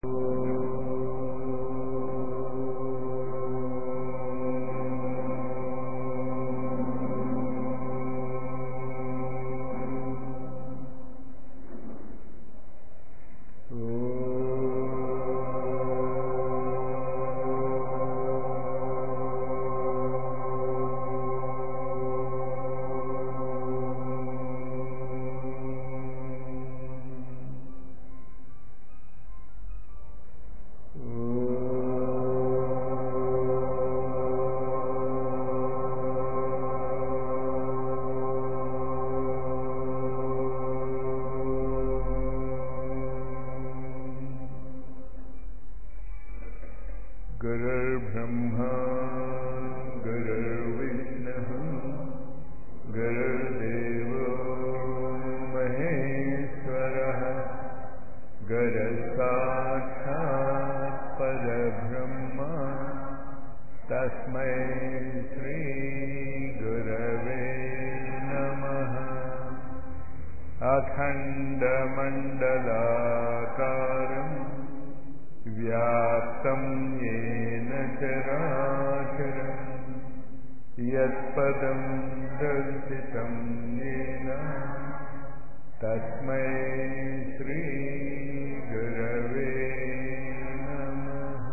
गुरुर्ब्रह्मा गुरुर्विष्णुः गुरुर्देवो महेश्वरः गुरुसाक्षात् परब्रह्म तस्मै श्री गुरवे नमः। अखण्डमण्डलाकारम् व्याप्तं येन चराचरं यत्पदं दर्शितं येन तस्मै श्री गुरवे नमः।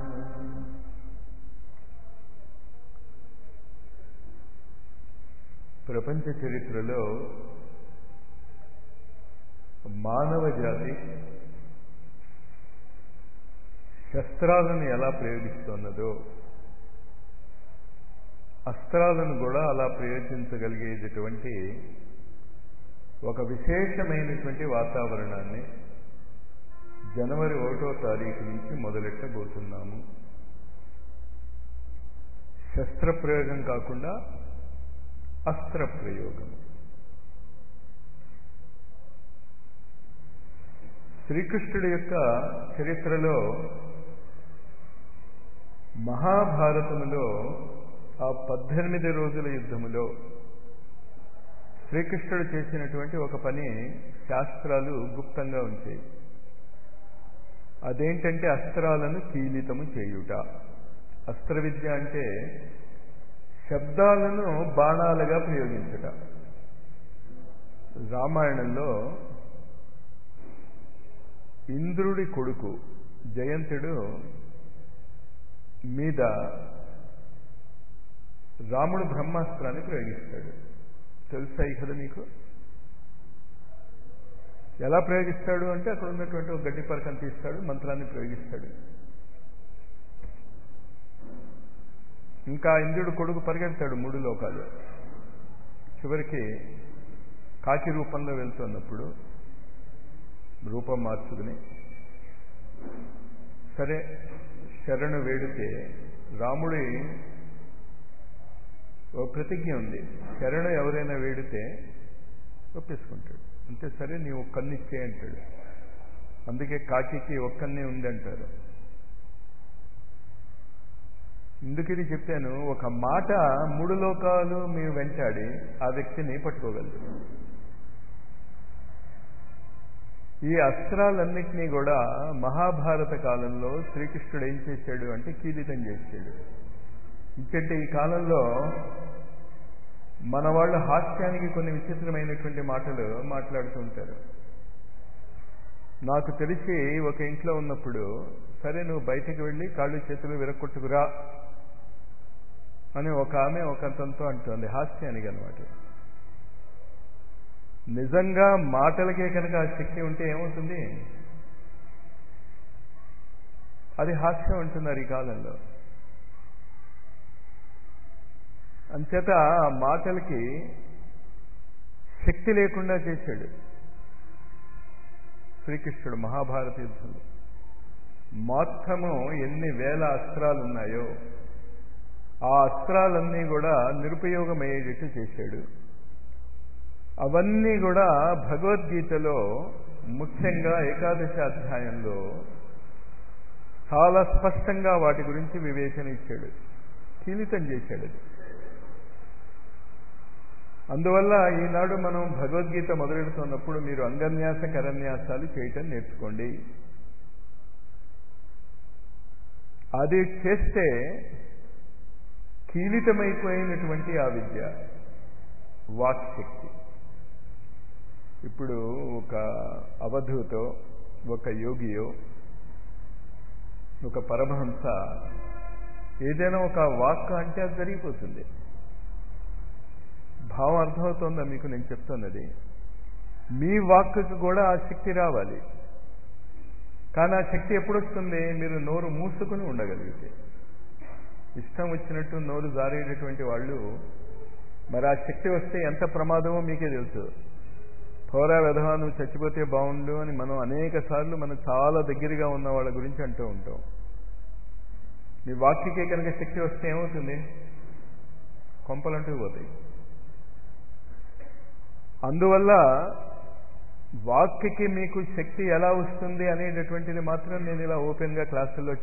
ప్రపంచ చరిత్రలో మానవ జాతి శస్త్రాలను ఎలా ప్రయోగిస్తున్నదో అస్త్రాలను కూడా అలా ప్రయోగించగలిగేటటువంటి ఒక విశేషమైనటువంటి వాతావరణాన్ని జనవరి 1వ తారీఖు నుంచి మొదలెట్టబోతున్నాము. శస్త్రప్రయోగం కాకుండా అస్త్ర ప్రయోగం. శ్రీకృష్ణుడి యొక్క చరిత్రలో మహాభారతములో ఆ 18 రోజుల యుద్ధములో శ్రీకృష్ణుడు చేసినటువంటి ఒక పని శాస్త్రాలు గుప్తంగా ఉంచాయి. అదేంటంటే అస్త్రాలను కీలితము చేయుట. అస్త్ర విద్య అంటే శబ్దాలను బాణాలుగా ప్రయోగించుట. రామాయణంలో ఇంద్రుడి కొడుకు జయంతుడు మీద రాముడు బ్రహ్మాస్త్రాన్ని ప్రయోగిస్తాడు. తెలుసా ఈ కథ మీకు? ఎలా ప్రయోగిస్తాడు అంటే అక్కడ ఉన్నటువంటి ఒక గడ్డి పరకం తీస్తాడు, మంత్రాన్ని ప్రయోగిస్తాడు. ఇంకా ఇంద్రుడు కొడుకు పరిగెడతాడు 3 లోకాలు. చివరికి కాకి రూపంలో వెళ్తున్నప్పుడు రూపం మార్చుకుని సరే శరణు వేడితే రాముడి ఓ ప్రతిజ్ఞ ఉంది, శరణు ఎవరైనా వేడితే ఒప్పేసుకుంటాడు. అంతే, సరే నీ ఒక్కన్నిచ్చే అంటాడు. అందుకే కాకికి ఒక్కన్నే ఉంది అంటారు. ఎందుకు ఇది చెప్పాను? ఒక మాట 3 లోకాలు మీరు వెంటాడి ఆ వ్యక్తిని పట్టుకోగలరు. ఈ అస్త్రాలన్నింటినీ కూడా మహాభారత కాలంలో శ్రీకృష్ణుడు ఏం చేశాడు అంటే కీలితం చేశాడు. ఇంకంటే ఈ కాలంలో మన వాళ్ళు హాస్యానికి కొన్ని విచిత్రమైనటువంటి మాటలు మాట్లాడుతూ ఉంటారు. నాకు తెలిసి ఒక ఇంట్లో ఉన్నప్పుడు, సరే నువ్వు బయటికి వెళ్ళి కాళ్ళు చేతులు విరక్కొట్టుకురా అని ఒక ఆమె ఒక అతనితో అంటుంది, హాస్యానికి అన్నమాట. నిజంగా మాటలకే కనుక ఆ శక్తి ఉంటే ఏమవుతుంది? అది హాస్యం అంటున్నారు ఈ కాలంలో. అంచేత ఆ మాటలకి శక్తి లేకుండా చేశాడు శ్రీకృష్ణుడు మహాభారత యుద్ధంలో. మొత్తము ఎన్ని వేల అస్త్రాలు ఉన్నాయో ఆ అస్త్రాలన్నీ కూడా నిరుపయోగమయ్యేటట్టు చేశాడు. అవన్నీ కూడా భగవద్గీతలో ముఖ్యంగా 11వ అధ్యాయంలో చాలా స్పష్టంగా వాటి గురించి వివేచన ఇచ్చాడు, కీలితం చేశాడు. అందువల్ల ఈనాడు మనం భగవద్గీత మొదలెడుతున్నప్పుడు మీరు అంగన్యాస కరన్యాసాలు చేయటం నేర్చుకోండి. అది చేస్తే కీలితమైపోయినటువంటి ఆ విద్య వాక్శక్తి. ఇప్పుడు ఒక అవధూతో, ఒక యోగియో, ఒక పరమహంస ఏదైనా ఒక వాక్ అంటే అది జరిగిపోతుంది. భావం అర్థమవుతోందా మీకు నేను చెప్తున్నది? మీ వాక్కు కూడా ఆ శక్తి రావాలి. కానీ ఆ శక్తి ఎప్పుడు వస్తుంది? మీరు నోరు మూసుకుని ఉండగలిగితే. ఇష్టం వచ్చినట్టు నోరు జారేటటువంటి వాళ్ళు మరి ఆ శక్తి వస్తే ఎంత ప్రమాదమో మీకే తెలుసు. పోరా వెధవా నువ్వు చచ్చిపోతే బాగుండు అని మనం అనేక సార్లు మనం చాలా దగ్గరగా ఉన్న వాళ్ళ గురించి అంటూ ఉంటాం. మీ వాక్యకే కనుక శక్తి వస్తే ఏమవుతుంది? కొంపలంటూ పోతాయి. అందువల్ల వాక్యకి మీకు శక్తి ఎలా వస్తుంది అనేటటువంటిది మాత్రం నేను ఇలా ఓపెన్గా క్లాసుల్లో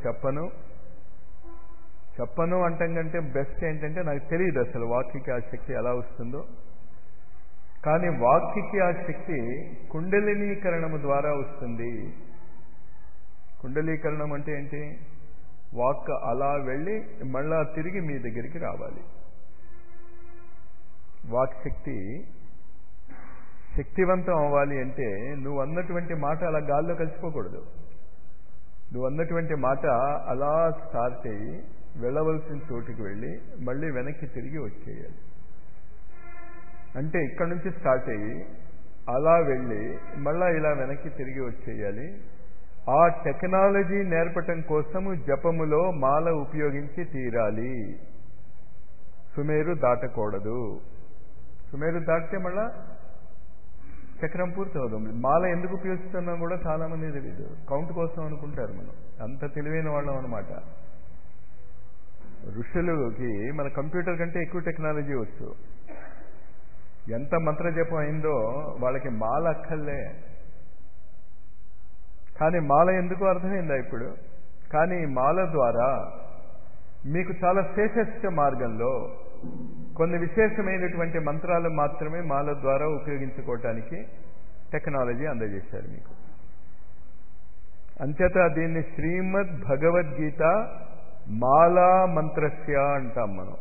చెప్పను అంటాం కంటే బెస్ట్ ఏంటంటే నాకు తెలియదు అసలు వాక్యకి ఆ శక్తి ఎలా వస్తుందో. కానీ వాక్యకి ఆ శక్తి కుండలినీకరణము ద్వారా వస్తుంది. కుండలీకరణం అంటే ఏంటి? వాక్ అలా వెళ్ళి మళ్ళా తిరిగి మీ దగ్గరికి రావాలి. వాక్ శక్తి శక్తివంతం అవ్వాలి అంటే నువ్వు అన్నటువంటి మాట అలా గాల్లో కలిసిపోకూడదు. నువ్వు అన్నటువంటి మాట అలా స్టార్ట్ అయ్యి వెళ్ళవలసిన చోటుకి వెళ్ళి మళ్ళీ వెనక్కి తిరిగి వచ్చేయాలి. అంటే ఇక్కడి నుంచి స్టార్ట్ అయ్యి అలా వెళ్ళి మళ్ళా ఇలా వెనక్కి తిరిగి వచ్చేయాలి. ఆ టెక్నాలజీ నేర్పటం కోసము జపములో మాల ఉపయోగించి తీరాలి. సుమేరు దాటకూడదు. సుమేరు దాటితే మళ్ళా చక్రం పూర్తి అవుతుంది. మాల ఎందుకు ఉపయోగిస్తున్నాం కూడా చాలా మంది తెలియదు. కౌంట్ కోసం అనుకుంటారు. మనం అంత తెలివైన వాళ్ళం అనమాట. ఋషులకి మన కంప్యూటర్ కంటే ఎక్కువ టెక్నాలజీ వచ్చు. ఎంత మంత్రజపం అయిందో వాళ్ళకి మాల అక్కర్లే. కానీ మాల ఎందుకు అర్థమైందా ఇప్పుడు? కానీ ఈ మాల ద్వారా మీకు చాలా సేఫెస్ట్ మార్గంలో కొన్ని విశేషమైనటువంటి మంత్రాలు మాత్రమే మాల ద్వారా ఉపయోగించుకోవటానికి టెక్నాలజీ అందజేశారు మీకు. అంచేత దీన్ని శ్రీమద్ భగవద్గీత మాలా మంత్రస్య అంటాం మనం.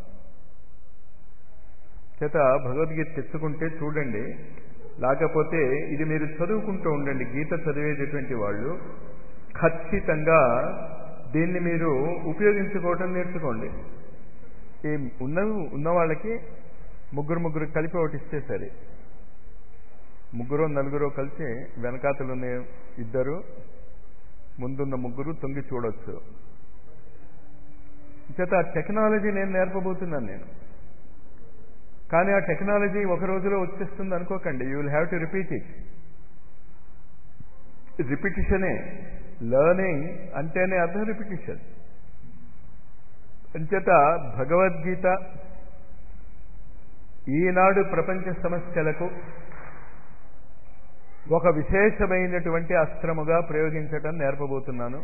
చేత భగవద్గీత తెచ్చుకుంటే చూడండి, లేకపోతే ఇది మీరు చదువుకుంటూ ఉండండి. గీత చదివేటటువంటి వాళ్ళు ఖచ్చితంగా దీన్ని మీరు ఉపయోగించుకోవటం నేర్చుకోండి. ఈ ఉన్న వాళ్ళకి ముగ్గురు కలిపి ఒకటి ఇస్తే సరే. ముగ్గురు నలుగురు కలిసి వెనకాతలున్న ఇద్దరు, ముందున్న ముగ్గురు తొంగి చూడొచ్చు. చేత ఆ టెక్నాలజీ నేను నేర్పబోతున్నాను నేను. కానీ ఆ టెక్నాలజీ ఒక రోజులో వచ్చేస్తుంది అనుకోకండి. You will have to repeat it. రిపిటిషనే లర్నింగ్ అంటేనే అర్థం రిపిటిషన్. అంచేత భగవద్గీత ఈనాడు ప్రపంచ సమస్యలకు ఒక విశేషమైనటువంటి అస్త్రముగా ప్రయోగించటం నేర్పబోతున్నాను.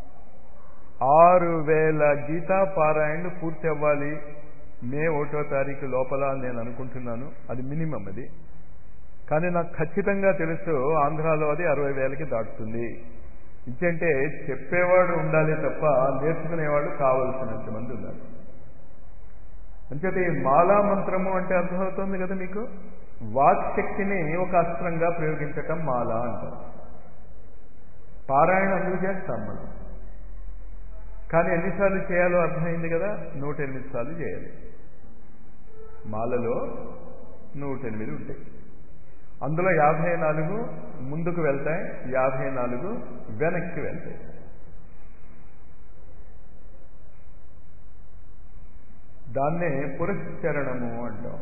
6000 గీతా పారాయణలు పూర్తి అవ్వాలి మే 1వ తారీఖు లోపల నేను అనుకుంటున్నాను. అది మినిమం అది. కానీ నాకు ఖచ్చితంగా తెలుసు ఆంధ్రాలో అది 60,000కి దాటుతుంది. ఇంకంటే చెప్పేవాడు ఉండాలి తప్ప నేర్చుకునేవాడు కావలసినంత మంది ఉన్నారు. అంచేత ఈ మాలా మంత్రము అంటే అర్థమవుతుంది కదా మీకు. వాక్ శక్తిని ఒక అస్త్రంగా ప్రయోగించటం మాల అంటారు. పారాయణ అందుకు చేస్తాం మనం. కానీ ఎన్నిసార్లు చేయాలో అర్థమైంది కదా. 108 సార్లు చేయాలి. మాలలో 108 ఉంటాయి. అందులో 54 ముందుకు వెళ్తాయి, 54 వెనక్కి వెళ్తాయి. దాన్నే పురశ్చరణము అంటాం.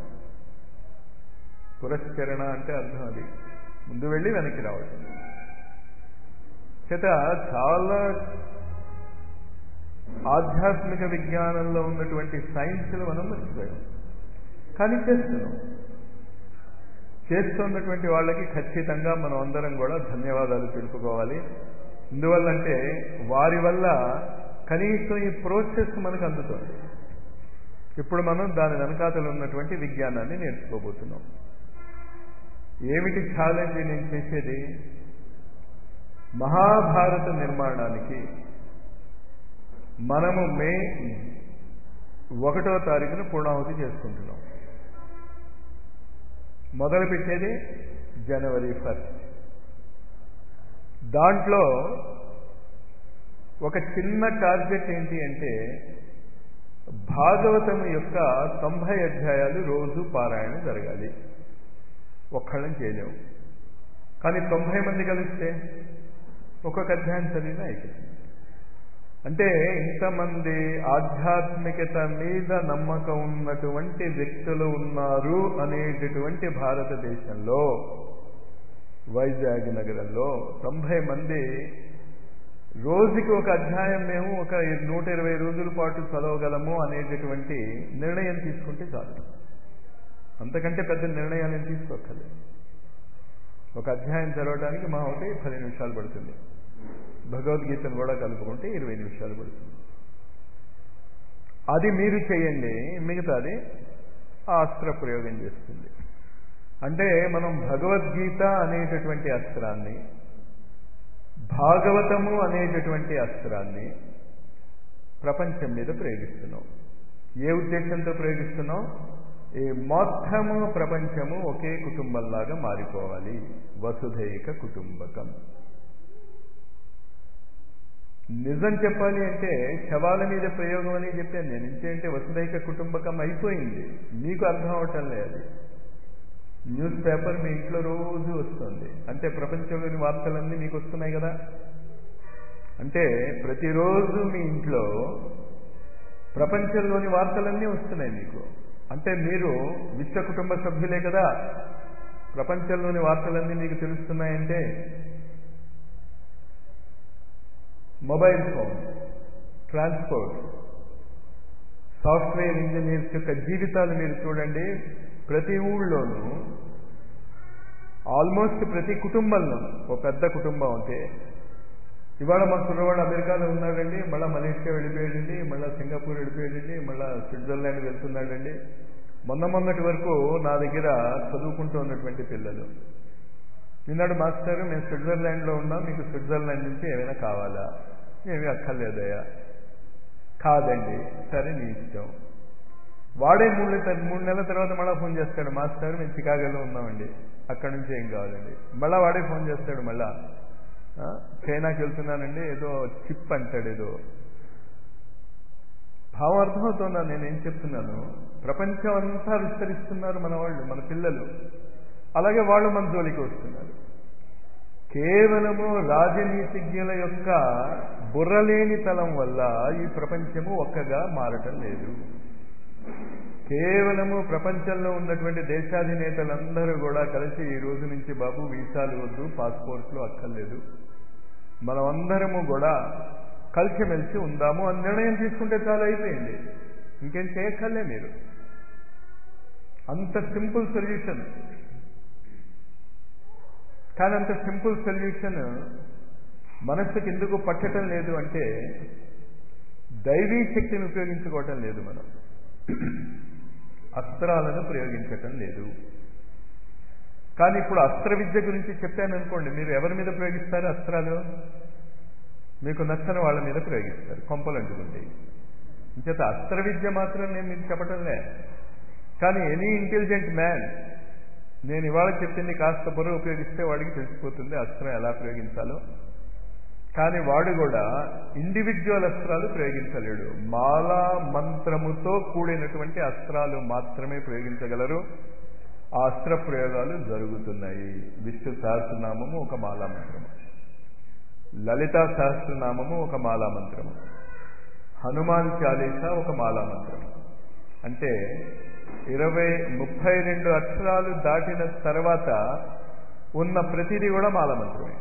పురశ్చరణ అంటే అర్థం అది ముందు వెళ్ళి వెనక్కి రావటం. చేత చాలా ఆధ్యాత్మిక విజ్ఞానంలో ఉన్నటువంటి సైన్స్లు మనం మర్చిపోయాం. కానీ చేస్తున్నటువంటి వాళ్ళకి ఖచ్చితంగా మనం అందరం కూడా ధన్యవాదాలు తెలుపుకోవాలి. ఎందువల్లంటే వారి వల్ల కనీసం ఈ ప్రోసెస్ మనకు అందుతుంది. ఇప్పుడు మనం దాని వెనకాతలు ఉన్నటువంటి విజ్ఞానాన్ని నేర్చుకోబోతున్నాం. ఏమిటి ఛాలెంజ్ నేను చేసేది? మహాభారత నిర్మాణానికి మనము మే 1వ తారీఖున పూర్ణాహుతి చేసుకుంటున్నాం. మొదలుపెట్టేది జనవరి 1. దాంట్లో ఒక చిన్న టార్గెట్ ఏంటి అంటే భాగవతం యొక్క 90 అధ్యాయాలు రోజు పారాయణ జరగాలి. ఒక్కళ్ళని చేయలేము, కానీ 90 మంది కలిస్తే ఒక్కొక్క అధ్యాయం చదివినా అయిపోతుంది. అంటే ఇంతమంది ఆధ్యాత్మికత మీద నమ్మకం ఉన్నటువంటి వ్యక్తులు ఉన్నారు అనేటటువంటి భారతదేశంలో వైజాగ్ నగరంలో 90 మంది రోజుకి ఒక అధ్యాయం మేము ఒక 120 రోజుల పాటు చదవగలము అనేటటువంటి నిర్ణయం తీసుకుంటే చాలు. అంతకంటే పెద్ద నిర్ణయాలను తీసుకోక్కర్లేదు. ఒక అధ్యాయం చదవడానికి మా ఒకటి 10 నిమిషాలు పడుతుంది. భగవద్గీతను కూడా కలుపుకుంటే 20 నిమిషాలు పడుతుంది. అది మీరు చేయండి, మిగతాది ఆ అస్త్ర ప్రయోగం చేస్తుంది. అంటే మనం భగవద్గీత అనేటటువంటి అస్త్రాన్ని, భాగవతము అనేటటువంటి అస్త్రాన్ని ప్రపంచం మీద ప్రయోగిస్తున్నాం. ఏ ఉద్దేశంతో ప్రయోగిస్తున్నాం? ఈ మొత్తము ప్రపంచము ఒకే కుటుంబంలాగా మారిపోవాలి. వసుధైక కుటుంబకం. నిజం చెప్పాలి అంటే శవాల మీద ప్రయోగం అని చెప్పాను నేను. ఇంకేంటే వసుధైక కుటుంబకం అయిపోయింది, మీకు అర్థం అవటం లేదు. న్యూస్ పేపర్ మీ ఇంట్లో రోజు వస్తుంది అంటే ప్రపంచంలోని వార్తలన్నీ మీకు వస్తున్నాయి కదా. అంటే ప్రతిరోజు మీ ఇంట్లో ప్రపంచంలోని వార్తలన్నీ వస్తున్నాయి మీకు. అంటే మీరు విశ్వ కుటుంబ సభ్యులే కదా. ప్రపంచంలోని వార్తలన్నీ మీకు తెలుస్తున్నాయంటే mobile phone, transport, software engineers యొక్క జీవితాలు మీరు చూడండి. ప్రతి ఊళ్ళోనూ ఆల్మోస్ట్ ప్రతి కుటుంబంలో ఒక పెద్ద కుటుంబం ఉంటే, ఇవాళ మా కుర్రవాడు అమెరికాలో ఉన్నాడండి, మళ్ళీ మలేషియా వెళ్ళిపోయాడండి, మళ్ళీ సింగపూర్ వెళ్ళిపోయాడండి, మళ్ళీ స్విట్జర్లాండ్ వెళ్తున్నాడండి. మొన్నటి వరకు నా దగ్గర చదువుకుంటూ ఉన్నటువంటి పిల్లలు నిన్నాడు, మాస్టర్ మేము స్విట్జర్లాండ్లో ఉన్నాం, మీకు స్విట్జర్లాండ్ నుంచి ఏమైనా కావాలా? ఏమీ అక్కర్లేదయ్యా. కాదండి, సరే నీ ఇష్టం. వాడే 3 నెలల తర్వాత మళ్ళీ ఫోన్ చేస్తాడు, మాస్టర్ మేము చికాగోలో ఉన్నామండి, అక్కడి నుంచి ఏం కావాలండి. మళ్ళీ వాడే ఫోన్ చేస్తాడు, మళ్ళా చైనాకి వెళ్తున్నానండి, ఏదో చిప్ అంటాడు. ఏదో భావం అర్థమవుతుందా నేనేం చెప్తున్నాను? ప్రపంచం అంతా విస్తరిస్తున్నారు మన వాళ్ళు, మన పిల్లలు. అలాగే వాళ్ళు మన జోలికి వస్తున్నారు. కేవలము రాజనీతిజ్ఞుల యొక్క బుర్రలేని తలం వల్ల ఈ ప్రపంచము ఒక్కగా మారటం లేదు. కేవలము ప్రపంచంలో ఉన్నటువంటి దేశాధినేతలందరూ కూడా కలిసి ఈ రోజు నుంచి బాబు వీసాలు వద్దు, పాస్పోర్ట్లు అక్కర్లేదు, మనం అందరము కూడా కలిసిమెలిసి ఉందాము అని నిర్ణయం తీసుకుంటే చాలా అయిపోయింది. ఇంకేం చేయక్కర్లే మీరు. అంత సింపుల్ సొల్యూషన్. కానీ అంత సింపుల్ సొల్యూషన్ మనస్సుకి ఎందుకు పట్టడం లేదు అంటే దైవీ శక్తిని ఉపయోగించుకోవటం లేదు. మనం అస్త్రాలను ప్రయోగించటం లేదు. కానీ ఇప్పుడు అస్త్ర విద్య గురించి చెప్పాను అనుకోండి, మీరు ఎవరి మీద ప్రయోగిస్తారు అస్త్రాలు? మీకు నచ్చని వాళ్ళ మీద ప్రయోగిస్తారు, కొంపలు అంటుకుంటాయి. ఇంచేత అస్త్ర విద్య మాత్రం నేను మీకు చెప్పటంలే. కానీ ఎనీ ఇంటెలిజెంట్ మ్యాన్, నేను ఇవాళ చెప్పింది కాస్త బుర్ర ఉపయోగిస్తే వాడికి తెలిసిపోతుంది అస్త్రం ఎలా ప్రయోగించాలో. కానీ వాడు కూడా ఇండివిజువల్ అస్త్రాలు ప్రయోగించలేడు. మాలా మంత్రముతో కూడినటువంటి అస్త్రాలు మాత్రమే ప్రయోగించగలరు. ఆ అస్త్ర ప్రయోగాలు జరుగుతున్నాయి. విష్ణు సహస్రనామము ఒక మాలా మంత్రము, లలితా సహస్రనామము ఒక మాలా మంత్రము, హనుమాన్ చాలీసా ఒక మాలా మంత్రము. అంటే 32 అక్షరాలు దాటిన తర్వాత ఉన్న ప్రతిదీ కూడా మాలా మంత్రమే.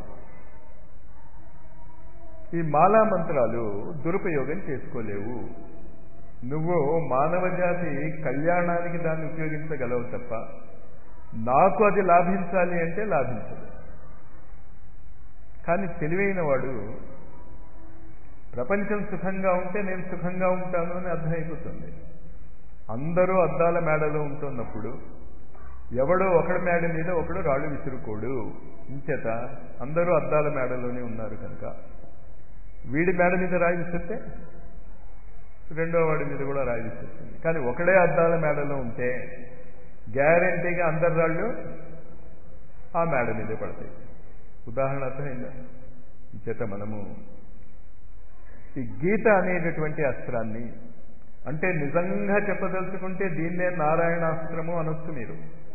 ఈ మాలా మంత్రాలు దురుపయోగం చేసుకోలేవు. నువ్వు మానవ జాతి కళ్యాణానికి దాన్ని ఉపయోగించగలవు తప్ప నాకు అది లాభించాలి అంటే లాభించదు. కానీ తెలివైన వాడు ప్రపంచం సుఖంగా ఉంటే నేను సుఖంగా ఉంటాను అని అర్థమైపోతుంది. అందరూ అద్దాల మేడలో ఉంటున్నప్పుడు ఎవడో ఒకడి మేడ మీద ఒకడు రాళ్ళు విసురుకోడు. ఇంచేత అందరూ అద్దాల మేడలోనే ఉన్నారు కనుక వీడి మేడ మీద రాయి విసిరితే రెండో వాడి మీద కూడా రాయి విసురుతుంది. కానీ ఒకడే అద్దాల మేడలో ఉంటే గ్యారంటీగా అందరి రాళ్ళు ఆ మేడ మీదే పడతాయి. ఉదాహరణ అర్థమైందా? చేత మనము ఈ గీత అనేటటువంటి అస్త్రాన్ని, అంటే నిజంగా చెప్పదలుచుకుంటే దీన్నే నారాయణాస్త్రము అనొచ్చు. మీరు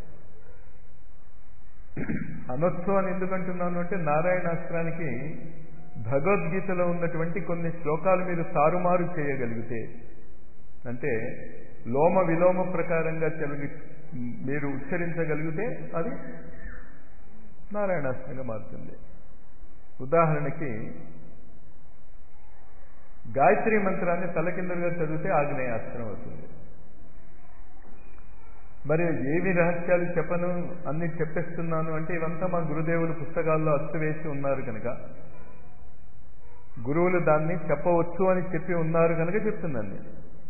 అనొచ్చు అని ఎందుకంటున్నాను అంటే, నారాయణాస్త్రానికి భగవద్గీతలో ఉన్నటువంటి కొన్ని శ్లోకాలు మీరు తారుమారు చేయగలిగితే, అంటే లోమ విలోమ ప్రకారంగా మీరు ఉచ్చరించగలిగితే అది నారాయణాస్త్రంగా మారుతుంది. ఉదాహరణకి గాయత్రి మంత్రాన్ని తలకిందులుగా చదివితే ఆగ్నేయాస్త్రం అవుతుంది. మరి ఏవి రహస్యాలు చెప్పను, అన్ని చెప్పేస్తున్నాను అంటే ఇవంతా మా గురుదేవులు పుస్తకాల్లో అచ్చు వేసి ఉన్నారు కనుక, గురువులు దాన్ని చెప్పవచ్చు అని చెప్పి ఉన్నారు కనుక చెప్తున్నాను నేను.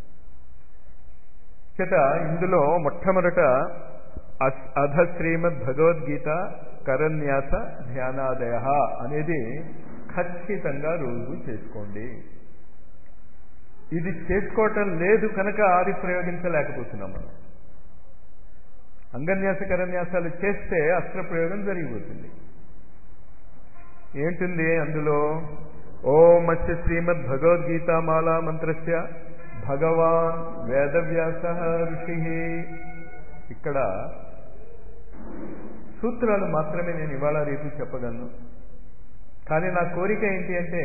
చేత ఇందులో మొట్టమొదట అధ శ్రీమద్ భగవద్గీత కరన్యాస ధ్యానాదయ అనేది ఖచ్చితంగా రోజు చేసుకోండి. ఇది చేసుకోవటం లేదు కనుక అది ప్రయోగించలేకపోతున్నాం మనం. అంగన్యాస కరన్యాసాలు చేస్తే అస్త్ర ప్రయోగం జరిగిపోతుంది. ఏంటుంది అందులో? ఓం అస్య శ్రీమద్ భగవద్గీత మాలా మంత్రస్య భగవాన్ వేదవ్యాసః ఋషిః. ఇక్కడ సూత్రాలు మాత్రమే నేను ఇవాళ రేపు చెప్పగలను. కానీ నా కోరిక ఏంటి అంటే,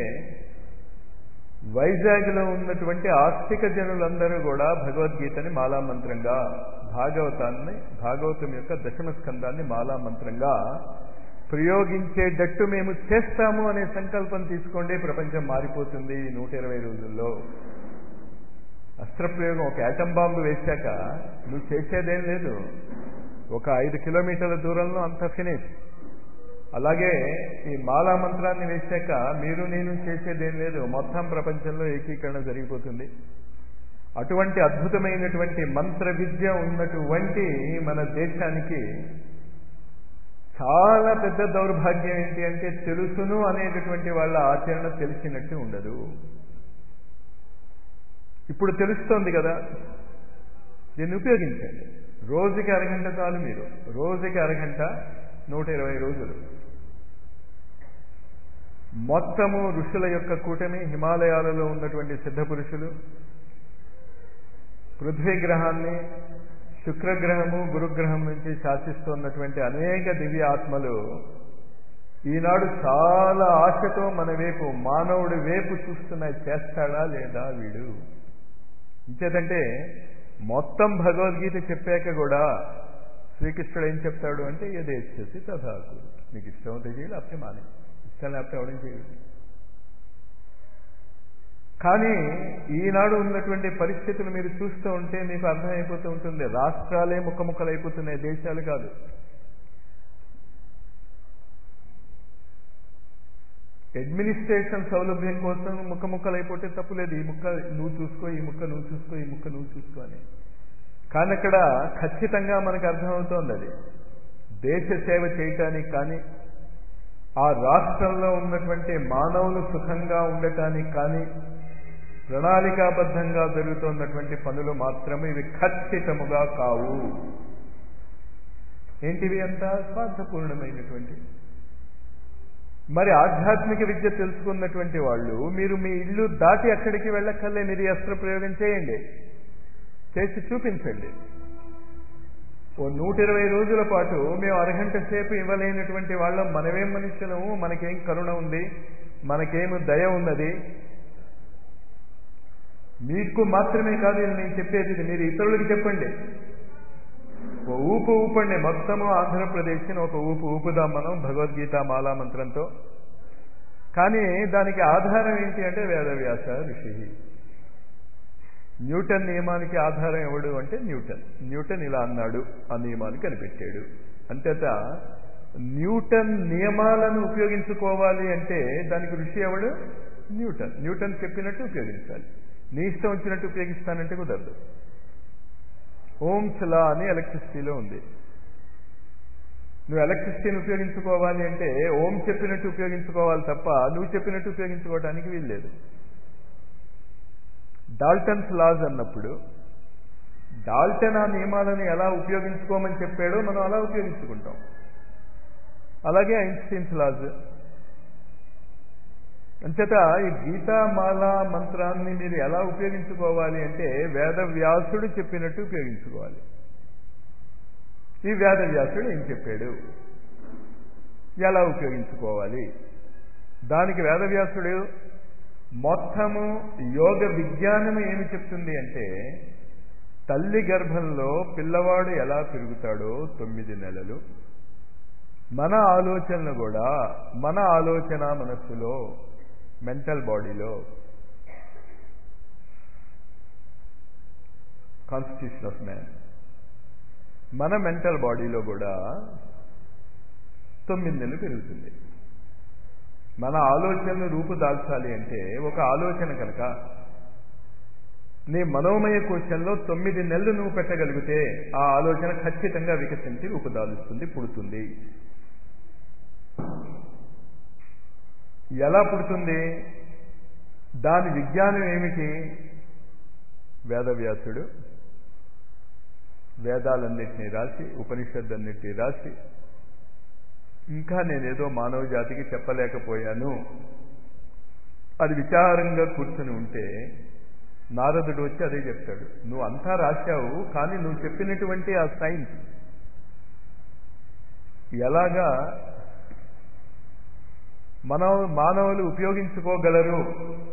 వైజాగ్లో ఉన్నటువంటి ఆస్తిక జనులందరూ కూడా భగవద్గీతని మాలామంత్రంగా, భాగవతం యొక్క దశమ స్కందాన్ని మాలామంత్రంగా ప్రయోగించేటట్టు మేము చేస్తాము అనే సంకల్పం తీసుకోండి. ప్రపంచం మారిపోతుంది ఈ 120 రోజుల్లో. అస్త్రప్రయోగం ఒక యాటం బాంబు వేశాక నువ్వు చేసేదేం లేదు. ఒక 5 కిలోమీటర్ల దూరంలో అంత ఫినిష్. అలాగే ఈ మాలా మంత్రాన్ని వేశాక మీరు నేను చేసేదేం లేదు. మొత్తం ప్రపంచంలో ఏకీకరణ జరిగిపోతుంది. అటువంటి అద్భుతమైనటువంటి మంత్ర విద్య ఉన్నటువంటి మన దేశానికి చాలా పెద్ద దౌర్భాగ్యం ఏంటి అంటే, తెలుసును అనేటటువంటి వాళ్ళ ఆచరణ తెలిసినట్టు ఉండదు. ఇప్పుడు తెలుస్తోంది కదా, దీన్ని ఉపయోగించండి. రోజుకి అరగంట చాలు. మీరు రోజుకి అరగంట 120 రోజులు మొత్తము ఋషుల యొక్క కూటమి, హిమాలయాలలో ఉన్నటువంటి సిద్ధ పురుషులు, పృథ్వీ గ్రహాన్ని శుక్రగ్రహము గురుగ్రహం నుంచి శాసిస్తున్నటువంటి అనేక దివ్య ఆత్మలు ఈనాడు చాలా ఆశతో మన వైపు, మానవుడి వైపు చూస్తున్నాయి. చేస్తాడా లేదా వీడు? ఇంకేదంటే మొత్తం భగవద్గీత చెప్పాక కూడా శ్రీకృష్ణుడు ఏం చెప్తాడు అంటే, యదేచ్ఛసి తథాకు. మీకు ఇష్టం అవుతే చేయాలి, లేకపోతే మానే. ఇష్టం లేకపోతే అవడం చేయదు. కానీ ఈనాడు ఉన్నటువంటి పరిస్థితులు మీరు చూస్తూ ఉంటే మీకు అర్థమైపోతూ ఉంటుంది. రాష్ట్రాలే ముక్కముక్కలైపోతున్నాయి, దేశాలు కాదు. అడ్మినిస్ట్రేషన్ సౌలభ్యం కోసం ముక్కముక్కలైపోతే తప్పులేదు. ఈ ముక్క నువ్వు చూసుకో, ఈ ముక్క నువ్వు చూసుకో, ఈ ముక్క నువ్వు చూసుకో అని. కానీ అక్కడ ఖచ్చితంగా మనకు అర్థమవుతోంది, అది దేశ సేవ చేయటానికి కానీ, ఆ రాష్ట్రంలో ఉన్నటువంటి మానవులు సుఖంగా ఉండటానికి కానీ ప్రణాళికాబద్ధంగా జరుగుతున్నటువంటి పనులు మాత్రమే ఇవి ఖచ్చితముగా కావు. ఏంటివి అంతా స్వార్థపూర్ణమైనటువంటి. మరి ఆధ్యాత్మిక విద్య తెలుసుకున్నటువంటి వాళ్ళు, మీరు మీ ఇల్లు దాటి అక్కడికి వెళ్ళక్కర్లే, మీరు అస్త్ర ప్రయోగం చేయండి, చేసి చూపించండి. ఓ 120 రోజుల పాటు మేము అరగంట సేపు ఇవ్వలేనటువంటి వాళ్ళం మనమేం మనుషులము? మనకేం కరుణ ఉంది? మనకేం దయ ఉన్నది? మీకు మాత్రమే కాదు ఇది నేను చెప్పేది, మీరు ఇతరులకు చెప్పండి. ఓ ఊపు ఊపండి. మొత్తము ఆంధ్రప్రదేశ్ని ఒక ఊపు ఊపుదాం మనం భగవద్గీత మాలా మంత్రంతో. కానీ దానికి ఆధారం ఏంటి అంటే వేదవ్యాస ఋషి. న్యూటన్ నియమానికి ఆధారం ఎవడు అంటే న్యూటన్ ఇలా అన్నాడు, ఆ నియమాన్ని కనిపెట్టాడు. అంతేత న్యూటన్ నియమాలను ఉపయోగించుకోవాలి అంటే దానికి ఋషి ఎవడు? న్యూటన్ చెప్పినట్టు ఉపయోగించాలి. నీ ఇష్టం వచ్చినట్టు ఉపయోగిస్తానంటే కుదరదు. ఓమ్స్ లా అని ఎలక్ట్రిసిటీలో ఉంది. నువ్వు ఎలక్ట్రిసిటీని ఉపయోగించుకోవాలి అంటే ఓం చెప్పినట్టు ఉపయోగించుకోవాలి తప్ప నువ్వు చెప్పినట్టు ఉపయోగించుకోవడానికి వీల్లేదు. డాల్టన్స్ లాస్ అన్నప్పుడు డాల్టన్ ఆ నియమాలను ఎలా ఉపయోగించుకోమని చెప్పాడో మనం అలా ఉపయోగించుకుంటాం. అలాగే ఐన్స్టీన్స్ లాస్. అంచేత ఈ గీతామాల మంత్రాన్ని మీరు ఎలా ఉపయోగించుకోవాలి అంటే వేదవ్యాసుడు చెప్పినట్టు ఉపయోగించుకోవాలి. ఈ వేదవ్యాసుడు ఏం చెప్పాడు, ఎలా ఉపయోగించుకోవాలి, దానికి వేదవ్యాసుడు మొత్తము యోగ విజ్ఞానం ఏమి చెప్తుంది అంటే తల్లి గర్భంలో పిల్లవాడు ఎలా పెరుగుతాడో 9 నెలలు, మన ఆలోచనలు కూడా మన ఆలోచన మనస్సులో మెంటల్ బాడీలో కాన్స్టిట్యూషన్ ఆఫ్ మ్యాన్ మన మెంటల్ బాడీలో కూడా 9 నెలలు పెరుగుతుంది. మన ఆలోచనలు రూపుదాల్చాలి అంటే ఒక ఆలోచన కనుక నీ మనోమయ కోశంలో 9 నెలలు నువ్వు పెట్టగలిగితే ఆ ఆలోచన ఖచ్చితంగా వికసించి రూపుదాలుస్తుంది, పుడుతుంది. ఎలా పుడుతుంది, దాని విజ్ఞానం ఏమిటి? వేదవ్యాసుడు వేదాలన్నింటినీ రాసి ఉపనిషత్తన్నింటినీ రాసి ఇంకా నేనేదో మానవ జాతికి చెప్పలేకపోయాను అది విచారంగా కూర్చొని ఉంటే నారదుడు వచ్చి అదే చెప్తాడు. నువ్వు అంతా రాశావు, కానీ నువ్వు చెప్పినటువంటి ఆ సైన్స్ ఎలాగా మానవులు ఉపయోగించుకోగలరు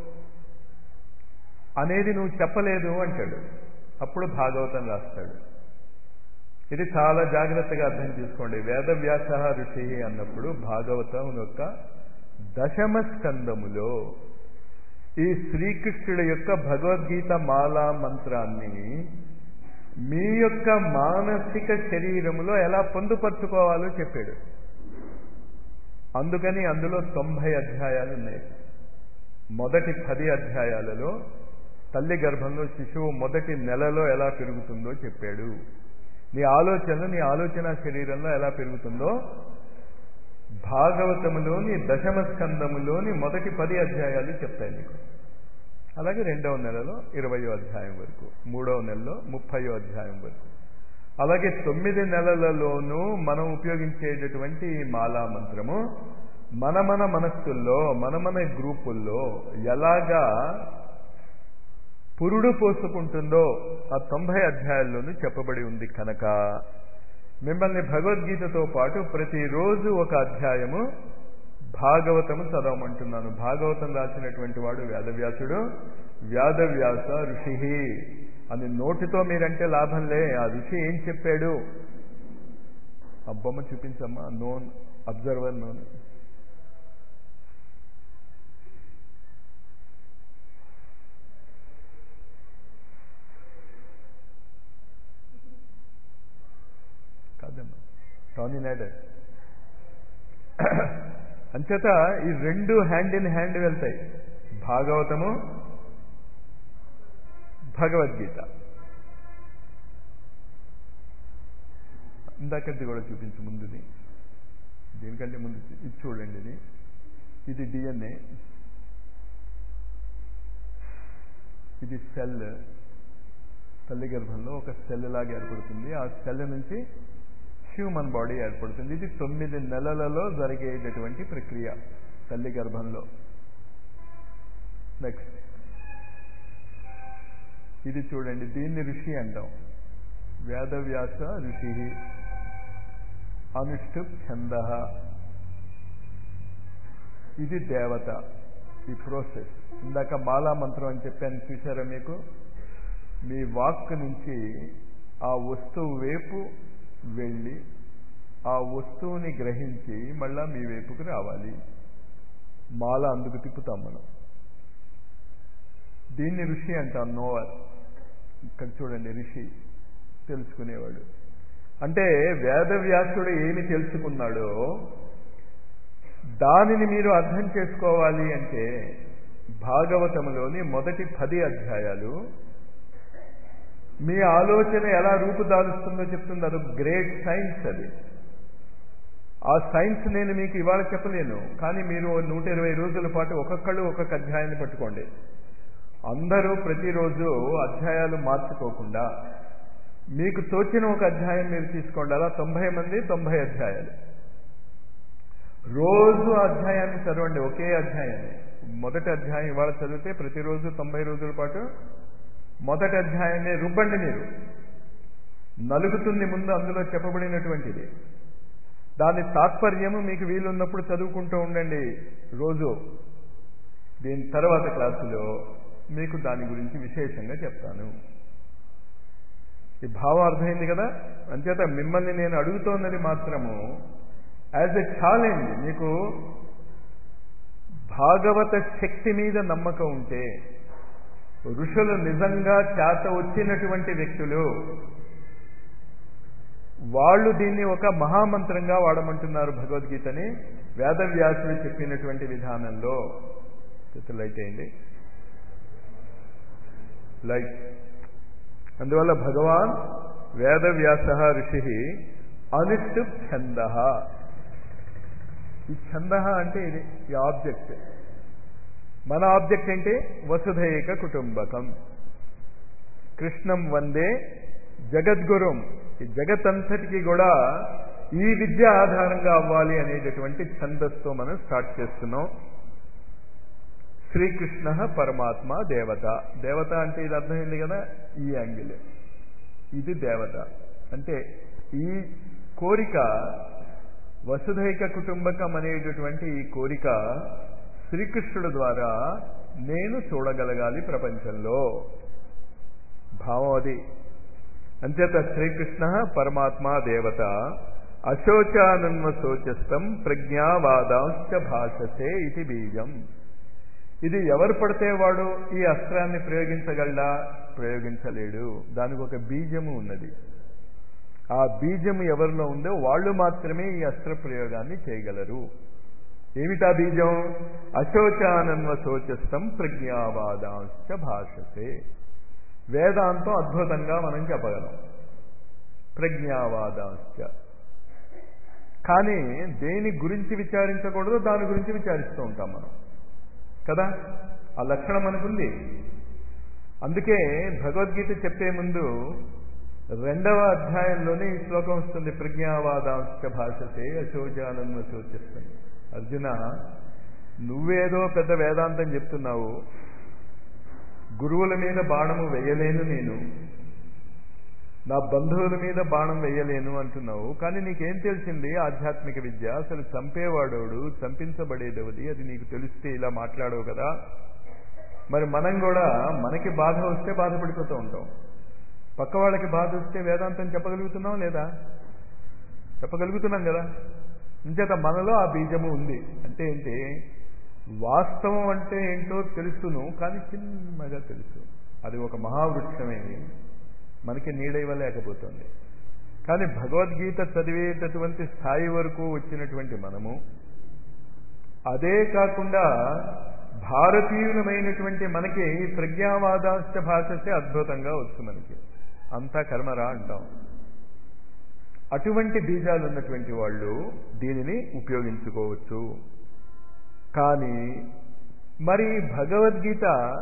అనేది నువ్వు చెప్పలేదు అంటాడు. అప్పుడు భాగవతం రాస్తాడు. ఇది చాలా జాగ్రత్తగా అర్థం చేసుకోండి. వేదవ్యాస ఋషి అన్నప్పుడు భాగవతం యొక్క 10వ స్కందములో ఈ శ్రీకృష్ణుడి యొక్క భగవద్గీత మాలా మంత్రాన్ని మీ యొక్క మానసిక శరీరములో ఎలా పొందుపరుచుకోవాలో చెప్పాడు. అందుకని అందులో 90 అధ్యాయాలు ఉన్నాయి. మొదటి 10 అధ్యాయాలలో తల్లి గర్భంలో శిశువు మొదటి నెలలో ఎలా పెరుగుతుందో చెప్పాడు. నీ ఆలోచనలు నీ ఆలోచన శరీరంలో ఎలా పెరుగుతుందో భాగవతములోని 10వ స్కందములోని మొదటి 10 అధ్యాయాలు చెప్తాయి నీకు. అలాగే 2వ నెలలో 20వ అధ్యాయం వరకు, 3వ నెలలో 30వ అధ్యాయం వరకు, అలాగే 9 నెలలలోనూ మనం ఉపయోగించేటటువంటి మాలా మంత్రము మన మనస్సుల్లో మన గ్రూపుల్లో ఎలాగా పురుడు పోసుకుంటుందో ఆ 90 అధ్యాయాల్లోనూ చెప్పబడి ఉంది. కనుక మిమ్మల్ని భగవద్గీతతో పాటు ప్రతిరోజు ఒక అధ్యాయము భాగవతము చదవమంటున్నాను. భాగవతం రాసినటువంటి వాడు వేదవ్యాసుడు. వేదవ్యాస ఋషి అని నోటితో మీరంటే లాభంలే. ఆ ఋషి ఏం చెప్పాడు? ఆ బొమ్మ చూపించమ్మా. Known observer known. కాదమ్మా, టానీ నాడర్. అంచేత ఈ 2 హ్యాండ్ ఇన్ హ్యాండ్ వెళ్తాయి, భాగవతము భగవద్గీత. ఇందాకది కూడా చూపించు ముందుది, దీనికంటే ముందు ఇది చూడండి. ఇది DNA, ఇది సెల్. తల్లి గర్భంలో ఒక సెల్ లాగా ఏర్పడుతుంది. ఆ సెల్ నుంచి హ్యూమన్ బాడీ ఏర్పడుతుంది. ఇది 9 నెలలలో జరిగేటటువంటి ప్రక్రియ తల్లి గర్భంలో. నెక్స్ట్ ఇది చూడండి, దీన్ని ఋషి అంటాం. వేదవ్యాస ఋషి. అనుష్ఠుప్ ఛంద. ఇది దేవత. ఈ ప్రోసెస్ ఇందాక మాలా మంత్రం అని చెప్పాను, చూసారా మీకు? మీ వాక్ నుంచి ఆ వస్తువు వైపు వెళ్ళి ఆ వస్తువుని గ్రహించి మళ్ళా మీ వైపుకు రావాలి. మాల అందుకు తిప్పుతాం మనం. దీన్ని ఋషి అంటాం. నోవర్. ఇక్కడ చూడండి, ఋషి తెలుసుకునేవాడు. అంటే వేదవ్యాసుడు ఏమి తెలుసుకున్నాడో దానిని మీరు అర్థం చేసుకోవాలి అంటే భాగవతములోని మొదటి 10 అధ్యాయాలు మీ ఆలోచన ఎలా రూపుదాలుస్తుందో చెప్తుంది. అదొక గ్రేట్ సైన్స్. అది ఆ సైన్స్ నేను మీకు ఇవాళ చెప్పలేను, కానీ మీరు 120 రోజుల పాటు ఒక్కొక్కళ్ళు ఒక్కొక్క అధ్యాయాన్ని పట్టుకోండి. అందరూ ప్రతిరోజు అధ్యాయాలు మార్చుకోకుండా మీకు తోచిన ఒక అధ్యాయం మీరు తీసుకోండి. అలా 90 మంది 90 అధ్యాయాలు. రోజు అధ్యాయాన్ని చదవండి, ఒకే అధ్యాయాన్ని. మొదటి అధ్యాయం ఇవాళ చదివితే ప్రతిరోజు 90 రోజుల పాటు మొదటి అధ్యాయాన్ని రుబ్బండి. మీరు నలుగుతుంది ముందు అందులో చెప్పబడినటువంటిది. దాని తాత్పర్యము మీకు వీలున్నప్పుడు చదువుకుంటూ ఉండండి రోజు. దీని తర్వాత క్లాసులో మీకు దాని గురించి విశేషంగా చెప్తాను. ఈ భావం అర్థమైంది కదా? అంచేత మిమ్మల్ని నేను అడుగుతోన్నది మాత్రము యాజ్ ఎ ఛాలెంజ్. మీకు భాగవత శక్తి మీద నమ్మకం ఉంటే, ఋషులు నిజంగా చేత వచ్చినటువంటి వ్యక్తులు, వాళ్ళు దీన్ని ఒక మహామంత్రంగా వాడమంటున్నారు భగవద్గీతని వేదవ్యాసుడు చెప్పినటువంటి విధానంలో. లైట్ అయింది, లైట్. అందువల్ల భగవాన్ వేదవ్యాస ఋషి అనుష్ఠుప్ ఛంద. ఈ ఛంద అంటే ఇది, ఈ ఆబ్జెక్ట్. మన ఆబ్జెక్ట్ ఏంటి? వసుధైక కుటుంబకం. కృష్ణం వందే జగద్గురుం. ఈ జగత్తంతటికి కూడా ఈ విద్య ఆధారంగా అవ్వాలి అనేటటువంటి ఛందస్తో మనం స్టార్ట్ చేస్తున్నాం. శ్రీకృష్ణ పరమాత్మ దేవత. దేవత అంటే ఇది అర్థమైంది కదా, ఈ యాంగిల్. ఇది దేవత అంటే ఈ కోరిక, వసుధైక కుటుంబకం అనేటటువంటి ఈ కోరిక శ్రీకృష్ణుడు ద్వారా నేను చూడగలగాలి ప్రపంచంలో. భావం అది. అంచేత శ్రీకృష్ణ పరమాత్మ దేవత. అశోచానన్వశోచస్తం ప్రజ్ఞావాదాంశ్చ భాషసే ఇది బీజం. ఇది ఎవరు పడితే వాడు ఈ అస్త్రాన్ని ప్రయోగించగలడా? ప్రయోగించలేడు. దానికి ఒక బీజము ఉన్నది. ఆ బీజము ఎవరిలో ఉందో వాళ్ళు మాత్రమే ఈ అస్త్ర ప్రయోగాన్ని చేయగలరు. ఏమిటా బీజం? అశోచానన్వశోచస్తం ప్రజ్ఞావాదాంశ్చ భాషసే. వేదాంతం అద్భుతంగా మనం చెప్పగలం, ప్రజ్ఞావాదాంశ్చ. కానీ దేని గురించి విచారించకూడదో దాని గురించి విచారిస్తూ ఉంటాం మనం కదా. ఆ లక్షణం మనకుంది. అందుకే భగవద్గీత చెప్పే ముందు 2వ అధ్యాయంలోనే ఈ శ్లోకం వస్తుంది, ప్రజ్ఞావాదాంశ్చ భాషసే అశోచానన్వశోచస్తం. అర్జున, నువ్వేదో పెద్ద వేదాంతం చెప్తున్నావు, గురువుల మీద బాణము వేయలేను నేను, నా బంధువుల మీద బాణం వేయలేను అంటున్నావు. కానీ నీకేం తెలిసింది ఆధ్యాత్మిక విద్య? అసలు చంపేవాడోడు, చంపించబడేదవది, అది నీకు తెలిస్తే ఇలా మాట్లాడవు కదా. మరి మనం కూడా మనకి బాధ వస్తే బాధపడిపోతూ ఉంటాం, పక్క వాళ్ళకి బాధ వస్తే వేదాంతం చెప్పగలుగుతున్నాం లేదా? చెప్పగలుగుతున్నాం కదా. ఇంచేత మనలో ఆ బీజము ఉంది. అంటే ఏంటి? వాస్తవం అంటే ఏంటో తెలుసును, కానీ చిన్నగా తెలుసు. అది ఒక మహావృక్షమే, మనకి నీడ ఇవ్వలేకపోతుంది. కానీ భగవద్గీత చదివేటటువంటి స్థాయి వరకు వచ్చినటువంటి మనము, అదే కాకుండా భారతీయులమైనటువంటి మనకి ప్రజ్ఞావాదాంశ భాషసే అద్భుతంగా వచ్చు. మనకి అంతా కర్మరా అంటాం. అటువంటి బీజాలు ఉన్నటువంటి వాళ్ళు దీనిని ఉపయోగించుకోవచ్చు. కానీ మరి భగవద్గీత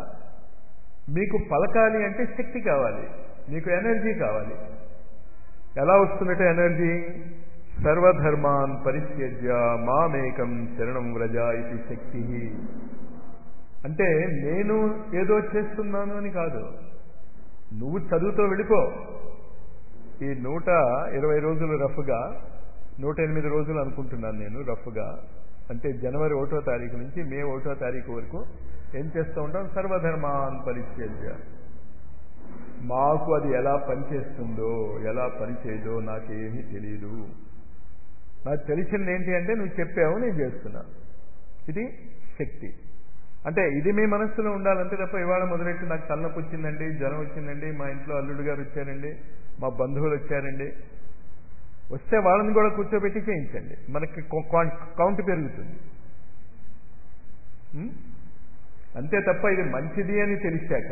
మీకు పలకాలి అంటే శక్తి కావాలి, మీకు ఎనర్జీ కావాలి. ఎలా వస్తున్నట్టు ఎనర్జీ? సర్వధర్మాన్ పరిత్యజ్య మామేకం శరణం వ్రజ ఇది శక్తి. అంటే నేను ఏదో చేస్తున్నాను అని కాదు, నువ్వు చదువుతో వెళ్ళిపో. ఈ 120 రోజులు రఫ్గా, 108 రోజులు అనుకుంటున్నాను నేను రఫ్గా. అంటే జనవరి 1వ తారీఖు నుంచి మే 1వ తారీఖు వరకు ఏం చేస్తూ ఉంటాం? సర్వధర్మాన్ పరిత్యజ్య. మాకు అది ఎలా పనిచేస్తుందో ఎలా పనిచేయదో నాకేమీ తెలియదు. నాకు తెలిసింది ఏంటి అంటే నువ్వు చెప్పావు, నేను చేస్తున్నా. ఇది శక్తి. అంటే ఇది మీ మనస్సులో ఉండాలంటే తప్ప ఇవాళ మొదలెట్టి నాకు తలనొప్పి వచ్చిందండి, జ్వరం వచ్చిందండి, మా ఇంట్లో అల్లుడు గారు వచ్చారండి, మా బంధువులు వచ్చారండి, వస్తే వాళ్ళని కూడా కూర్చోబెట్టి చేయించండి. మనకి కౌంట్ పెరుగుతుంది. అంతే తప్ప ఇది మంచిది అని తెలిసాక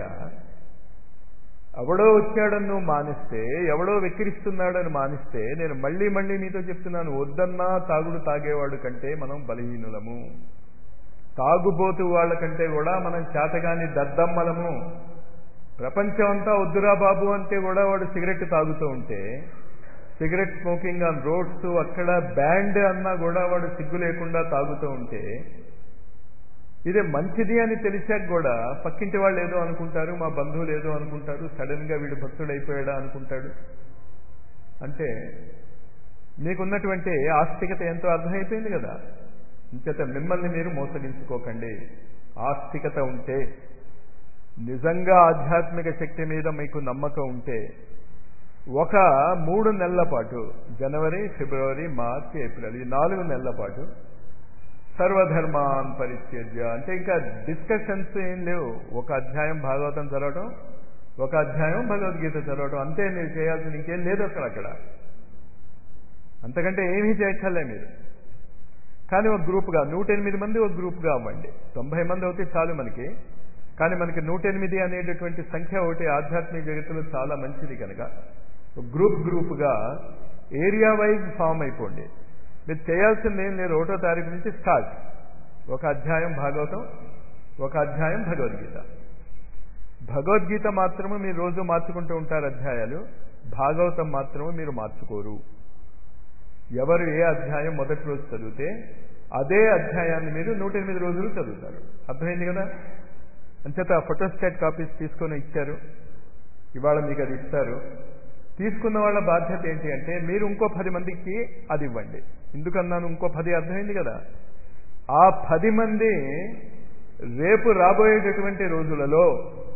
ఎవడో వచ్చాడని నువ్వు మానేస్తే, ఎవడో వెక్కిరిస్తున్నాడని మానేస్తే, నేను మళ్ళీ మళ్ళీ మీతో చెప్తున్నాను, వద్దన్నా తాగుడు తాగేవాడు కంటే మనం బలహీనులము. తాగుబోతు వాళ్ళకంటే కూడా మనం చేతగాని దద్దమ్మలము. ప్రపంచం అంతా వద్దురా బాబు అంటే కూడా వాడు సిగరెట్ తాగుతూ ఉంటే, సిగరెట్ స్మోకింగ్ ఆన్ రోడ్స్ అక్కడ బ్యాండ్ అన్నా కూడా వాడు సిగ్గు లేకుండా తాగుతూ ఉంటే, ఇదే మంచిది అని తెలిసాక కూడా పక్కింటి వాళ్ళు ఏదో అనుకుంటారు, మా బంధువులు ఏదో అనుకుంటారు, సడన్ గా వీడు భక్తుడైపోయాడా అనుకుంటాడు. అంటే మీకున్నటువంటి ఆస్తికత ఎంతో అర్థమైపోయింది కదా. ఇంచేత మిమ్మల్ని మీరు మోసగించుకోకండి. ఆస్తికత ఉంటే, నిజంగా ఆధ్యాత్మిక శక్తి మీద మీకు నమ్మకం ఉంటే, ఒక 3 నెలల పాటు, జనవరి, ఫిబ్రవరి, మార్చి, ఏప్రిల్, ఈ 4 నెలల పాటు సర్వధర్మాన్ పరిత్యజ్య అంటే ఇంకా డిస్కషన్స్ ఏం లేవు. ఒక అధ్యాయం భాగవతం చదవటం, ఒక అధ్యాయం భగవద్గీత చదవటం, అంతే మీరు చేయాల్సింది. ఇంకేం లేదు అసలు అక్కడ. అంతకంటే ఏమీ చేయక్కర్లే మీరు. కానీ ఒక గ్రూప్గా 108 మంది ఒక గ్రూప్గా అవ్వండి. 90 మంది అవుతే చాలు మనకి. కానీ మనకి 108 అనేటటువంటి సంఖ్య ఒకటి ఆధ్యాత్మిక జగత్తులో చాలా మంచిది కనుక గ్రూప్గా ఏరియా వైజ్ ఫామ్ అయిపోండి. మీరు చేయాల్సింది ఏం లేదు. 1వ తారీఖు నుంచి స్టార్ట్. ఒక అధ్యాయం భాగవతం, ఒక అధ్యాయం భగవద్గీత. భగవద్గీత మాత్రమే మీరు రోజు మార్చుకుంటూ ఉంటారు అధ్యాయాలు, భాగవతం మాత్రమే మీరు మార్చుకోరు. ఎవరు ఏ అధ్యాయం మొదటి రోజు చదివితే అదే అధ్యాయాన్ని మీరు 108 రోజులు చదువుతారు. అర్థమైంది కదా. అంచేత ఫోటోస్టాట్ కాపీస్ తీసుకొని ఇచ్చారు, ఇవాళ మీకు అది ఇస్తారు. తీసుకున్న వాళ్ళ బాధ్యత ఏంటి అంటే మీరు ఇంకో 10 మందికి అది ఇవ్వండి. ఎందుకన్నాను ఇంకో 10? అర్థమైంది కదా. ఆ 10 మంది రేపు రాబోయేటటువంటి రోజులలో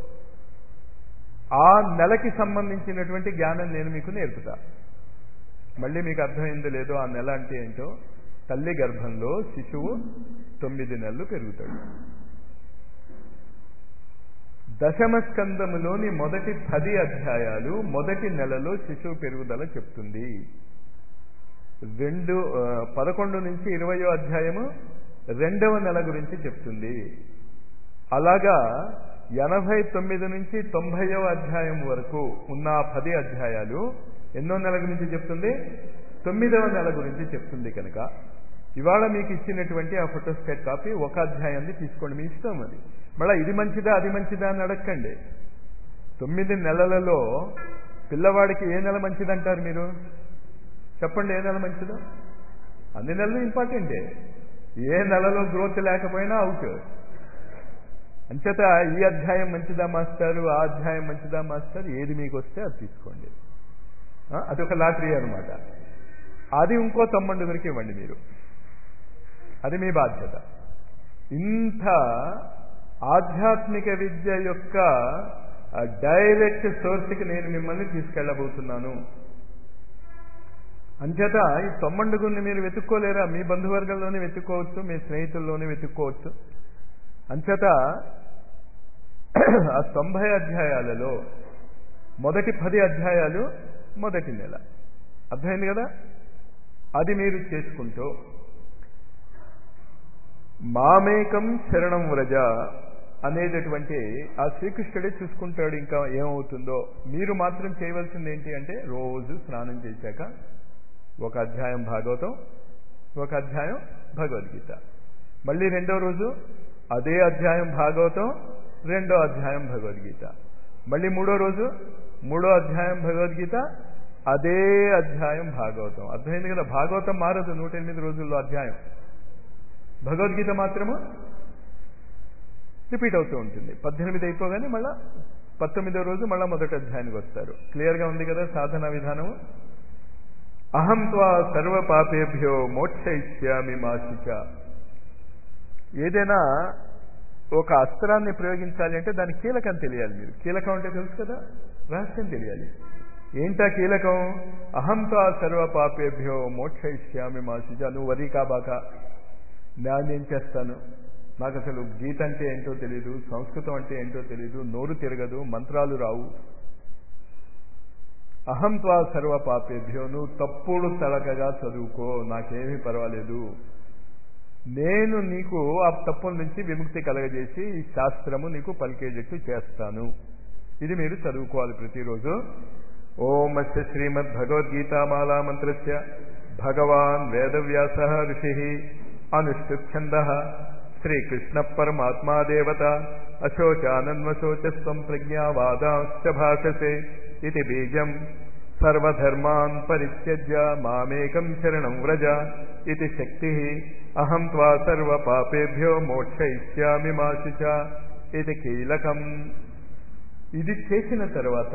ఆ నెలకి సంబంధించినటువంటి జ్ఞానం నేను మీకు నేర్పుతా. మళ్ళీ మీకు అర్థమైందో లేదో, ఆ నెల అంటే ఏంటో. తల్లి గర్భంలో శిశువు 9 నెలలు పెరుగుతాడు. దశమ స్కందములోని మొదటి 10 అధ్యాయాలు మొదటి నెలలో శిశువు పెరుగుదల చెప్తుంది. 11 నుంచి 20వ అధ్యాయము 2వ నెల గురించి చెప్తుంది. అలాగా 89 నుంచి 90వ అధ్యాయం వరకు ఉన్న 10 అధ్యాయాలు ఎన్నో నెల గురించి చెప్తుంది? 9వ నెల గురించి చెప్తుంది. కనుక ఇవాళ మీకు ఇచ్చినటువంటి ఆ ఫోటోస్టాట్ కాపీ ఒక అధ్యాయాన్ని తీసుకోండి, మీ ఇష్టం. అది మళ్ళీ ఇది మంచిదా అది మంచిదా అని అడగండి. 9 నెలలలో పిల్లవాడికి ఏ నెల మంచిదంటారు మీరు? చెప్పండి, ఏ నెల మంచిదో? అన్ని నెలలు ఇంపార్టెంటే. ఏ నెలలో గ్రోత్ లేకపోయినా అవుట్. అంచేత ఈ అధ్యాయం మంచిదా మాస్టారు, ఆ అధ్యాయం మంచిదా మాస్టర్, ఏది మీకు వస్తే అది తీసుకోండి. అదొక లాటరీ అనమాట. అది ఇంకో తమ్ముడికి ఇవ్వండి మీరు. అది మీ బాధ్యత. ఇంత ఆధ్యాత్మిక విద్య యొక్క డైరెక్ట్ సోర్స్కి నేను మిమ్మల్ని తీసుకెళ్ళబోతున్నాను. అంచేత ఈ తొమ్మండుగురిని మీరు వెతుక్కోలేరా? మీ బంధువర్గంలోనే వెతుక్కోవచ్చు, మీ స్నేహితుల్లోనే వెతుక్కోవచ్చు. అంచేత ఆ 90 అధ్యాయాలలో మొదటి 10 అధ్యాయాలు మొదటి నెల. అర్థమైంది కదా. అది మీరు చేసుకుంటూ మామేకం శరణం వ్రజ అనేటటువంటి ఆ శ్రీకృష్ణుడే చూసుకుంటాడు ఇంకా ఏమవుతుందో. మీరు మాత్రం చేయవలసింది ఏంటి అంటే రోజు స్నానం చేశాక ఒక అధ్యాయం భాగవతం, ఒక అధ్యాయం భగవద్గీత. మళ్ళీ 2వ రోజు అదే అధ్యాయం భాగవతం, 2వ అధ్యాయం భగవద్గీత. మళ్ళీ 3వ రోజు 3వ అధ్యాయం భగవద్గీత, అదే అధ్యాయం భాగవతం. అర్థమైంది కదా. భాగవతం మారదు 108 రోజుల్లో అధ్యాయం. భగవద్గీత మాత్రము రిపీట్ అవుతూ ఉంటుంది. 18 అయిపోగానే మళ్ళా 19వ రోజు మళ్ళా మొదటి అధ్యాయానికి వస్తారు. క్లియర్గా ఉంది కదా సాధన విధానం. అహం త్వా సర్వ పాపేభ్యో మోక్షయిష్యామి మా శుచ. ఏదైనా ఒక అస్త్రాన్ని ప్రయోగించాలి అంటే దాని కీలకం తెలియాలి. మీరు కీలకం అంటే తెలుసు కదా, రహస్యం తెలియాలి. ఏంటా కీలకం? అహం త్వా సర్వ పాపేభ్యో మోక్షయిష్యామి మా శుచ. నువ్వు వరి కాబాక, నేనేం చేస్తాను, నాకు అసలు గీత అంటే ఏంటో తెలీదు, సంస్కృతం అంటే ఏంటో తెలీదు, నోరు తిరగదు, మంత్రాలు రావు. అహం త్వా సర్వ పాపేభ్యో, నువ్వు తప్పుడు తలకగా చదువుకో, నాకేమీ పర్వాలేదు. నేను నీకు ఆ తప్పుల నుంచి విముక్తి కలగజేసి ఈ శాస్త్రము నీకు పలికేటట్టు చేస్తాను. ఇది మీరు చదువుకోవాలి ప్రతిరోజు. ఓం అస్య శ్రీమద్ భగవద్గీతామాలా మంత్రస్య భగవాన్ వేదవ్యాస ఋషి అనుష్ఠుప్ ఛందః శ్రీకృష్ణ పరమాత్మా దేవత అశోచానన్వశోచస్వం ప్రజ్ఞావాదాంశ్చ భాషసే ఇది బీజం సర్వధర్మాన్ పరిత్యజ్య మామేకం శరణం వ్రజ ఇది శక్తి అహం త్వా సర్వ పాపేభ్యో మోక్షయిష్యామి మా శుచ ఇది కీలకం. ఇది చేసిన తర్వాత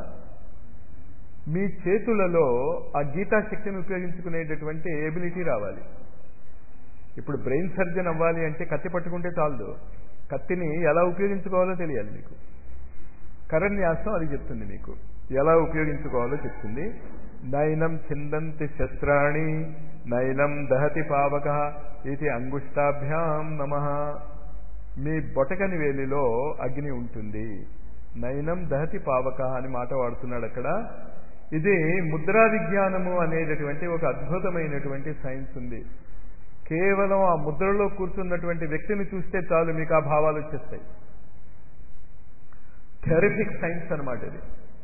మీ చేతులలో ఆ గీతాశక్తిని ఉపయోగించుకునేటటువంటి ఎబిలిటీ రావాలి. ఇప్పుడు బ్రెయిన్ సర్జన్ అవ్వాలి అంటే కత్తి పట్టుకుంటే చాలదు, కత్తిని ఎలా ఉపయోగించుకోవాలో తెలియాలి మీకు. కరన్యాసం అది చెప్తుంది, మీకు ఎలా ఉపయోగించుకోవాలో చెప్తుంది. నైనం చిందంతి శస్త్రాణి నైనం దహతి పావక ఇది అంగుష్టాభ్యాం నమః. మీ బొటకని వేలిలో అగ్ని ఉంటుంది, నైనం దహతి పావక అని మాట వాడుతున్నాడు అక్కడ. ఇది ముద్రా విజ్ఞానము అనేటటువంటి ఒక అద్భుతమైనటువంటి సైన్స్ ఉంది. కేవలం ఆ ముద్రలో కూర్చున్నటువంటి వ్యక్తిని చూస్తే చాలు మీకు ఆ భావాలు వచ్చేస్తాయి. థెరపిక్ సైన్స్ అన్నమాట ఇది.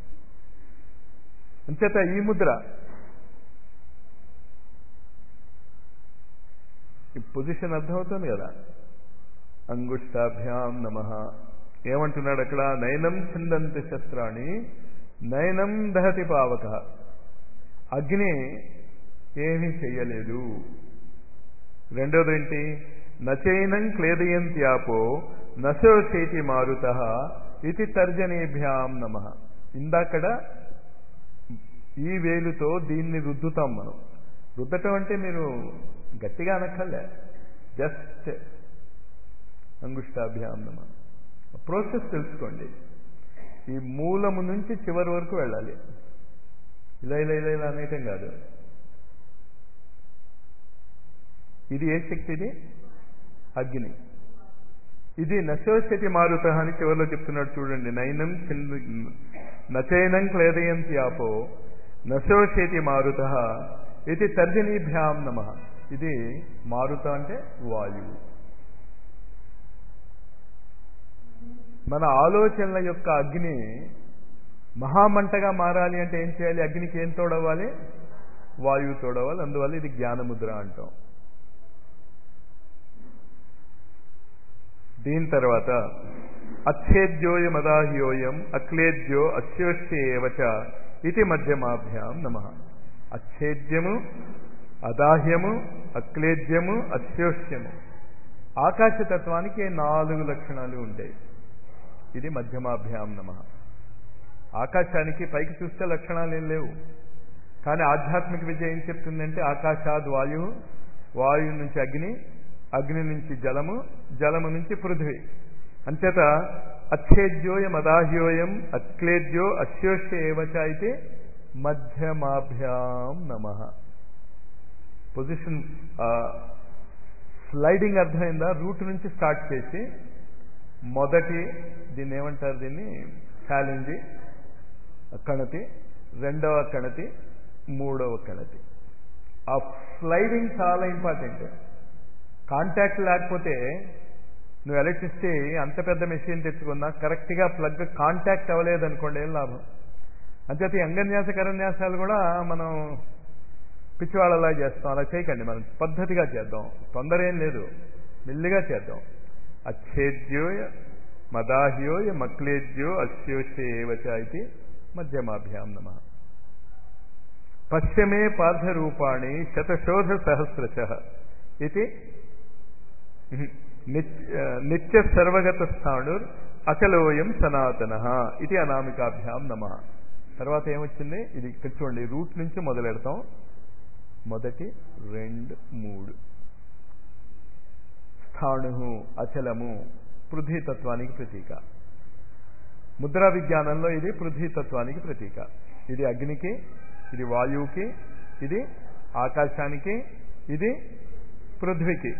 అంచేత ఈ ముద్ర, ఈ పొజిషన్ అర్థమవుతుంది కదా. అంగుష్టాభ్యాం నమః. ఏమంటున్నాడు అక్కడ? నైనం చిందంతి శస్త్రాణి నైనం దహతి పావక. అగ్ని ఏమీ చెయ్యలేదు. రెండోది ఏంటి? నచైనం క్లేదయంత్యాపో నశోచేతి మారుతః ఇది తర్జనేభ్యాం నమః. ఇందాకడ ఈ వేలుతో దీన్ని రుద్దుతాం మనం. రుద్దటం అంటే మీరు గట్టిగా అనక్కర్లే, జస్ట్ అంగుష్టాభ్యాం నమః. ప్రాసెస్ తెలుసుకోండి. ఈ మూలము నుంచి చివరి వరకు వెళ్ళాలి. ఇలా ఇలా ఇలా ఇలా అనేటం కాదు. ఇది ఏ శక్తి? ఇది అగ్ని. ఇది నశోషతి మారుత అని చివరిలో చెప్తున్నాడు చూడండి. నైనం నచైనం క్లేదయంత్యాపో నశోషతి మారుత ఇది తర్జనీభ్యాం నమః. ఇది మారుత అంటే వాయువు. మన ఆలోచనల యొక్క అగ్ని మహామంటగా మారాలి అంటే ఏం చేయాలి? అగ్నికి ఏం తోడవ్వాలి? వాయువు తోడవాలి. అందువల్ల ఇది జ్ఞానముద్ర అంటాం. దీని తర్వాత అచ్ఛేద్యోయమదాహ్యోయం అక్లేద్యో అస్యోష్యేవచ ఇది మధ్యమాభ్యాం నమః. అచ్ఛేద్యము, అదాహ్యము, అక్లేద్యము, అస్యోష్యము. ఆకాశతత్వానికి 4 లక్షణాలు ఉంటాయి. ఇది మధ్యమాభ్యాం నమః. ఆకాశానికి పైకి చూస్తే లక్షణాలు ఏం లేవు, కానీ ఆధ్యాత్మిక విద్య ఏం చెప్తుందంటే ఆకాశాద్ వాయువు, వాయువు నుంచి అగ్ని, అగ్ని నుంచి జలము, జలము నుంచి పృథ్వీ. అంచేత అచ్ఛేద్యోయం అదాహ్యోయం అక్లేద్యో అస్యోష్య ఏవచ అయితే మధ్యమాభ్యాం నమః. పొజిషన్ స్లైడింగ్ అర్థమైందా? రూట్ నుంచి స్టార్ట్ చేసి మొదటి దీన్ని ఏమంటారు? దీన్ని ఛాలెంజ్ కణతి, రెండవ కణతి, మూడవ కణతి. ఆ స్లైడింగ్ చాలా ఇంపార్టెంట్. కాంటాక్ట్ లేకపోతే నువ్వు ఎలక్ట్రిసిటీ అంత పెద్ద మెషిన్ తెచ్చుకున్నా కరెక్ట్గా ప్లగ్ కాంటాక్ట్ అవ్వలేదనుకోండి ఏం లాభం. అంచేత ఈ అంగన్యాస కరన్యాసాలు కూడా మనం పిచ్చివాళ్ళలా చేస్తాం. అలా చేయకండి, మనం పద్ధతిగా చేద్దాం. తొందర ఏం లేదు, మెల్లిగా చేద్దాం. అచ్ఛేద్యోయ మదాహ్యోయ మక్లేద్యో అస్యోష్య ఏవచ ఇది మధ్యమాభ్యాం నమః. పశ్చిమే పార్థరూపాణి శతశోధ సహస్రశః ఇది నిత్య సర్వగత స్థాణుర్ అచలోయం సనాతనః ఇది అనామికాభ్యాం నమః. తర్వాత ఏమొచ్చింది? ఇది ఇక్కడ చూడండి, రూట్ నుంచి మొదలెడతాం. మొదటి 2 3 స్థాణు అచలము పృథ్వీతత్వానికి ప్రతీక. ముద్రా విజ్ఞానంలో ఇది పృథ్వీతత్వానికి ప్రతీక. ఇది అగ్నికి, ఇది వాయువుకి, ఇది ఆకాశానికి, ఇది పృథ్వీకి.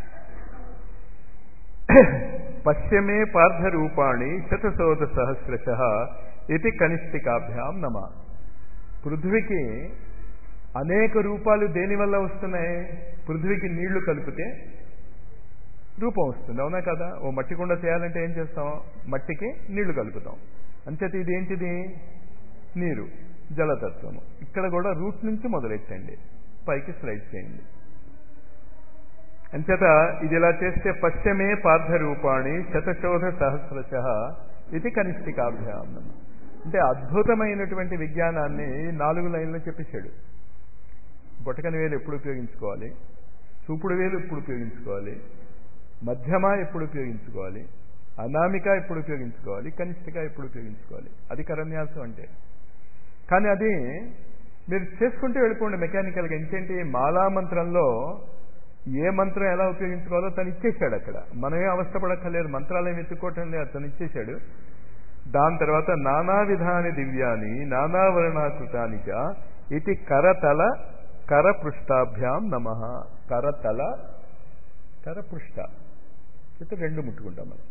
పశ్చిమే పార్థరూపాణి శతశోధ సహస్రశః ఇది కనిష్ఠికాభ్యాం నమః. పృథ్వీకి అనేక రూపాలు దేనివల్ల వస్తున్నాయి? పృథ్వీకి నీళ్లు కలిపితే రూపం వస్తుంది, అవునా కదా? ఓ మట్టి కుండ చేయాలంటే ఏం చేస్తాం? మట్టికి నీళ్లు కలుపుతాం. అంచేత ఇది ఏంటిది? నీరు, జలతత్వము. ఇక్కడ కూడా రూట్ నుంచి మొదలెట్టండి, పైకి స్లైడ్ చేయండి. అంచేత ఇది ఇలా చేస్తే పశ్చిమే పార్థరూపాణి శతశోధ సహస్రశ ఇది కనిష్ఠికాభ్యాం. అంటే అద్భుతమైనటువంటి విజ్ఞానాన్ని 4 లైన్లో చెప్పేశాడు. బొటకని వేలు ఎప్పుడు ఉపయోగించుకోవాలి, చూపుడు వేలు ఎప్పుడు ఉపయోగించుకోవాలి, మధ్యమ ఎప్పుడు ఉపయోగించుకోవాలి, అనామిక ఎప్పుడు ఉపయోగించుకోవాలి, కనిష్ఠిక ఎప్పుడు ఉపయోగించుకోవాలి. అది కరన్యాసం అంటే. కానీ అది మీరు చేసుకుంటూ వెళ్ళిపోండి మెకానికల్గా. ఇంకేంటి, మాలా మంత్రంలో ఏ మంత్రం ఎలా ఉపయోగించుకోవాలో తను ఇచ్చేశాడు అక్కడ. మనమే అవస్థపడక్కర్లేదు, మంత్రాలు ఏమి ఎత్తుకోవటం లేదు, తను ఇచ్చేశాడు. దాని తర్వాత నానా విధాని దివ్యాని నానావర్ణాకృతాని చ ఇది కరతల కరపృష్టాభ్యాం నమః. కరతల కరపృష్ట అయితే 2 ముట్టుకుంటాం మనం.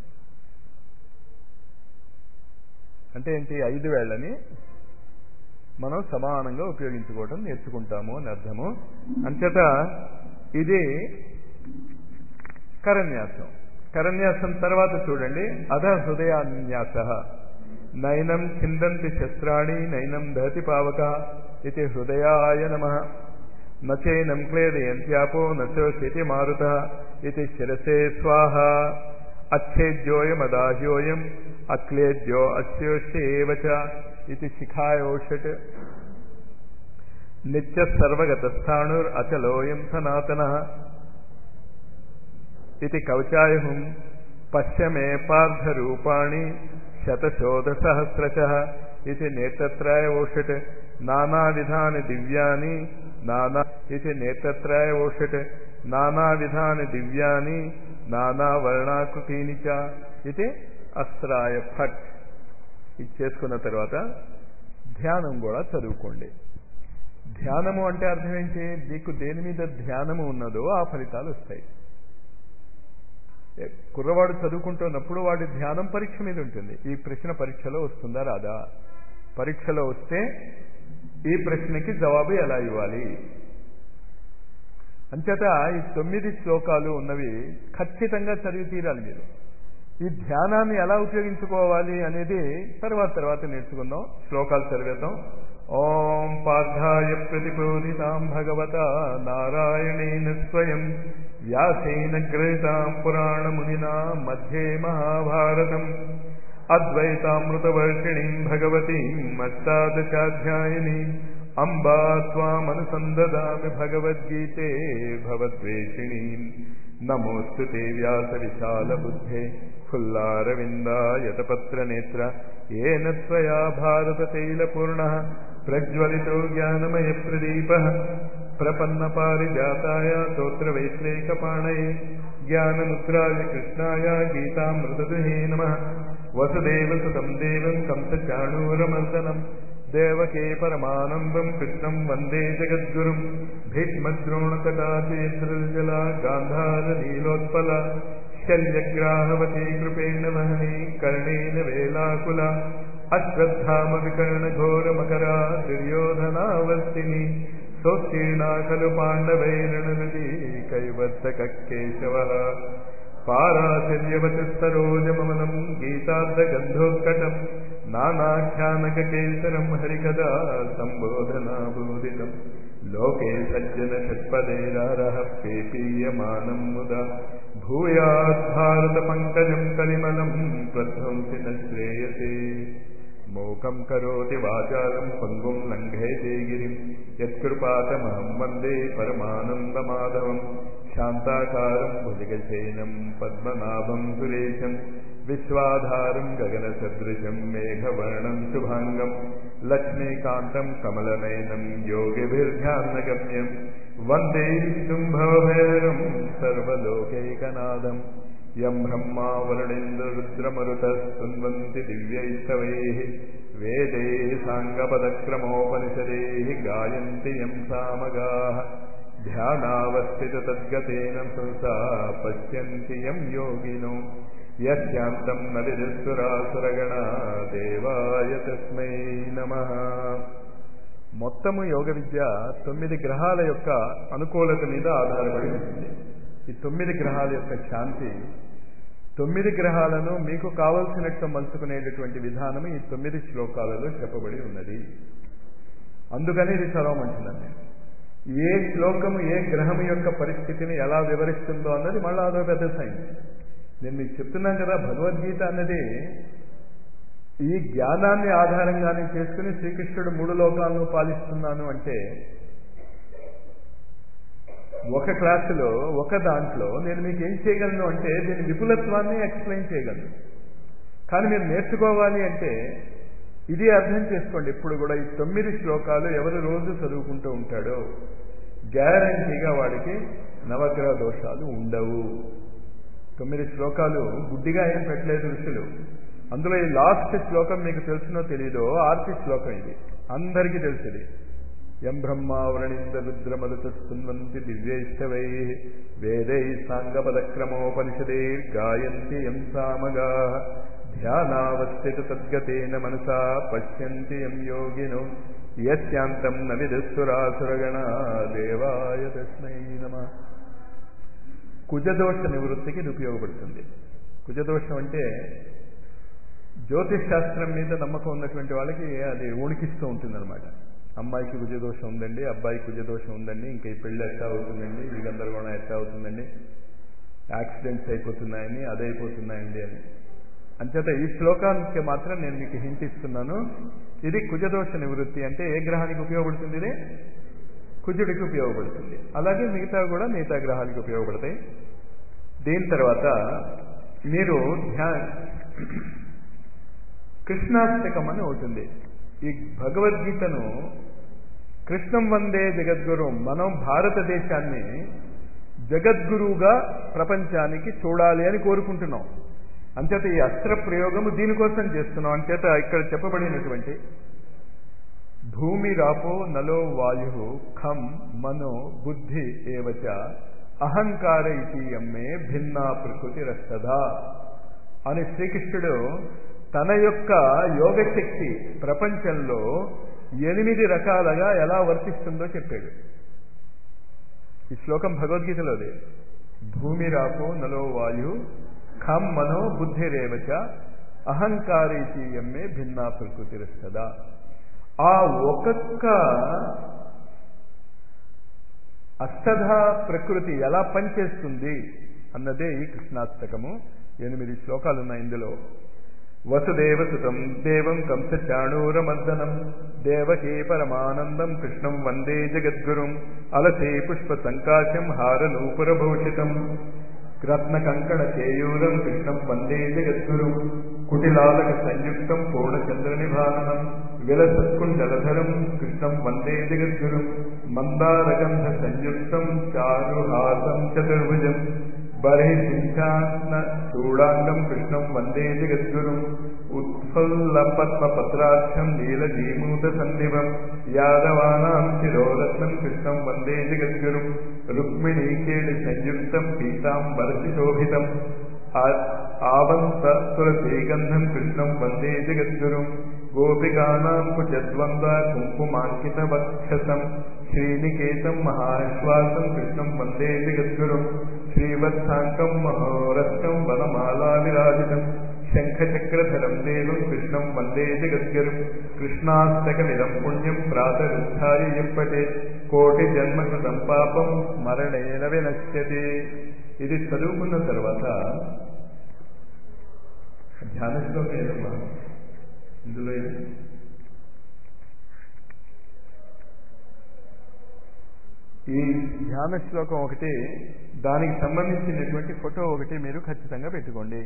అంటే ఏంటి, 5 వేళ్ళని మనం సమానంగా ఉపయోగించుకోవడం నేర్చుకుంటాము అని అర్థము. అంచేత ఇది కరన్యాసం. కరన్యాసం తర్వాత చూడండి, అధ హృదయాన్యాస. నైనం చిందంతి శస్త్రాణి నైనం దహతి పావక ఇది హృదయాయ నమః. నచైనం క్లేదయంత్యాపో నచోషేతి మారుతః ఇది శిరసే స్వాహ. అచ్ఛేద్యోయమదాహ్యోయం అక్లేద్యో అస్యోష్యేవ చ ఇది శిఖాయోషట్. నిత్య సర్వగతస్థాణుర్ అచలోయం సనాతనః ఇది కవచాయుహం. పశ్యమే పార్థరూపాణి శతశోధ సహస్రశః ఇది నేత్రత్రయోషట్. నానావిధాని దివ్యాని ఇది నేత్రత్రయోషట్. నానావిధాని దివ్యాని నానావర్ణాకృతీని చ ఇది అస్త్రాయ ఫట్. ఇది చేసుకున్న తర్వాత ధ్యానం కూడా చదువుకోండి. ధ్యానము అంటే అర్థం ఏంటి, నీకు దేని మీద ధ్యానము ఉన్నదో ఆ ఫలితాలు వస్తాయి. కుర్రవాడు చదువుకుంటున్నప్పుడు వాడి ధ్యానం పరీక్ష మీద ఉంటుంది. ఈ ప్రశ్న పరీక్షలో వస్తుందా రాదా, పరీక్షలో వస్తే ఈ ప్రశ్నకి జవాబు ఎలా ఇవ్వాలి. అంచేత ఈ 9 శ్లోకాలు ఉన్నవి ఖచ్చితంగా చదివి తీరాలి మీరు. ఈ ధ్యానాన్ని ఎలా ఉపయోగించుకోవాలి అనేది తర్వాత నేర్చుకుందాం. శ్లోకాలు చదివేద్దాం. ఓం పార్థాయ ప్రతిబోధితాం భగవతా నారాయణేన స్వయం వ్యాసేన గ్రహీతాం పురాణమునినా మధ్యే మహాభారతం అద్వైతామృతవర్షిణీం భగవతీం అష్టాదశాధ్యాయినీం అంబా త్వామనుసందదామి భగవద్గీతే భవద్వేషిణీం. నమోస్తు తే వ్యాస విశాల బుద్ధే ఫుల్లారవిందాయతపత్ర నేత్ర ఏన త్వయా భారత తైలపూర్ణః ప్రజ్వలితో జ్ఞానమయ ప్రదీపః ప్రపన్న పారిజాతాయ స్తోత్రవైశ్లేషపాణయే జ్ఞానముద్రాయ కృష్ణాయ గీతామృతదుహే నమః. వసుదేవసుతం దేవం కంసచాణూరమర్దనం దేవకే పరమానందం కృష్ణం వందే జగద్గురుం. భీష్మద్రోణకటాచేత్రజల గాంధార నీలోత్పల శల్యగ్రాహవతి కృపేణ వహని కర్ణేన వేలాకుల అశ్వత్థామ వికర్ణఘోరమకరా దుర్యోధనావర్తిని సోత్కీర్ణా ఖలు పాండవైరణనదీ కైవర్తక కేశవః. పారాశర్యవచస్తరోజమమనం గీతార్థగంధోత్కటం నానాఖ్యానకేసరం హరికదా సంబోధనాబోధితం. లోకే సజ్జన షట్పదేరారః పేపీయమానం ముదా భూయాద్భారత పంకజం కలిమలం ప్రధ్వంసిన శ్రేయసే. మూకం కరోతి వాచాలం పంగుం లంఘయతే గిరిం యత్కృపాతమహం వందే పరమానందమాధవం. శాంతాకారం భుజగశయనం పద్మనాభం సురేశం విశ్వాధారం గగనసదృశం మేఘవర్ణం శుభాంగం లక్ష్మీకాంతం కమలనయనం యోగిభిర్ధ్యానగమ్యం వందే విష్ణుం భవభైరవం సర్వలోకైకనాథం. యం బ్రహ్మా వరుణేంద్రరుద్రమరుతస్తున్వంతి దివ్యైస్తవైః వేదే సాంగపదక్రమోపనిషదేః గాయంతి యం సామగాః. ధ్యానావస్థితతద్గతేన సంసా పశ్యంతి యం యోగినో యస్యాంతం న విదుఃసురాసురగణా దేవాయ తస్మై నమః. మొత్తము యోగ విద్య 9 గ్రహాల యొక్క అనుకూలత మీద ఆధారపడి ఉంటుంది. ఈ 9 గ్రహాల యొక్క శాంతి, 9 గ్రహాలను మీకు కావలసినట్టు మలుచుకునేటటువంటి విధానం ఈ 9 శ్లోకాలలో చెప్పబడి ఉన్నది. అందుకని ఇది చదవమంటున్నాను నేను. ఏ శ్లోకము ఏ గ్రహం యొక్క పరిస్థితిని ఎలా వివరిస్తుందో అన్నది మళ్ళీ అదో పెద్ద సైన్స్. నేను మీకు చెప్తున్నాను కదా, భగవద్గీత అన్నది ఈ జ్ఞానాన్ని ఆధారంగానే చేసుకుని శ్రీకృష్ణుడు 3 లోకాలను పాలిస్తున్నాను అంటే, ఒక క్లాసులో ఒక దాంట్లో నేను మీకు ఏం చేయగలను అంటే దీని విపులత్వాన్ని ఎక్స్ప్లెయిన్ చేయగలను. కానీ మీరు నేర్చుకోవాలి అంటే ఇది అర్థం చేసుకోండి. ఇప్పుడు కూడా ఈ 9 శ్లోకాలు ఎవరు రోజు చదువుకుంటూ ఉంటాడో గ్యారంటీగా వాడికి నవగ్రహ దోషాలు ఉండవు. 9 శ్లోకాలు గుడ్డిగా ఏం పెట్టలేదు ఋషులు. అందులో ఈ లాస్ట్ శ్లోకం మీకు తెలుసునో తెలీదో 6వ శ్లోకం. ఇది అందరికీ తెలిసింది. యం బ్రహ్మా వృణింద రుద్రమరుతస్తున్వంతి దివ్యైష్టవై వేదై సాంగపదక్రమోపనిషదైర్గాయంతి యం సామగా ధ్యానావస్థిత తద్గతేన మనసా పశ్యంతి యం యోగినో యస్యాంతం న విదుఃసురాసురగణా దేవాయ తస్మై నమః. కుజదోష నివృత్తికి ఇది ఉపయోగపడుతుంది. కుజదోషం అంటే జ్యోతిష్ శాస్త్రం మీద నమ్మకం ఉన్నటువంటి వాళ్ళకి అది ఉణికిస్తూ ఉంటుందన్నమాట. అమ్మాయికి కుజదోషం ఉందండి, అబ్బాయికి కుజదోషం ఉందండి, ఇంకా ఈ పెళ్ళి ఎట్లా అవుతుందండి, ఈ గందరగోళం ఎట్లా అవుతుందండి, యాక్సిడెంట్స్ అయిపోతున్నాయని, అదైపోతున్నాయండి అని. అంచేత ఈ శ్లోకానికి మాత్రం నేను మీకు హింట్ ఇస్తున్నాను. ఇది కుజదోష నివృత్తి అంటే ఏ గ్రహానికి ఉపయోగపడుతుంది? ఇది కుజుడికి ఉపయోగపడుతుంది. అలాగే మిగతా కూడా మిగతా గ్రహానికి ఉపయోగపడతాయి. దీని తర్వాత మీరు కృష్ణాష్టకం అని అవుతుంది. ఈ భగవద్గీతను కృష్ణం వందే జగద్గురు, మనం భారతదేశాన్ని జగద్గురువుగా ప్రపంచానికి చూడాలి అని కోరుకుంటున్నాం. అంచేత ఈ అస్త్ర ప్రయోగము దీనికోసం చేస్తున్నాం. అంచేత ఇక్కడ చెప్పబడినటువంటి భూమి రాపో నలో వాయు ఖం మనో బుద్ధి ఏవచ అహంకార ఇతీయమ్మే భిన్నా ప్రకృతి రస్తదా అని శ్రీకృష్ణుడు తన యొక్క యోగశక్తి ప్రపంచంలో 8 రకాలుగా ఎలా వర్తిస్తుందో చెప్పాడు. ఈ శ్లోకం భగవద్గీతలోదే. భూమి రాపో నలో వాయు ఖం మనో బుద్ధిరేవచ అహంకారీతీయమ్మే భిన్నా ప్రకృతి రస్తదా. ఆ ఒక్కొక్క అష్టధా ప్రకృతి ఎలా పనిచేస్తుంది అన్నదే ఈ కృష్ణాష్టకము. 8 శ్లోకాలు ఉన్నాయి ఇందులో. వసుదేవసుతం దేవం కంసచాణూరమర్దనం దేవకీ పరమానందం కృష్ణం వందే జగద్గురుం అలసే పుష్ప సంకాశం హారనూపురభూషితం రత్నకంకణ కేయూరం కృష్ణం వందే జగద్గురుం కుటిలాలక సంయుక్తం పూర్ణచంద్రనిభానం విలసత్కుండలధరం కృష్ణం వందే జగద్గురుం మందారగంధ సంయుక్తం చారుహాసం చతుర్భుజం బర్హిసించాన్న చూడాంగం కృష్ణం వందే జగద్గురుం ఉత్ఫుల్లపద్మపత్రాక్షం నీలజీమూత సన్నిభం యాదవానాం శిరోరత్నం కృష్ణం వందే జగద్గురుం రుక్మిణీకేళి సంయుక్తం పీతాంబరసి శోభితం ఆవంత తులసీగంధం కృష్ణం వందే జగద్గురుం గోపికానాం కుచద్వంద్వ కుంకుమాంకిత వక్షసం శ్రీనికేతం మహాశ్వాసం కృష్ణం వందే జగద్గురుం శ్రీవత్సాంకం మహోరస్తం వనమాలా విరాజితం శంఖచక్రధరం దేవం కృష్ణం వందే జగద్గురుం కృష్ణాష్టకమిదం పుణ్యం ప్రాతరుత్థాయ యప్పటే కోటి జన్మకృతం పాపం స్మరణేన వినశ్యతే. ఇది చదువుకున్న తర్వాత ధ్యాన శ్లోకం ఏదమ్మా ఇందులో ఈ ధ్యాన శ్లోకం ఒకటి, దానికి సంబంధించినటువంటి ఫోటో ఒకటి మీరు ఖచ్చితంగా పెట్టుకోండి.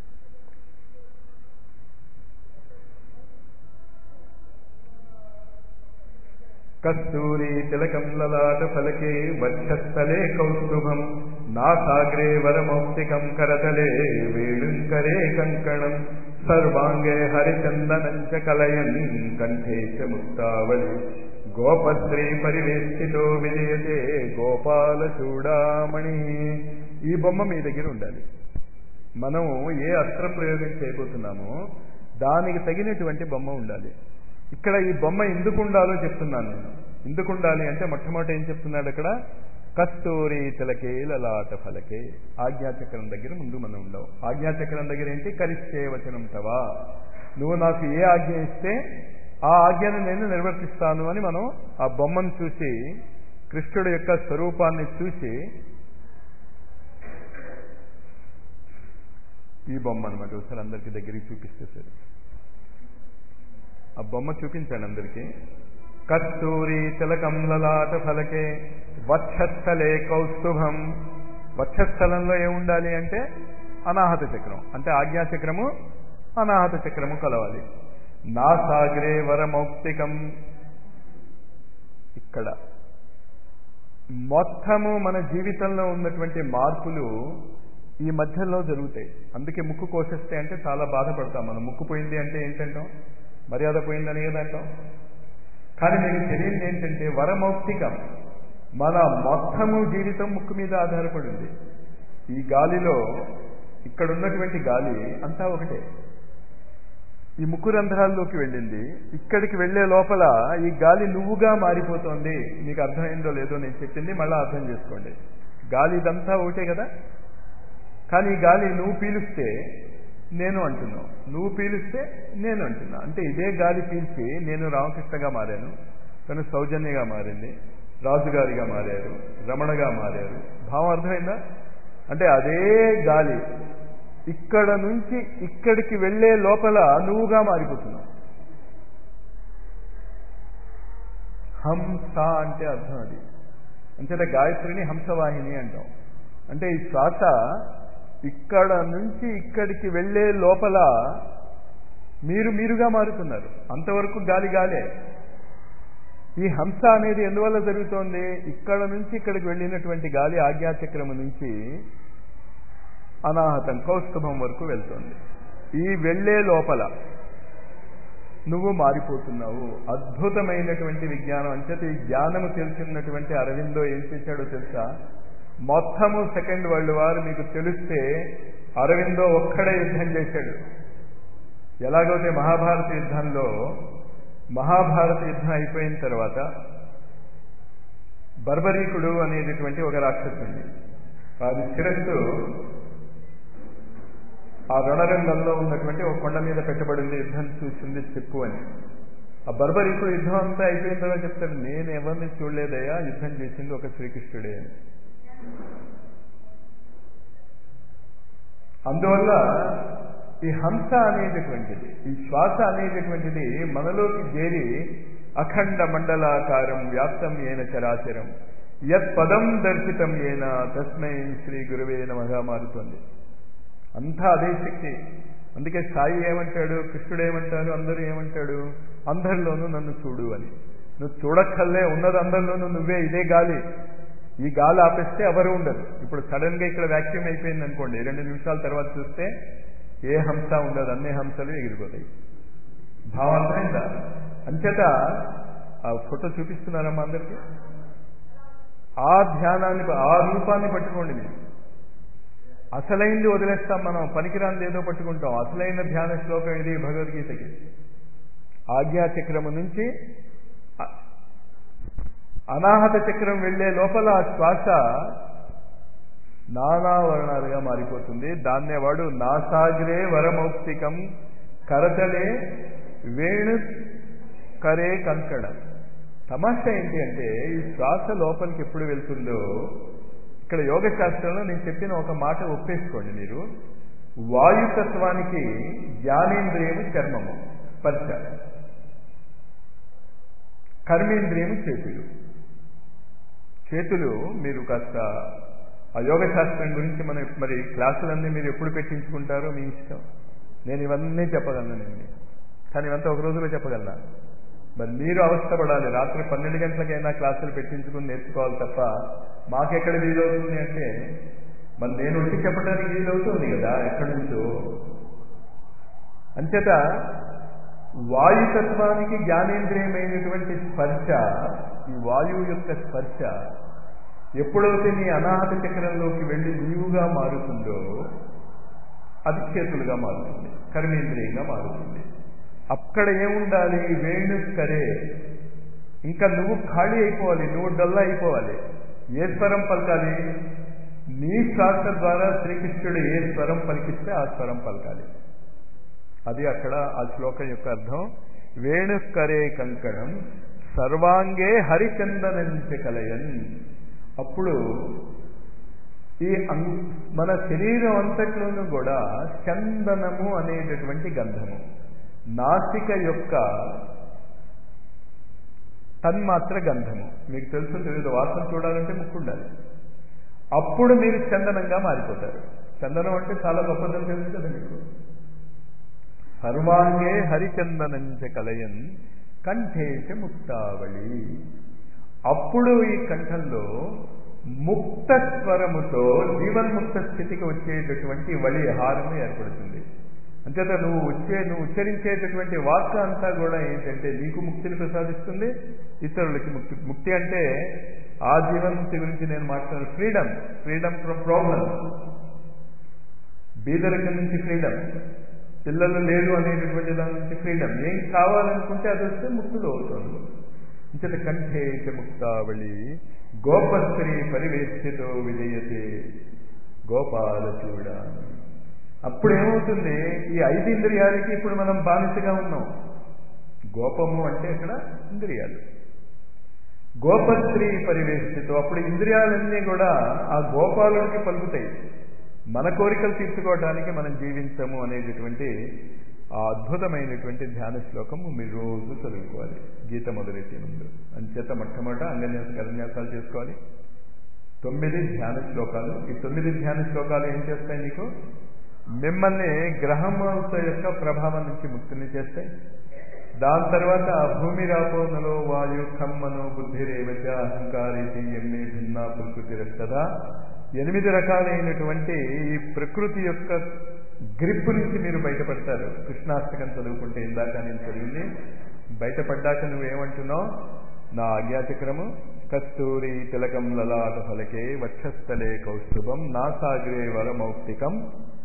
కస్తూరి తిలకం లలాట ఫలకే వక్షస్థలే కౌస్తుభం నాసాగ్రే వరమౌక్తికం కరతలే వేణుంకరే కంకణం సర్వాంగే హరిచందనం చ కలయన్ కంఠే చ ముక్తావళి గోపశ్రీ పరివేష్టితో విజయతే గోపాల చూడామణి. ఈ బొమ్మ మీ దగ్గర ఉండాలి. మనం ఏ అస్త్ర ప్రయోగం చేయబోతున్నామో దానికి తగినటువంటి బొమ్మ ఉండాలి. ఇక్కడ ఈ బొమ్మ ఎందుకు ఉండాలో చెప్తున్నాను నేను. ఎందుకు ఉండాలి అంటే మొట్టమొదటి ఏం చెప్తున్నాడు అక్కడ? కస్తూరి తిలకే లలాట ఫలకే. ఆజ్ఞాచక్రం దగ్గర ముందు మనం ఉండవు. ఆజ్ఞాచక్రం దగ్గర ఏంటి? కరిష్టే వచనం తవా, నువ్వు నాకు ఏ ఆజ్ఞ ఇస్తే ఆ ఆజ్ఞను నేను నిర్వర్తిస్తాను అని మనం ఆ బొమ్మను చూసి కృష్ణుడి యొక్క స్వరూపాన్ని చూసి, ఈ బొమ్మ అనమాట, ఒకసారి అందరికీ దగ్గరికి చూపిస్తే సరే, ఆ బొమ్మ చూపించండి అందరికీ. కస్తూరి తిలకం లలాట ఫలకే వక్షస్థలే కౌస్తుభం. వక్షస్థలంలో ఏముండాలి అంటే అనాహత చక్రం, అంటే ఆజ్ఞాచక్రము అనాహత చక్రము కలవాలి. నాసాగ్రే వరమౌక్తికం. ఇక్కడ మొత్తము మన జీవితంలో ఉన్నటువంటి మార్పులు ఈ మధ్యలో జరుగుతాయి. అందుకే ముక్కు కోసేస్తే అంటే చాలా బాధపడతాం మనం. ముక్కు పోయింది అంటే ఏంటంటాం? మర్యాద పోయిందని ఏదంటాం. కానీ మీకు తెలియదు ఏంటంటే వరమౌక్తికం, మన మొత్తము జీవితం ముక్కు మీద ఆధారపడింది. ఈ గాలిలో ఇక్కడ ఉన్నటువంటి గాలి అంతా ఒకటే, ఈ ముక్కు రంధ్రాల్లోకి వెళ్ళింది. ఇక్కడికి వెళ్లే లోపల ఈ గాలి నువ్వుగా మారిపోతుంది. మీకు అర్థమైందో లేదో నేను చెప్పింది మళ్ళీ అర్థం చేసుకోండి. గాలి ఇదంతా ఒకటే కదా, కానీ ఈ గాలి నువ్వు పీలిస్తే నేను అంటున్నావు, నువ్వు పీలిస్తే నేను అంటున్నా. అంటే ఇదే గాలి పీల్చి నేను రామకృష్ణగా మారాను, తను సౌజన్యగా మారింది, రాజుగారిగా మారారు, రమణగా మారారు. భావం అర్థమైందా? అంటే అదే గాలి ఇక్కడ నుంచి ఇక్కడికి వెళ్లే లోపల నువ్వుగా మారిపోతున్నావు. హంస అంటే అర్థం అది. అంచేత గాయత్రిని హంసవాహిని అంటాం. అంటే ఈ శ్వాస ఇక్కడ నుంచి ఇక్కడికి వెళ్లే లోపల మీరుగా మారుతున్నారు. అంతవరకు గాలి గాలే. ఈ హంస అనేది ఎందువల్ల జరుగుతోంది? ఇక్కడ నుంచి ఇక్కడికి వెళ్ళినటువంటి గాలి ఆజ్ఞాచక్రము నుంచి అనాహతం కౌస్తుభం వరకు వెళ్తోంది. ఈ వెళ్లే లోపల నువ్వు మారిపోతున్నావు. అద్భుతమైనటువంటి విజ్ఞానం. అంచేత ఈ జ్ఞానము తెలిసినటువంటి అరవిందో ఏం చేశాడో తెలుసా? మొత్తము సెకండ్ వరల్డ్ వార్ మీకు తెలిస్తే అరవిందో ఒక్కడే యుద్ధం చేశాడు. ఎలాగైతే మహాభారత యుద్ధంలో, మహాభారత యుద్ధం అయిపోయిన తర్వాత బర్బరీకుడు అనేటటువంటి ఒక రాక్షసుడిని, వారి శిరస్సు ఆ రణరంగంలో ఉన్నటువంటి ఒక కొండ మీద పెట్టబడింది. యుద్ధం చూసింది చెప్పు అని. ఆ బర్బరీకుడు యుద్ధం అంతా అయిపోయిన తర్వాత చెప్తాడు, నేను ఎవరిని చూడలేదయ్యా, యుద్ధం చేసింది ఒక శ్రీకృష్ణుడే అని. అందువల్ల ఈ హంస అనేటటువంటిది, ఈ శ్వాస అనేటటువంటిది మనలోకి చేరి అఖండ మండలాకారం వ్యాప్తం ఏన చరాచరం యత్ పదం దర్శితం ఏన తస్మై శ్రీ గురువే నమః మారుతుంది. అంతా అదే శక్తి. అందుకే సాయి ఏమంటాడు, కృష్ణుడు ఏమంటారు, అందరూ ఏమంటాడు? అందరిలోనూ నన్ను చూడు అని. నువ్వు చూడక్కర్లే, ఉన్నది అందరిలోనూ నువ్వే. ఇదే గాలి. ఈ గాలి ఆపేస్తే ఎవరు ఉండరు. ఇప్పుడు సడన్ గా ఇక్కడ వ్యాక్యూమ్ అయిపోయింది అనుకోండి, 2 నిమిషాల తర్వాత చూస్తే ఏ హంస ఉండదు, అన్ని హంసలు ఎగిరిపోతాయి. భావార్థమైందా? అంచేత ఆ ఫోటో చూపిస్తున్నారమ్మా అందరికీ. ఆ ధ్యానాన్ని, ఆ రూపాన్ని పట్టుకోండి మీరు. అసలైంది వదిలేస్తాం మనం, పనికిరాంది ఏదో పట్టుకుంటాం. అసలైన ధ్యాన శ్లోకం ఇది భగవద్గీతకి. ఆజ్ఞాచక్రము నుంచి అనాహత చక్రం వెళ్లే లోపల ఆ శ్వాస నానా వర్ణాలుగా మారిపోతుంది. దాన్నే వాడు నాసాగ్రే వరమౌక్తికం కరతలే వేణు కరే కంకణం. తమాషా ఏంటి అంటే ఈ శ్వాస లోపలికి ఎప్పుడు వెళ్తుందో, ఇక్కడ యోగ శాస్త్రంలో నేను చెప్పిన ఒక మాట ఒప్పేసుకోండి మీరు. వాయుతత్వానికి జ్ఞానేంద్రియము చర్మము, స్పర్శ. కర్మేంద్రియము చేతులు. చేతులు మీరు కాస్త ఆ యోగ శాస్త్రం గురించి మరి క్లాసులన్నీ మీరు ఎప్పుడు పెట్టించుకుంటారో మీ ఇష్టం. నేను ఇవన్నీ చెప్పగలను నేను, కానీ ఇవంతా ఒక రోజులో చెప్పగలనా? మరి మీరు అవస్థపడాలి. రాత్రి 12 గంటలకైనా క్లాసులు పెట్టించుకుని నేర్చుకోవాలి తప్ప మాకెక్కడ వీలవుతుంది అంటే, మరి నేను వచ్చి చెప్పడానికి వీలవుతుంది కదా ఎక్కడి నుంచో. అంచేత వాయుతత్వానికి జ్ఞానేంద్రియమైనటువంటి స్పర్శ, ఈ వాయువు యొక్క స్పర్శ ఎప్పుడైతే నీ అనాహత చక్రంలోకి వెళ్ళి నీవుగా మారుతుందో అది చేతులుగా మారుతుంది, కర్మేంద్రియంగా మారుతుంది. అక్కడ ఏముండాలి? వేణుకరే. ఇంకా నువ్వు ఖాళీ అయిపోవాలి, నువ్వు డల్లా అయిపోవాలి. ఏ స్వరం పలకాలి? నీ శ్వాస ద్వారా శ్రీకృష్ణుడు ఏ స్వరం పలికిస్తే ఆ స్వరం పలకాలి. అది అక్కడ ఆ శ్లోకం యొక్క అర్థం. వేణుకరే కంకణం సర్వాంగే హరిచందనంచ కలయన్. అప్పుడు ఈ మన శరీరం అంతట్లోనూ కూడా చందనము అనేటటువంటి గంధము, నాసిక యొక్క తన్మాత్ర గంధము. మీకు తెలుసు తెలియదు, వాసన చూడాలంటే ముక్కు ఉండాలి. అప్పుడు మీరు చందనంగా మారిపోతారు. చందనం అంటే చాలా గొప్పదని తెలుసు కదా మీకు. సర్వాంగే హరిచందనంచ కలయన్ కంఠేశ ముక్తావళి. అప్పుడు ఈ కంఠంలో ముక్త స్వరముతో జీవన్ముక్త స్థితికి వచ్చేటటువంటి వళి హారము ఏర్పడుతుంది. అంచేత నువ్వు ఉచ్చరించేటటువంటి వాక్ అంతా కూడా ఏంటంటే నీకు ముక్తిని ప్రసాదిస్తుంది, ఇతరులకి ముక్తి. ముక్తి అంటే ఆ జీవన్ముక్తి గురించి నేను మాట్లాడాను. ఫ్రీడమ్ ఫ్రమ్ ప్రాబ్లమ్, బీదరికం నుంచి ఫ్రీడమ్, పిల్లలు లేదు అనేటటువంటి దాని నుంచి ఫ్రీడమ్. ఏం కావాలనుకుంటే అది వస్తే ముక్తులు అవుతుంది. ఇంతటి కంఠేశ ముక్తావళి గోపస్త్రీ పరివేష్టితో విజయతే గోపాల చూడ. అప్పుడు ఏమవుతుంది, ఈ 5 ఇంద్రియాలకి ఇప్పుడు మనం బానిసగా ఉన్నాం. గోపము అంటే ఇక్కడ ఇంద్రియాలు. గోపస్త్రీ పరివేష్టితో, అప్పుడు ఇంద్రియాలన్నీ కూడా ఆ గోపాలుడికి పలుకుతాయి. మన కోరికలు తీర్చుకోవడానికి మనం జీవించము అనేటటువంటి ఆ అద్భుతమైనటువంటి ధ్యాన శ్లోకము మీరు రోజు చదువుకోవాలి గీత మొదలెట్టే ముందు. అంచేత మొట్టమొదట కరన్యాసాలు చేసుకోవాలి. 9 ధ్యాన శ్లోకాలు. ఈ 9 ధ్యాన శ్లోకాలు ఏం చేస్తాయి, నీకు మిమ్మల్ని గ్రహముల యొక్క ప్రభావం నుంచి ముక్తిని చేస్తాయి. దాని తర్వాత భూమి రాపోనలో వాయు ఖమ్మను బుద్ధిరేవచ అహంకారేతి ఎమ్మే భిన్నా ప్రకృతి రక్షద. 8 రకాలైనటువంటి ఈ ప్రకృతి యొక్క గ్రిప్ నుంచి మీరు బయటపడతారు. కృష్ణాష్టకం చదువుకుంటే ఇందాక నేను చదివింది. బయటపడ్డాక నువ్వేమంటున్నావు, నా ఆజ్ఞాచక్రము కస్తూరి తిలకం లలాట ఫలకే వక్షస్థలే కౌస్తుభం నాసాగ్రే వరమౌక్తికం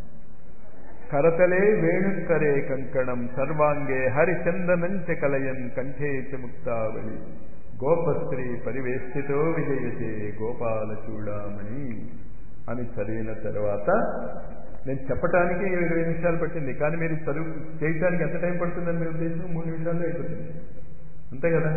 కరతలే వేణుకరే కంకణం సర్వాంగే హరిచందనంచ కలయన్ కంఠే చ ముక్తావళి గోపస్త్రీ పరివేష్టితో విజయతే గోపాల చూడామణి అని చదివిన తర్వాత, నేను చెప్పటానికి 20 నిమిషాలు పట్టింది, కానీ మీరు చదువు చేయడానికి ఎంత టైం పడుతుందని మీ ఉద్దేశం? 3 నిమిషాల్లో అయిపోతుంది, అంతే కదా.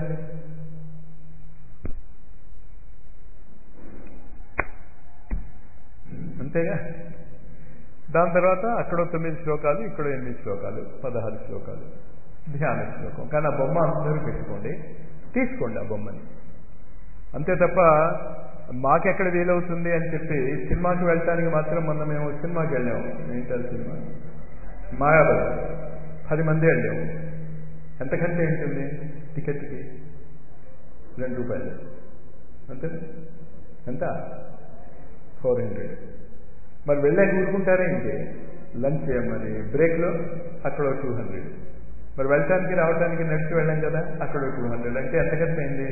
అంతేగా. దాని తర్వాత అక్కడో 9 శ్లోకాలు, ఇక్కడో 8 శ్లోకాలు, 16 శ్లోకాలు ధ్యాన శ్లోకం. కానీ ఆ బొమ్మ అందరూ పెట్టుకోండి, తీసుకోండి ఆ బొమ్మని. అంతే తప్ప మాకెక్కడ వీలవుతుంది అని చెప్పి సినిమాకి వెళ్ళటానికి మాత్రం మొన్న మేము సినిమాకి వెళ్ళాము. ఏంటారు సినిమా? మాయాబలి. 10 మంది వెళ్ళాము. ఎంత ఖర్చు ఏంటుంది టికెట్కి? 2 రూపాయలు అంతే. ఎంత? 400. మరి వెళ్ళాక కూడుకుంటారా ఇంకే? లంచ్ చేయమని బ్రేక్లో అక్కడ 200. మరి వెళ్ళటానికి రావడానికి నడిచి వెళ్ళాం కదా, అక్కడ 200. అంటే ఎంత ఖర్చు అయింది?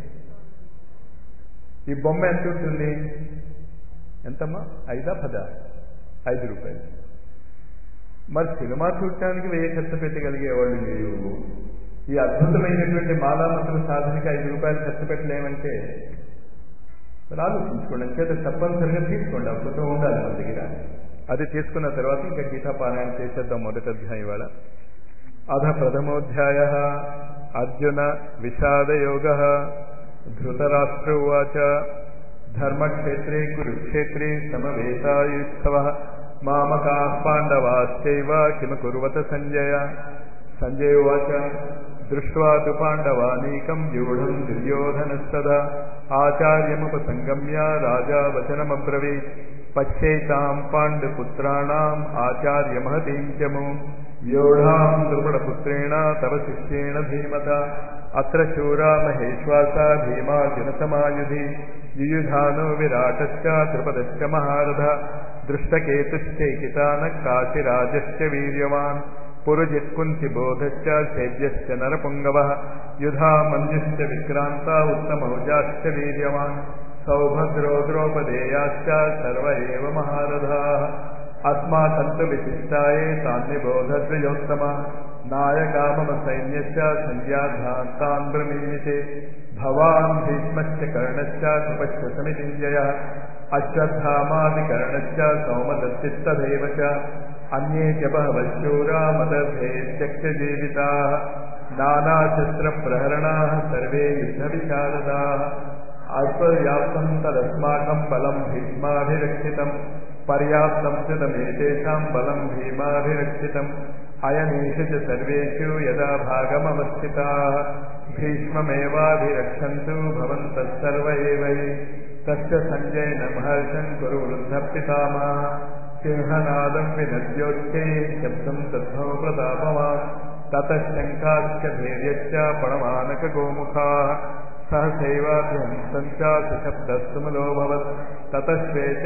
ఈ బొమ్మ ఎంత ఉంటుంది? ఎంతమ్మా? 5 10? 5 రూపాయలు. మరి సినిమా చూడటానికి 1000 ఖర్చు పెట్టగలిగేవాళ్ళు మీరు ఈ అద్భుతమైనటువంటి మాలామంత్ర సాధనకి 5 రూపాయలు ఖర్చు పెట్టలేమంటే మరి ఆలోచించుకోండి. అంచేత తప్పనిసరిగా తీసుకోండి, ఆ పుస్తకం ఉండాలి మన దగ్గర. అది తీసుకున్న తర్వాత ఇంకా గీతా పారాయణ చేసేద్దాం. మొదటి అధ్యాయం ఇవాళ. అధ ప్రథమోధ్యాయ అర్జున విషాదయోగ. ధృతరాష్ట్ర ఉవాచ ధర్మక్షేత్రే కురుక్షేత్రే సమవేతాయుత్సవ మామకాః పాండవాశ్చైవ కిమ కుర్వత సంజయ. సంజయ ఉవాచ దృష్ట్వా తు పాండవానీకం వ్యూఢం దుర్యోధనస్తదా ఆచార్యముపసంగమ్య రాజా వచనమబ్రవీత్ పశ్యైతాం పాండుపుత్రాణాం ఆచార్యమహతీం చము వ్యూఢాం ద్రుపదపుత్రేణ తవ శిష్యేణ ధీమత అత్ర శూరా మహేశ్వాసా భీమార్జునసమాయుధి యుయుధానో విరాటశ్చ ద్రుపదశ్చ మహారథ దృష్టకేతుశ్చైకితానః కాశీరాజశ్చ వీర్యవాన్ పురుజిత్కుంతిబోధశ్చ సేవ్యశ్చ నరపుంగవః యుధామన్యుశ్చ విక్రాంతా ఉత్తమౌజాశ్చ వీర్యవాన్ సౌభద్రో ద్రౌపదేయాశ్చ సర్వ ఏవ మహారథాః అస్మాకంతు విశిష్టాయే తాన్నిబోధద్విజోత్తమ నాయకా మమ సైన్యశ్చ సంధ్యాధాంతాన్ బ్రమీమితే భవాన్ భీష్మశ్చ కర్ణశ్చ కృపశ్చ సమితింజయః అశ్వత్థామాదికర్ణశ్చ సౌమదత్తిస్తథైవ చ అన్యే చ బహవః శూరా మదర్భేత్యక్త జీవితాః नानाशस्त्रप्रहरणाः सर्वे युद्धविशारदाः आत्मव्याप्तं तदस्माकं बलं भीष्माभिरक्षितं पर्याप्तं च तमेतेषां बलं भीमाभिरक्षितम् अयनेषु च सर्वेषु यदा भागमवस्थिताः भीष्ममेवाभिरक्षन्तु भवन्तः सर्व एव हि तस्य सञ्जयेन महर्षन् कुरु वृद्धपितामहः सिंहनादं विनद्योच्चे शब्दं तद्धो प्रतापवान् ततः शङ्काश्च धैर्यश्च पणमानकगोमुखाः सहसैवाभ्यन्तञ्च सुशब्दस्तुमलोऽभवत् ततः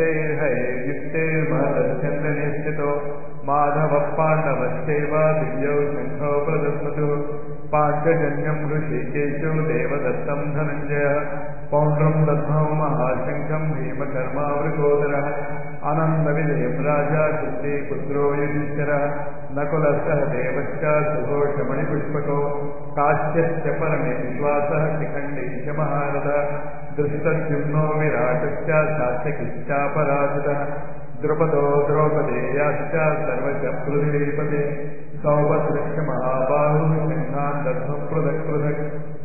श्वेतैर्हयैर्युक्तैर्महदस्यन्दने स्थितो माधवः पाण्डवश्चैव दिव्यौ शङ्खौ प्रदस्मतुः पाञ्चजन्यं ऋषिकेशो देवदत्तं धनञ्जयः पौण्ड्रं दद्मौ महाशङ्खं भीमकर्मावृकोदरः आनन्दविजयं राजा कुन्ती पुत्रो युधिष्ठिरः नकुलः सह देवश्च सुघोषमणिपुष्पको काश्यश्च परमे विश्वासः शिखण्डी च महारथः दृष्टद्युम्नो विराटश्च सात्यकिश्चापराजितः द्रुपदो द्रौपदेयाश्च सर्वश पृथिवीपते सौभद्रश्च महाबाहुः शङ्खान् दद्मः पृथक् पृथक्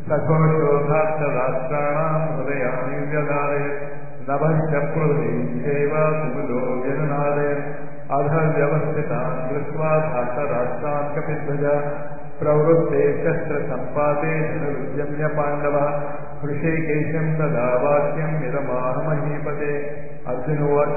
सघोषोधात्तराष्ट्राणां हृदयानि व्यधारयत् नभश्च पृथिवीश्चैव सुमृदो व्यनुनादयत् अधव्यवस्थितान् दृष्ट्वा धार्तराष्ट्रान् कपिध्वज प्रवृत्ते शस्त्रसम्पाते धनुरुद्यम्य पाण्डवः हृषीकेशं तदा वाक्यं इदमाहमहीपते अर्जुन उवाच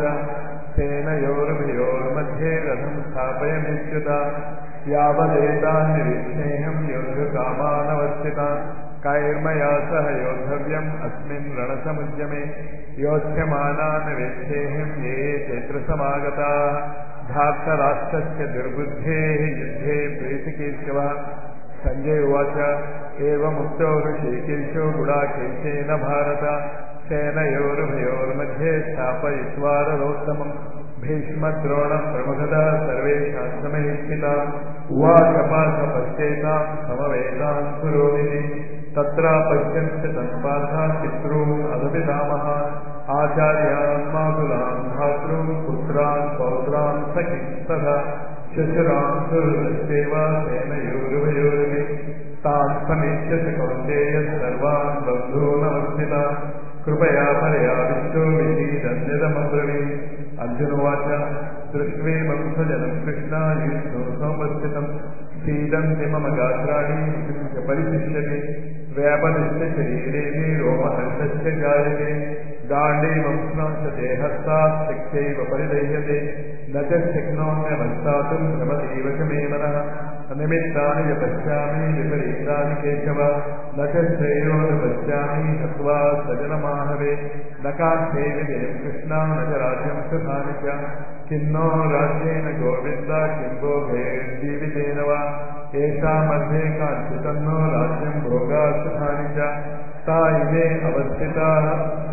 सेनयोरुभयोर्मध्ये रथं स्थापयमेच्युता यावदेतान् निरीक्षेऽहं योद्धुकामानवस्थितान् कैर्मया सह योद्धव्यम् अस्मिन् रणसमुद्यमे योत्स्यमानान् वेक्षेऽहं ये चैत्र समागताः धार्तराष्ट्रस्य दुर्बुद्धेः युद्धे प्रीतिकीर्षवः सञ्जय उवाच एवमुक्तो ऋषिकेशो गुडाकेशेन भारत सेनयोरुभयोर्मध्ये स्थापयित्वा रथोत्तमम् भीष्मद्रोणप्रमुखतः सर्वेषां समहीक्षिता उवाच पार्थ पश्येतां समवेतां पुरोहिते तत्र पश्यन्ति तत्पार्थः पितॄन् अधपितामहान् आचार्यान् मातुलान् भ्रातॄन् पुत्रान् पौत्रान् सखीन् तथा शशुरान् सुहृदश्चैव सेनयोरुभयोरिति तान् समीक्ष्य च कौन्तेय सर्वान् बन्धूनवस्थितान् कृपया परयाविष्टो विषीदन्यतमब्रवीत् अर्जुन उवाच दृष्ट्वेमं स्वजनं कृष्णा युष्णो समुपस्थितं सीदन्ति मम गात्राणि च परिशिष्यते व्यापदिश्य शरीरे मे रोमहर्षश्च जायते गाण्डीवं स्नांसते हस्तात् शक्त्यैव परिदह्यते न च शक्नोम्यवस्थातुं भ्रमतीव च मे मनः निमित्तानि च पश्यामि विपरीतानि केशव न च श्रेयो न पश्यामि हत्वा सजनमाहवे न कान्ते विजयं कृष्णा न च राज्यं सुखानि च किन्नो राज्येन गोविन्द किं भोगैर्जीवितेन वा येषामध्ये काञ्चितन्नो राज्यं भोगा सुखानि च ता इमे अवस्थिताः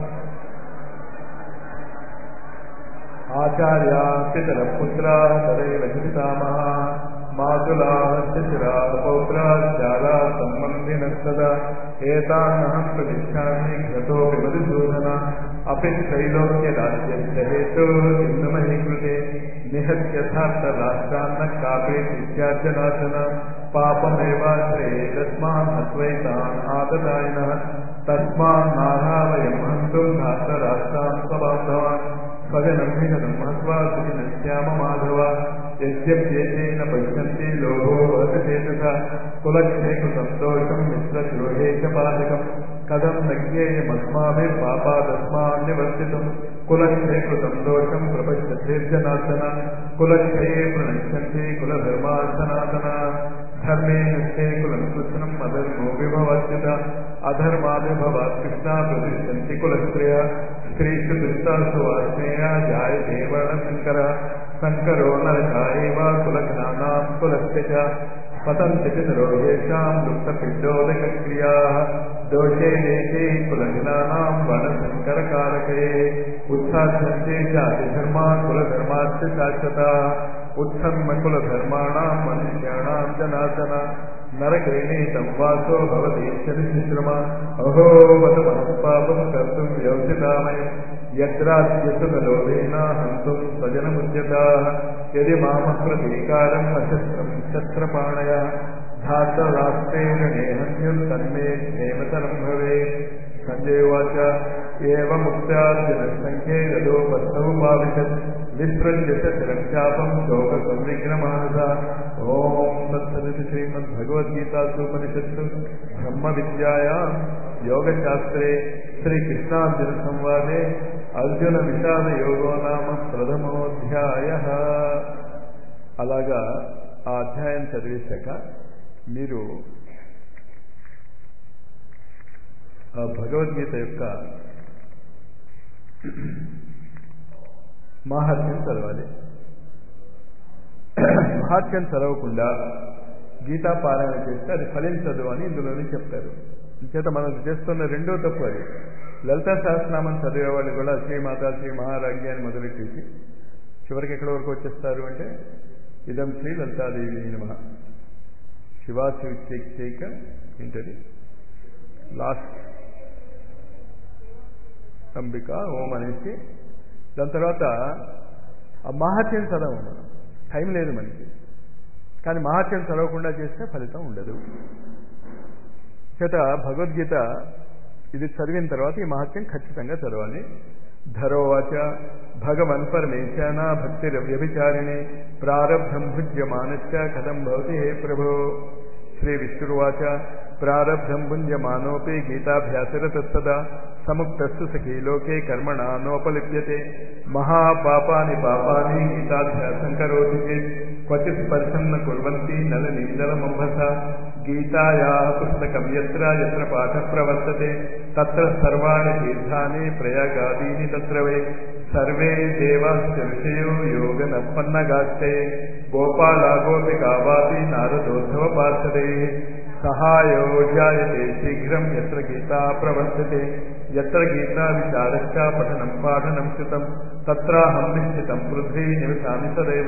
आचार्याः पितरः पुत्राः तदैव पितामहाः मातुलाः शिशिराः पौत्राः शालाः सम्बन्धिनस्तदा एतान्नहं प्रतिष्ठामि घ्रतोऽपि मधुसूदन अपि त्रैलोक्यराज्यस्य हेतोः किन्नमहि कृते निहत्यथार्थराष्ट्रान्न कापे शिष्यार्जनाशन पापमेवाश्रये तस्मान् हत्वैतान् आततायिनः तस्मान्नाभावयं हन्तुं धार्तराष्ट्रान् स्वबान्धवान् स्वजनं विजनं हत्वा सुखिनश्याम माधव यद्यप्येतेन पश्यन्ति लोभो वसचेतसा कुलक्षये कृतं दोषं मित्रद्रोहे च पादकम् कथं न ज्ञेयमस्माभिर्पापादस्मान् निवर्तितुं कुलक्षये कृतं दोषं प्रपश्यतेर्जनार्दन कुलक्षये प्रणश्यन्ति कुलधर्माः सनातनाः धर्मे नष्टे कुलं कृत्स्नम् अधर्मो विभवाच्युत अधर्माभिभवात् कृष्णा प्रतिष्ठन्ति कुलस्त्रियः स्त्रीषु दुष्टासु वास्नेया जायते वर्णशङ्करः शङ्करो नरका एव कुलघ्नानां कुलस्य च पतन्ति पितरो येषां लुप्तपिण्डोदकक्रियाः दोषे देशे कुलघ्नानां वर्णशङ्करकारके उत्साध्यन्ते जातिधर्मान् कुलधर्माश्च शाश्वताः उत्सन्नकुलधर्माणां मनुष्याणां जनार्दन नरकैनीतं वासो भवति शनिशिश्रमा अहो वद महत्पापं कर्तुं व्यवसितामयम् यद्राज्यसुखलोभेन हन्तुं स्वजनमुद्यताः यदि मामप्रतीकारं न शस्त्रं शस्त्रपाणयः धार्तराष्ट्रेण हन्युम् तन्मे क्षेमतरम् भवेत्। संजय उवाच एवमुक्त्यार्जुनः सङ्ख्ये यदोपस्थमुपाविशत् विसृज्य च शिरं चापं शोकसंविघ्नमानसा। ॐ तत्सदिति श्रीमद्भगवद्गीतासूपनिषत्सु ब्रह्मविद्यायां योगशास्त्रे श्रीकृष्णार्जुनसंवादे अर्जुनविषादयोगो नाम प्रथमोऽध्यायः. అలాగా ఆ అధ్యాయం చదివేశాక మీరు ఆ భగవద్గీత యొక్క మహాత్మ్యం చదవాలి. మహాత్మ్యం చదవకుండా గీతా పారాయణ చేస్తే అది ఫలించదు అని ఇందులోనే చెప్తారు. ఇంచేత మనం చేస్తున్న రెండో తప్పు అది. లలితా సహస్రనామం చదివే వాళ్ళు కూడా శ్రీమాత శ్రీ మహారాజ్ఞి అని మొదలెట్టేసి చివరికి ఎక్కడి వరకు వచ్చేస్తారు అంటే ఇదం శ్రీ లలితాదేవి నమః శివాశివ చేయక ఏంటది లాస్ట్ అంబిక ఓం అనేసి దాని తర్వాత ఆ మహాత్యం చదవం. మనం టైం లేదు మనకి, కానీ మహాత్యం చదవకుండా చేస్తే ఫలితం ఉండదు. చేత భగవద్గీత ఇది చదివిన తర్వాత ఈ మహాత్యం ఖచ్చితంగా చదవాలి. ధరోవాచ భగవన్ పరమేశాన భక్తిర వ్యభిచారిణి ప్రారబ్ధం భుజ్యమానశ్చ కథం భవతి హే ప్రభో. శ్రీ విష్ణుర్వాచ ప్రారబ్ధం భుంజమానోపి గీతాభ్యాసరతస్తదా సముక్తస్సు సఖీ లోకే కర్మణా నోపలిప్యతే మహాపాపాని పాపాని గీతాభ్యాసం కరోతి చేత్ క్వచిత్ స్పర్శం న కుర్వంతి నలనీదలమంభస. గీతాయాః పుస్తకం యత్ర యత్ర పాఠః ప్రవర్తతే తత్ర సర్వాణి తీర్థాని ప్రయాగాదీని తత్ర వై సర్వే దేవాశ్చ ఋషయో యోగనపన్నగాస్తే గోపాలా గోపికా వాపి నారదోద్ధవ పార్షదైః సహాయో జాయతే శీఘ్రం యత్ర గీతా ప్రవర్తతే యత్ర గీతా విచారశ్చ పఠనం పాఠనం కృతం తత్రాహం నిశ్చితం పృథ్వీ నివసామి సదైవ.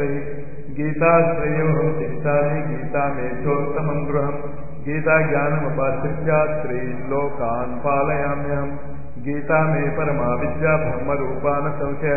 గీతాశ్రయోహం తిష్టామి గీతా మేధోత్తమం గృహం గీతా జ్ఞానముపాశ్రిత్య త్రీన్ లోకాన్ పాలయామ్యహం. గీతా మే పరమా విద్యా బ్రహ్మరూపాన సంశయ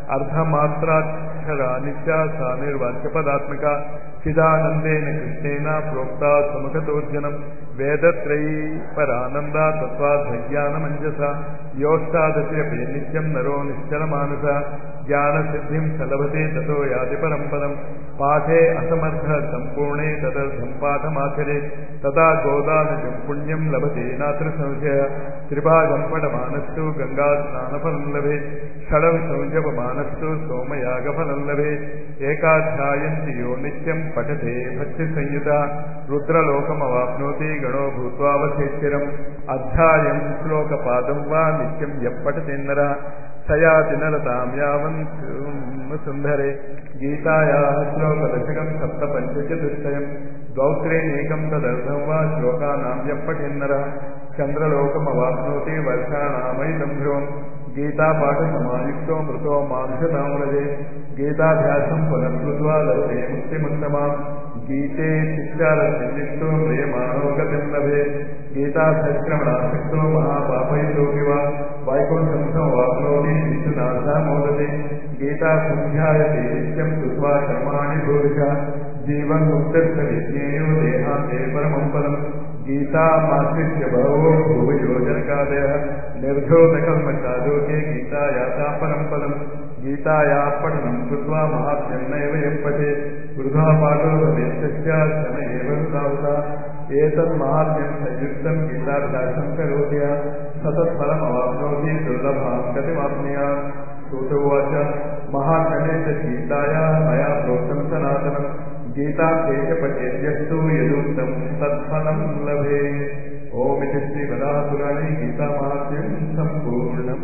అర్ధమాత్రాక్షరాని చ సా నిర్వాచ్య పదాత్మిక చిదానందేన కృష్ణేన ప్రోక్తా సుముఖతోర్జనం వేదత్రయీ పరానంద తత్వాధ్యజ్ఞానమంజస యోష్టాదశపి నిత్యం నరో నిశ్చలమానస జ్ఞానసిద్ధిం సలభతే తతో యాతి పరం పదం పాఠే అసమర్థ సంపూర్ణే తదర్థం పాఠమాచరే తదా గోదానజం పుణ్యం లభతే నాత్ర సంశయ. త్రిభాగం పఠమానస్తు గంగా స్నానఫలం లభేత్ షడవిధం జపమానస్తు సోమయాగఫలం లభేత్ ఏకాధ్యాయంతి యో నిత్యం పఠతే భక్తి సంయుత రుద్రలోకమవాప్నోతి గణో భూత్వావశేషిరం. అధ్యాయం శ్లోకపాదం వా నిత్యం యప్పఠతేన్నర సయాతి నరతాం యావన్ సుందరే. గీతాయాః శ్లోకదశకం సప్తపంచచతుష్టయం ద్వౌత్రేణేకం తదర్థం వా శ్లోకానాం యప్పఠేన్నర చంద్రలోకమవాప్నోతి వర్షాణామైదం ధ్రువం. గీతాపాఠ సమాయుక్తో మృతో మాంసతామ్రజే గీతాభ్యాసం పునఃకృత్వా లభతే ముక్తిముత్తమాం. గీతే శిక్షారసంయుక్తో మ్రియమాణో గతిం లభేత్ గీతాభ్యశ్రవణాసక్తో మహాపాపయుతోపి వా వైకుంఠం సమవాప్నోతి విష్ణునాథా మోదతే. గీతాసంధ్యాయతే నిత్యం కృత్వా కర్మాణి భూరిష జీవన్ముక్తస్య విజ్ఞేయో దేహాంతే పరమం పదం. గీతామాశ్రిత్య బహవో భూయోజనకాదయః నిర్ధోతకల్మషాలోకే గీతాయాతా పరం పదం. గీతాయా పఠనం కృత్వా మహాత్మ్యం నైవ యం పఠేత్ వృథా పాఠో భవేత్తస్య శ్రమ ఏవ వృథా. ఏతన్మహాత్మ్యం సంయుక్తం గీతాభ్యాసం కరోతి సతత్ఫలమవాప్నోతి దుర్లభాం గతిమాప్నుయాత్. సూత ఉవాచ మహాత్మ్యమే చ గీతాయాః మయా ప్రోక్తం సనాతనం గీతా కేచ పఠేద్యస్తు యదుక్తం తత్ఫలం లభేత్. ఓమితి శ్రీ వరాహపురాణే గీతామహాత్మ్యం సంపూర్ణం.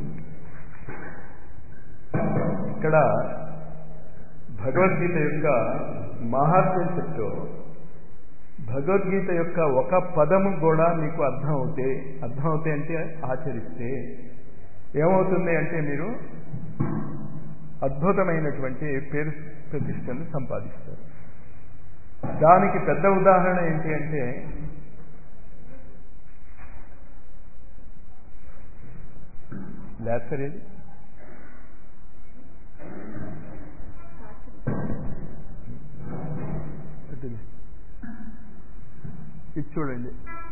ఇక్కడ భగవద్గీత యొక్క మహాత్మ్యం చెప్తూ భగవద్గీత యొక్క ఒక పదము కూడా మీకు అర్థమవుతే అంటే ఆచరిస్తే ఏమవుతుంది అంటే మీరు అద్భుతమైనటువంటి పేరు ప్రతిష్టను సంపాదిస్తారు. దానికి పెద్ద ఉదాహరణ ఏంటి అంటే లాస్టర్ ఏది ఇది చూడండి.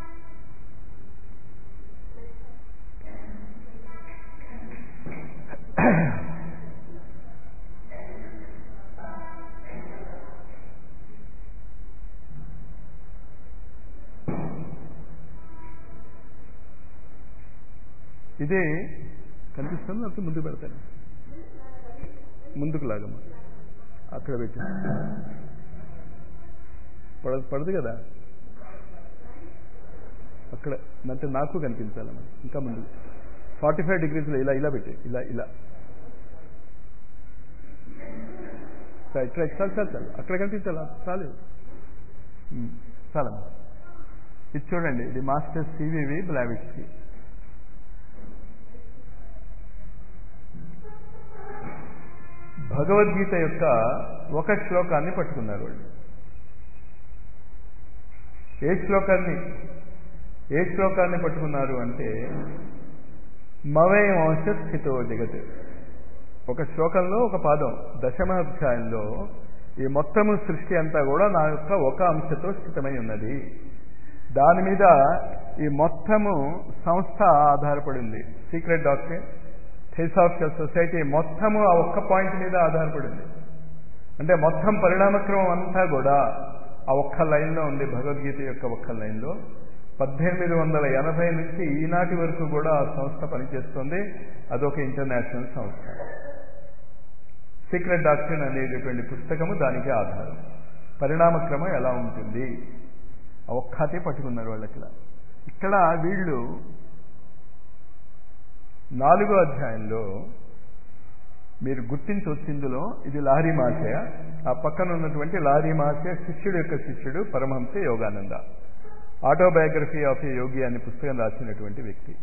ఇదే కనిపిస్తుంది. అప్పుడు ముందుకు పెడతాను, ముందుకు లాగమ్మా, అక్కడ పెట్టి పడదు కదా అక్కడ, అంటే నాకు కనిపించాలమ్మా. ఇంకా ముందు 45 degreesలో ఇలా ఇలా పెట్టి ఇలా ఇలా ఇట్లా చాలు అక్కడ కనిపించాలా? చాలు చాలమ్మా. ఇది చూడండి, ఇది మాస్టర్ సివివి బ్లావిట్స్కి. భగవద్గీత యొక్క ఒక శ్లోకాన్ని పట్టుకున్నారు వాళ్ళు. ఏ శ్లోకాన్ని పట్టుకున్నారు అంటే మవైవంశ స్థితో జగత్. ఒక శ్లోకంలో ఒక పాదం, దశమాధ్యాయంలో ఈ మొత్తము సృష్టి అంతా కూడా నా యొక్క ఒక అంశతో స్థితమై ఉన్నది. దాని మీద ఈ మొత్తము సంస్థ ఆధారపడి ఉంది. సీక్రెట్ డాక్ట్రిన్, థియోసాఫికల్ సొసైటీ మొత్తము ఆ ఒక్క పాయింట్ మీద ఆధారపడింది. అంటే మొత్తం పరిణామక్రమం అంతా కూడా ఆ ఒక్క లైన్లో ఉంది. భగవద్గీత యొక్క ఒక్క లైన్లో 1880 నుంచి ఈనాటి వరకు కూడా ఆ సంస్థ పనిచేస్తుంది. అదొక ఇంటర్నేషనల్ సంస్థ. సీక్రెట్ డాక్ట్రిన్ అనేటటువంటి పుస్తకము దానికి ఆధారం. పరిణామక్రమం ఎలా ఉంటుంది ఆ ఒక్కటే పట్టుకున్నారు వాళ్ళకి. ఇక్కడ వీళ్ళు 4వ అధ్యాయంలో మీరు గుర్తించవచ్చు. ఇందులో ఇది లాహరి మహాశయ, ఆ పక్కన ఉన్నటువంటి లాహరి మహాశయ శిష్యుడు యొక్క శిష్యుడు Paramahansa Yogananda. Autobiography of a yogi అనే పుస్తకం రాసినటువంటి వ్యక్తి.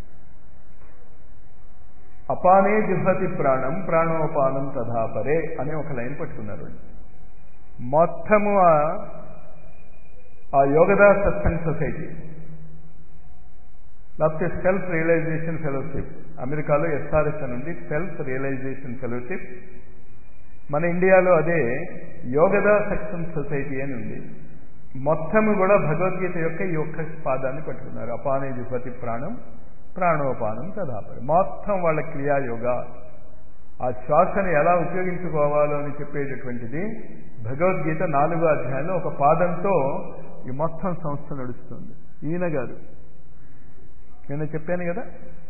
అపానే జిహ్వతి ప్రాణం ప్రాణోపానం తథాపరే అనే ఒక లైన్ పట్టుకున్నారు. మొత్తము ఆ యోగదా సత్సంగ్ సొసైటీ, లేకపోతే సెల్ఫ్ రియలైజేషన్ ఫెలోషిప్, అమెరికాలో ఎస్ఆర్ఎస్ అని ఉంది, సెల్ఫ్ రియలైజేషన్ ఫెలోషిప్. మన ఇండియాలో అదే యోగదా సత్సంగ్ సొసైటీ అని ఉంది. మొత్తము కూడా భగవద్గీత యొక్క ఈ ఒక్క పాదాన్ని పట్టుకున్నారు. అపానే జిహ్వతి ప్రాణం ప్రాణోపానం తదాపరి. మొత్తం వాళ్ళ క్రియాయోగ, ఆ శ్వాసను ఎలా ఉపయోగించుకోవాలో అని చెప్పేటటువంటిది భగవద్గీత 4వ అధ్యాయంలో ఒక పాదంతో ఈ మొత్తం సంస్థ నడుస్తుంది. ఈయన గారు నేను చెప్పాను కదా,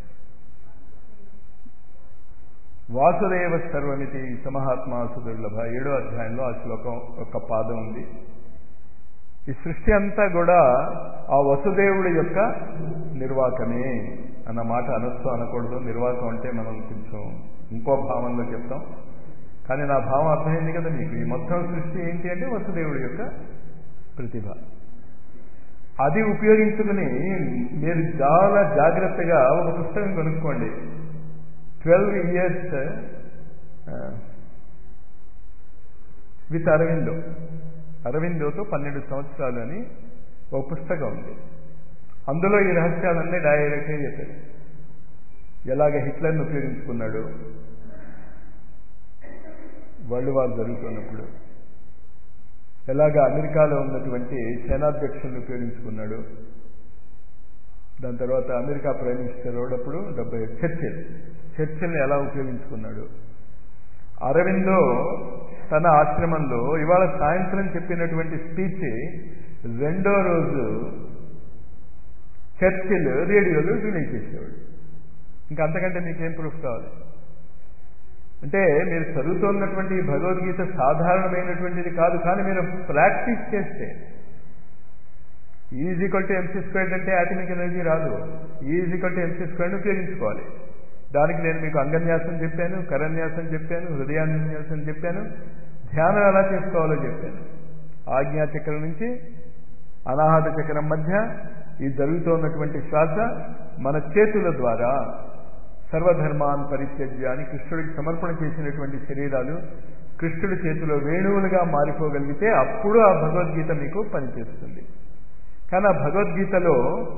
వాసుదేవ సర్వమితి సమహాత్మా సుదుర్లభ 7వ అధ్యాయంలో ఆ శ్లోకం ఒక పాదం ఉంది. ఈ సృష్టి అంతా కూడా ఆ వసుదేవుడి యొక్క నిర్వాకమే అన్న మాట అనొచ్చు అనకూడదు. నిర్వాకం అంటే మనం కొంచెం ఇంకో భావంలో చెప్తాం, కానీ నా భావం అర్థమైంది కదా మీకు. ఈ మొత్తం సృష్టి ఏంటి అంటే వసుదేవుడి యొక్క ప్రతిభ. అది ఉపయోగించుకుని మీరు చాలా జాగ్రత్తగా ఒక పుస్తకం కొనుక్కోండి. 12 years విత్ అరవిందోతో 12 సంవత్సరాలు అని ఒక పుస్తకం ఉంది. అందులో ఈ రహస్యాలన్నీ డైరెక్ట్గా చెప్పారు. ఎలాగ హిట్లర్ని ఉపయోగించుకున్నాడు వరల్డ్ వార్ జరుగుతున్నప్పుడు, ఎలాగ అమెరికాలో ఉన్నటువంటి సేనాధ్యక్షులను ఉపయోగించుకున్నాడు, దాని తర్వాత అమెరికా ప్రైమ్ మినిస్టర్ అప్పుడు చర్చిల్ని ఎలా ఉపయోగించుకున్నాడు. అరవిందో తన ఆశ్రమంలో ఇవాళ సాయంత్రం చెప్పినటువంటి స్పీచ్ 2వ రోజు చర్చిల్ రేడియోలో రిలీజ్ చేసేవాడు. ఇంకా అంతకంటే మీకేం ప్రూఫ్ కావాలి? అంటే మీరు చదువుతున్నటువంటి భగవద్గీత సాధారణమైనటువంటిది కాదు, కానీ మీరు ప్రాక్టీస్ చేస్తే E=mc² అంటే ఆటమిక్ ఎనర్జీ రాదు. E=mc² ఉపయోగించుకోవాలి. దానికి నేను మీకు అంగన్యాసం చెప్పాను, కరన్యాసం చెప్పాను, హృదయాన్యాసం చెప్పాను, ధ్యానం ఎలా చేసుకోవాలో చెప్పాను. ఆజ్ఞా చక్రం నుంచి అనాహత చక్రం మధ్య ఈ జరుగుతున్నటువంటి శ్వాస మన చేతుల ద్వారా సర్వధర్మాన్ పరిత్యజ్య అని కృష్ణుడికి సమర్పణ చేసినటువంటి శరీరాలు కృష్ణుడి చేతిలో వేణువులుగా మారిపోగలిగితే అప్పుడు ఆ భగవద్గీత మీకు పనిచేస్తుంది. కానీ ఆ భగవద్గీతలో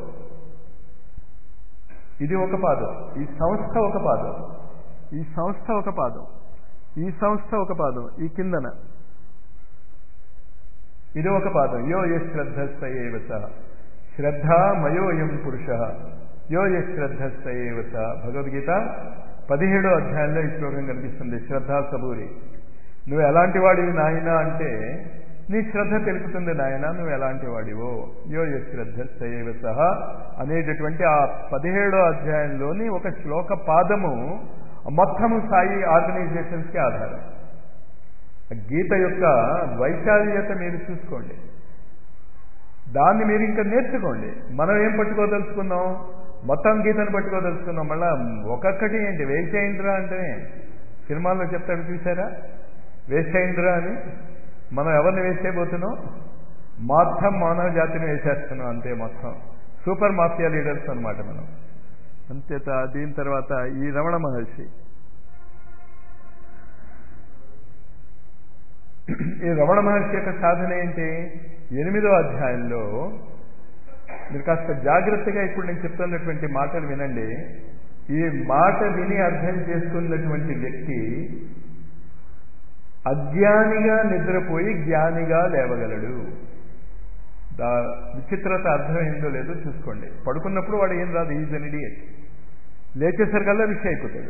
ఇది ఒక పాదం, ఈ సంస్థ ఒక పాదం, ఈ సంస్థ ఒక పాదం, ఈ సంస్థ ఒక పాదం, ఈ కిందన ఇది ఒక పాదం. యో ఏ శ్రద్ధస్థయేవ సహ శ్రద్ధామయోయం పురుష యో యశ్రద్ధస్తయేవ స. భగవద్గీత 17వ అధ్యాయంలో ఈ శ్లోకం కనిపిస్తుంది. శ్రద్ధా సబూరి, నువ్వు ఎలాంటి వాడివి నాయన అంటే నీ శ్రద్ధ తెలుపుతుంది నాయన నువ్వు ఎలాంటి వాడివో. యో యశ్రద్ధస్తయేవ సహ అనేటటువంటి ఆ 17వ అధ్యాయంలోని ఒక శ్లోక పాదము మొత్తము సాయి ఆర్గనైజేషన్స్కి ఆధారం. గీత యొక్క వైశాల్యత మీరు చూసుకోండి, దాన్ని మీరు ఇంకా నేర్చుకోండి. మనం ఏం పట్టుకోదలుచుకున్నాం? మొత్తం గీతను పట్టుకోదలుచుకున్నాం. మళ్ళా ఒక్కొక్కటి ఏంటి వేసేయండిరా అంటే సినిమాల్లో చెప్తాడు చూసారా, వేసేయండిరా అని. మనం ఎవరిని వేసేయబోతున్నాం? మొత్తం మానవ జాతిని వేసేస్తున్నాం అంతే. మొత్తం సూపర్ మాఫియా లీడర్స్ అనమాట మనం. అంతేత దీని తర్వాత ఈ రమణ మహర్షి, ఈ రమణ మహర్షి యొక్క సాధన ఏంటి? 8వ అధ్యాయంలో మీరు కాస్త జాగ్రత్తగా ఇప్పుడు నేను చెప్తున్నటువంటి మాటలు వినండి. ఈ మాట విని అర్థం చేసుకున్నటువంటి వ్యక్తి అజ్ఞానిగా నిద్రపోయి జ్ఞానిగా లేవగలడు. విచిత్రత అర్థమైందో లేదో చూసుకోండి. పడుకున్నప్పుడు వాడు ఏం రాదు, ఈజ్ అన్ ఇడియట్. లేచేసరికల్లా విషయం అయిపోతాడు.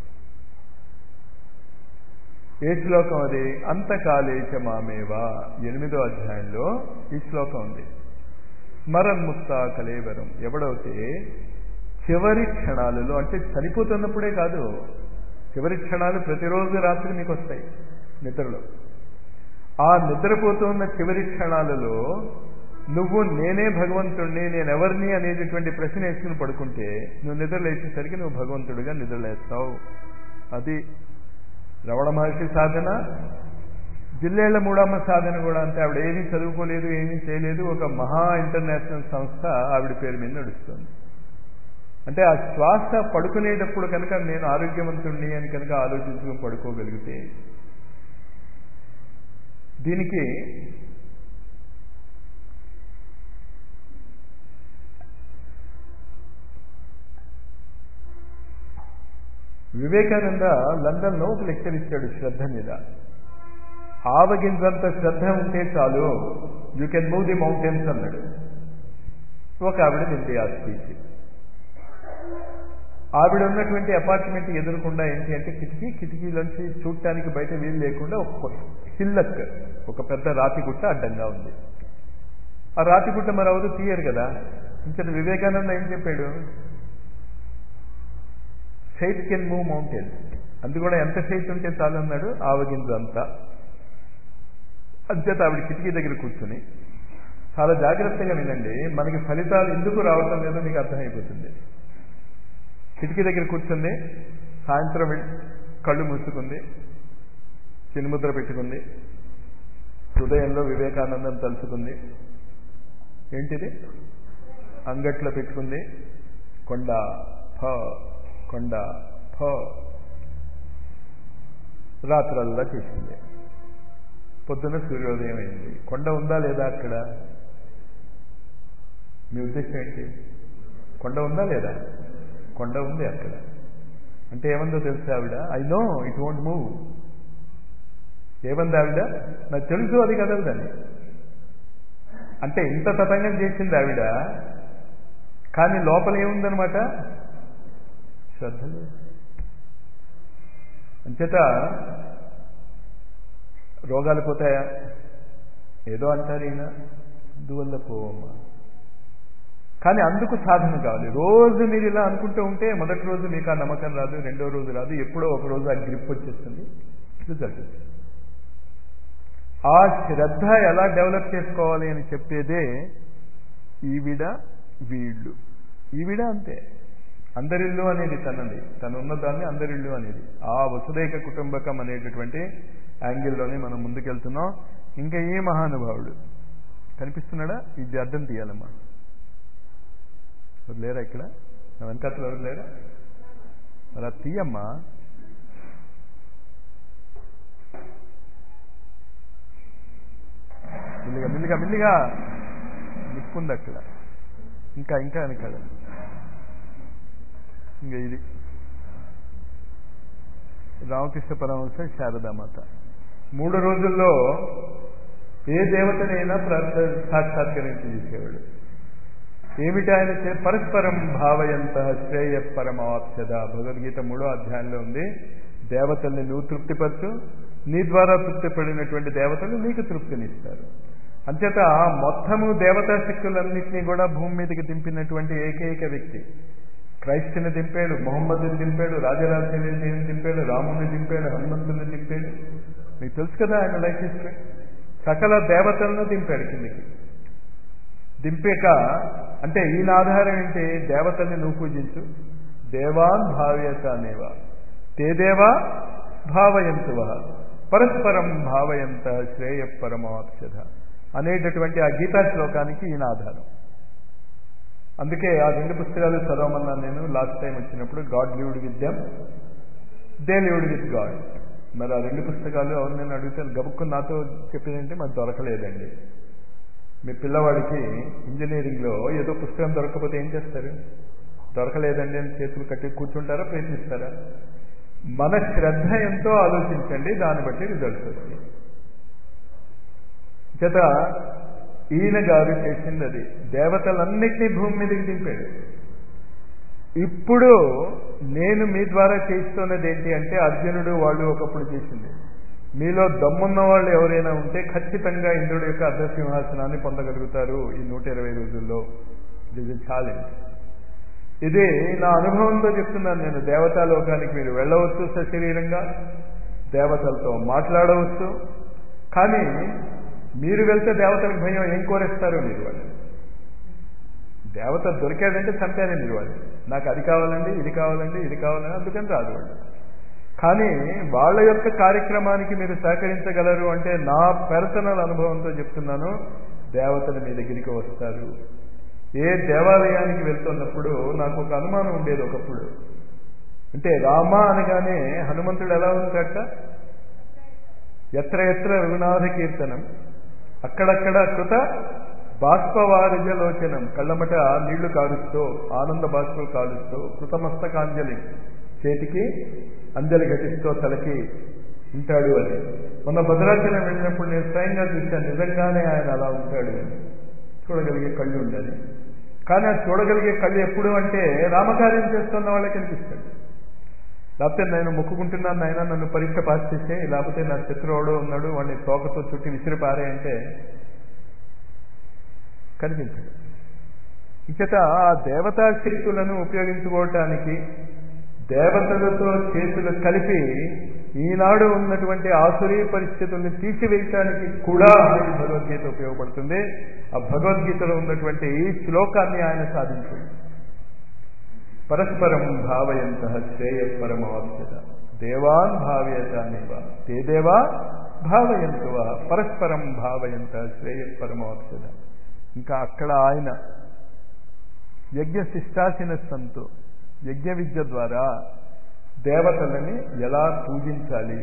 ఏ శ్లోకం అది? అంతకాలేచ మామేవా 8వ అధ్యాయంలో ఈ శ్లోకం ఉంది. స్మరన్ముక్త కలేవరం, ఎవడైతే చివరి క్షణాలలో, అంటే చనిపోతున్నప్పుడే కాదు, చివరి క్షణాలు ప్రతిరోజు రాత్రి మీకు వస్తాయి నిద్రలో. ఆ నిద్రపోతున్న చివరి క్షణాలలో నువ్వు నేనే భగవంతుడిని, నేనెవరిని అనేటటువంటి ప్రశ్న వేసుకుని పడుకుంటే నువ్వు నిద్ర లేచేసరికి నువ్వు భగవంతుడిగా నిద్రలేస్తావు. అది రమణ మహర్షి సాధన. జిల్లేళ్ల మూడమ్మ సాధన కూడా అంతే. ఆవిడ ఏమీ చదువుకోలేదు, ఏమీ చేయలేదు, ఒక మహా ఇంటర్నేషనల్ సంస్థ ఆవిడ పేరు మీద నడుస్తుంది. అంటే ఆ శ్వాస పడుకునేటప్పుడు కనుక నేను ఆరోగ్యవంతుణ్ణి అని కనుక ఆలోచించుకుని పడుకోగలిగితే, దీనికి వివేకానంద లండన్లో ఒక లెక్చర్ ఇచ్చాడు శ్రద్ధ మీద. ఆవగింజంత శ్రద్ధ ఉంటే చాలు, you can move the mountains అన్నాడు. ఒక ఆవిడ వింది ఆ స్పీచ్. ఆవిడ ఉన్నటువంటి అపార్ట్మెంట్ ఎదురకుండా ఏంటి అంటే కిటికీలోంచి చూడటానికి బయట వీలు లేకుండా ఒక హిల్లక్, ఒక పెద్ద రాతిగుట్ట అడ్డంగా ఉంది. ఆ రాతిగుట్ట మరవదు తీయరు కదా. ఇంకా వివేకానంద ఏం చెప్పాడు? Faith can move mountains. అది కూడా ఎంత ఫెయిత్ ఉంటే చాలు అన్నాడు, ఆవగింజ అంతా. అంచేత ఆవిడ కిటికీ దగ్గర కూర్చుని చాలా జాగ్రత్తగా వినండి, మనకి ఫలితాలు ఎందుకు రావటం లేదో మీకు అర్థమైపోతుంది. కిటికీ దగ్గర కూర్చుంది, సాయంత్రం కళ్ళు మూసుకుంది, చిన్ముద్ర పెట్టుకుంది, హృదయంలో వివేకానందం తలుచుకుంది. ఏంటిది? అంగట్లో పెట్టుకుంది. కొండ ఫ కొండ ఫ రాత్రల్లా చేసింది. పొద్దున్న సూర్యోదయం అయింది. కొండ ఉందా లేదా అక్కడ? మీ ఉద్దేశం ఏంటి? కొండ ఉందా లేదా? కొండ ఉంది అక్కడ. అంటే ఏమందో తెలుసా ఆవిడ? I know it won't move. ఏమంది ఆవిడ? నాకు తెలుసు అది కదలదని. అంటే ఇంత తతంగం చేసింది ఆవిడ, కానీ లోపల ఏముందనమాట? శ్రద్ధ లేదు. అంచేత రోగాలు పోతాయా? ఏదో అంటారు ఈయన, అందువల్ల పోవమ్మా. కానీ అందుకు సాధన కావాలి. రోజు మీరు ఇలా అనుకుంటూ ఉంటే మొదటి రోజు మీకు ఆ నమ్మకం రాదు, రెండో రోజు రాదు, ఎప్పుడో ఒక రోజు ఆ గ్రిప్ వచ్చేస్తుంది, రిజల్ట్ వస్తుంది. ఆ శ్రద్ధ ఎలా డెవలప్ చేసుకోవాలి అని చెప్పేదే ఈవిడ వీళ్ళు. ఈవిడ అంతే, అందరిల్లు అనేది తనది, తను ఉన్నదాన్ని అందరిల్లు అనేది. ఆ వసుదైక కుటుంబకం అనేటటువంటి యాంగిల్లోనే మనం ముందుకెళ్తున్నాం. ఇంకా ఏ మహానుభావుడు కనిపిస్తున్నాడా? ఇది అర్థం తీయాలమ్మా. ఎవరు లేరా ఇక్కడ? నా వెనకాతలు ఎవరు లేరా? అలా తీయమ్మా. మెల్లిగా మెల్లిగా మెల్లిగా నిప్పుంది అక్కడ. ఇంకా ఇంకా వెనకాల. ఇంకా ఇది రామకృష్ణ పరమహంస, శారదామాత. 3 రోజుల్లో ఏ దేవతనైనా సాక్షాత్కరించి చేసేవాడు. ఏమిటి ఆయన పరస్పరం భావయంత శ్రేయ పరమాప్సద. భగవద్గీత 3వ అధ్యాయంలో ఉంది. దేవతల్ని నువ్వు తృప్తిపరచు, నీ ద్వారా తృప్తిపడినటువంటి దేవతలు నీకు తృప్తినిస్తారు. అంచేత మొత్తము దేవతా శక్తులన్నింటినీ కూడా భూమి మీదకి దింపినటువంటి ఏకైక వ్యక్తి. క్రైస్తుని దింపాడు, మొహమ్మద్ని దింపాడు, రాజరాజేని దింపాడు, రాముని దింపాడు, హనుమంతుని దింపాడు. మీకు తెలుసు కదా ఆయన లైఫ్ హిస్టరీ. సకల దేవతలను దింపాడు కిందకి. దింపాక అంటే ఈయన ఆధారం ఏంటి? దేవతల్ని నువ్వు పూజించు. దేవాన్ భావ్యత అనేవా తే దేవా భావయంతువ పరస్పరం భావయంత శ్రేయ పరమాప్సద అనేటటువంటి ఆ గీతా శ్లోకానికి ఈయన ఆధారం. అందుకే ఆ 2 పుస్తకాలు చదవమన్నాను నేను లాస్ట్ టైం వచ్చినప్పుడు. God lived with them, they lived with God. మరి ఆ 2 పుస్తకాలు ఎవరు నేను అడుగుతాను, గబుక్కుని నాతో చెప్పినంటే మాకు దొరకలేదండి. మీ పిల్లవాడికి ఇంజనీరింగ్లో ఏదో పుస్తకం దొరకకపోతే ఏం చేస్తారు? దొరకలేదండి అని చేతులు కట్టి కూర్చుంటారా, ప్రయత్నిస్తారా? మన శ్రద్ధ ఎంతో ఆలోచించండి, దాన్ని బట్టి రిజల్ట్స్ వస్తాయి. చేత ఈయన గారు చేసింది అది. దేవతలన్నిటినీ భూమి మీదకి దింపాడు. ఇప్పుడు నేను మీ ద్వారా చేస్తున్నది ఏంటి అంటే, అర్జునుడు వాళ్ళు ఒకప్పుడు చేసింది. మీలో దమ్మున్న వాళ్ళు ఎవరైనా ఉంటే ఖచ్చితంగా ఇంద్రుడి యొక్క అర్ధసింహాసనాన్ని పొందగలుగుతారు ఈ 120 రోజుల్లో. This is challenge. ఇది నా అనుభవంతో చెప్తున్నాను నేను. దేవతాలోకానికి మీరు వెళ్ళవచ్చు సశరీరంగా, దేవతలతో మాట్లాడవచ్చు. కానీ మీరు వెళ్తే దేవతలకు భయం, ఏం కోరేస్తారు మీరు? వాళ్ళు దేవత దొరికాడంటే చంపారే మీరు. వాళ్ళు నాకు అది కావాలండి, ఇది కావాలండి, ఇది కావాలని, అందుకని రాదు వాళ్ళు. కానీ వాళ్ళ యొక్క కార్యక్రమానికి మీరు సహకరించగలరు అంటే నా పర్సనల్ అనుభవంతో చెప్తున్నాను, దేవతలు మీ దగ్గరికి వస్తారు. ఏ దేవాలయానికి వెళ్తున్నప్పుడు నాకు ఒక అనుమానం ఉండేది ఒకప్పుడు. అంటే రామ అనగానే హనుమంతుడు ఎలా ఉంటాడట? ఎత్ర ఎత్ర రఘునాథ కీర్తనం, అక్కడక్కడ కృత బాష్పవారిజలోచనం, కళ్ళమట నీళ్లు కారుస్తూ ఆనంద బాష్పలు కాలుస్తూ కృతమస్తకాంజలి, చేతికి అంజలి ఘటిస్తూ తలకి ఉంటాడు అని. మొన్న భద్రాచలం వెళ్ళినప్పుడు నేను స్వయంగా చూశాను, నిజంగానే ఆయన అలా ఉంటాడు అని. చూడగలిగే కళ్ళు ఉండాలి. కానీ ఆ చూడగలిగే కళ్ళు ఎప్పుడు అంటే రామకార్యం చేస్తున్న వాళ్ళకి కనిపిస్తాడు. లేకపోతే నేను మొక్కుకుంటున్నాను నాయన నన్ను పరీక్ష పాస్ చేసే, లేకపోతే నా శత్రువుడో ఉన్నాడు వాడిని తోకతో చుట్టి విసిరిపారే అంటే కనిపించదు. ఇంకట ఆ దేవతా శక్తులను ఉపయోగించుకోవటానికి దేవతలతో చేతులు కలిపి ఈనాడు ఉన్నటువంటి ఆసురీ పరిస్థితుల్ని తీసివేయటానికి కూడా ఈ భగవద్గీత ఉపయోగపడుతుంది. ఆ భగవద్గీతలో ఉన్నటువంటి ఈ శ్లోకాన్ని ఆయన సాధించాడు. పరస్పరం భావయంత శ్రేయ పరమాప్సద దేవాన్ భావ్యత అనేవ తే దేవా భావయంతువ పరస్పరం భావయంత శ్రేయ పరమాప్సద. ఇంకా అక్కడ ఆయన యజ్ఞ శిష్టాసిన సంతు యజ్ఞ విద్య ద్వారా దేవతలని ఎలా పూజించాలి,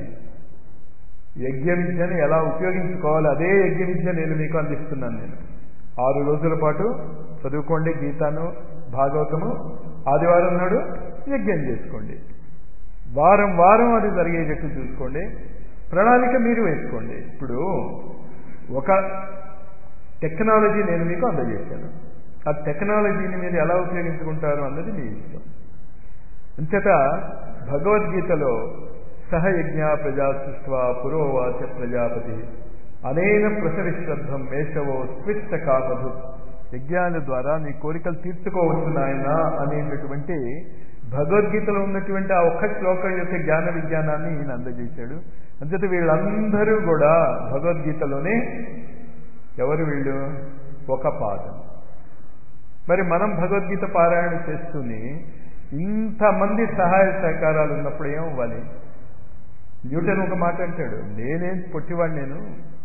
యజ్ఞ విద్యని ఎలా ఉపయోగించుకోవాలి, అదే యజ్ఞ విద్య నేను మీకు అందిస్తున్నాను. నేను 6 రోజుల పాటు చదువుకోండి గీతాను భాగవతము, ఆదివారం నాడు యజ్ఞం చేసుకోండి, వారం వారం అది జరిగేటట్టు చూసుకోండి, ప్రణాళిక మీరు వేసుకోండి. ఇప్పుడు ఒక టెక్నాలజీ నేను మీకు అందజేశాను, ఆ టెక్నాలజీని మీరు ఎలా ఉపయోగించుకుంటారు అన్నది మీ ఇష్టం. అంచేత భగవద్గీతలో సహయజ్ఞ ప్రజా సృష్ట్వా పురోవాచ ప్రజాపతి అనేన ప్రసరిశ్రద్ధం మేషవో స్విష్ట కామధు, యజ్ఞాల ద్వారా నీ కోరికలు తీర్చుకోవచ్చు నాయన అనేటటువంటి భగవద్గీతలో ఉన్నటువంటి ఆ ఒక్క శ్లోకం యొక్క జ్ఞాన విజ్ఞానాన్ని ఈయన అందజేశాడు. అంచేత వీళ్ళందరూ కూడా భగవద్గీతలోనే ఎవరు వీళ్ళు? ఒక పాదం. మరి మనం భగవద్గీత పారాయణ చేస్తూనే ఇంతమంది సహాయ సహకారాలు ఉన్నప్పుడు ఏమవ్వాలి? న్యూటన్ ఒక మాట అంటాడు, నేనేం పొట్టివాడు, నేను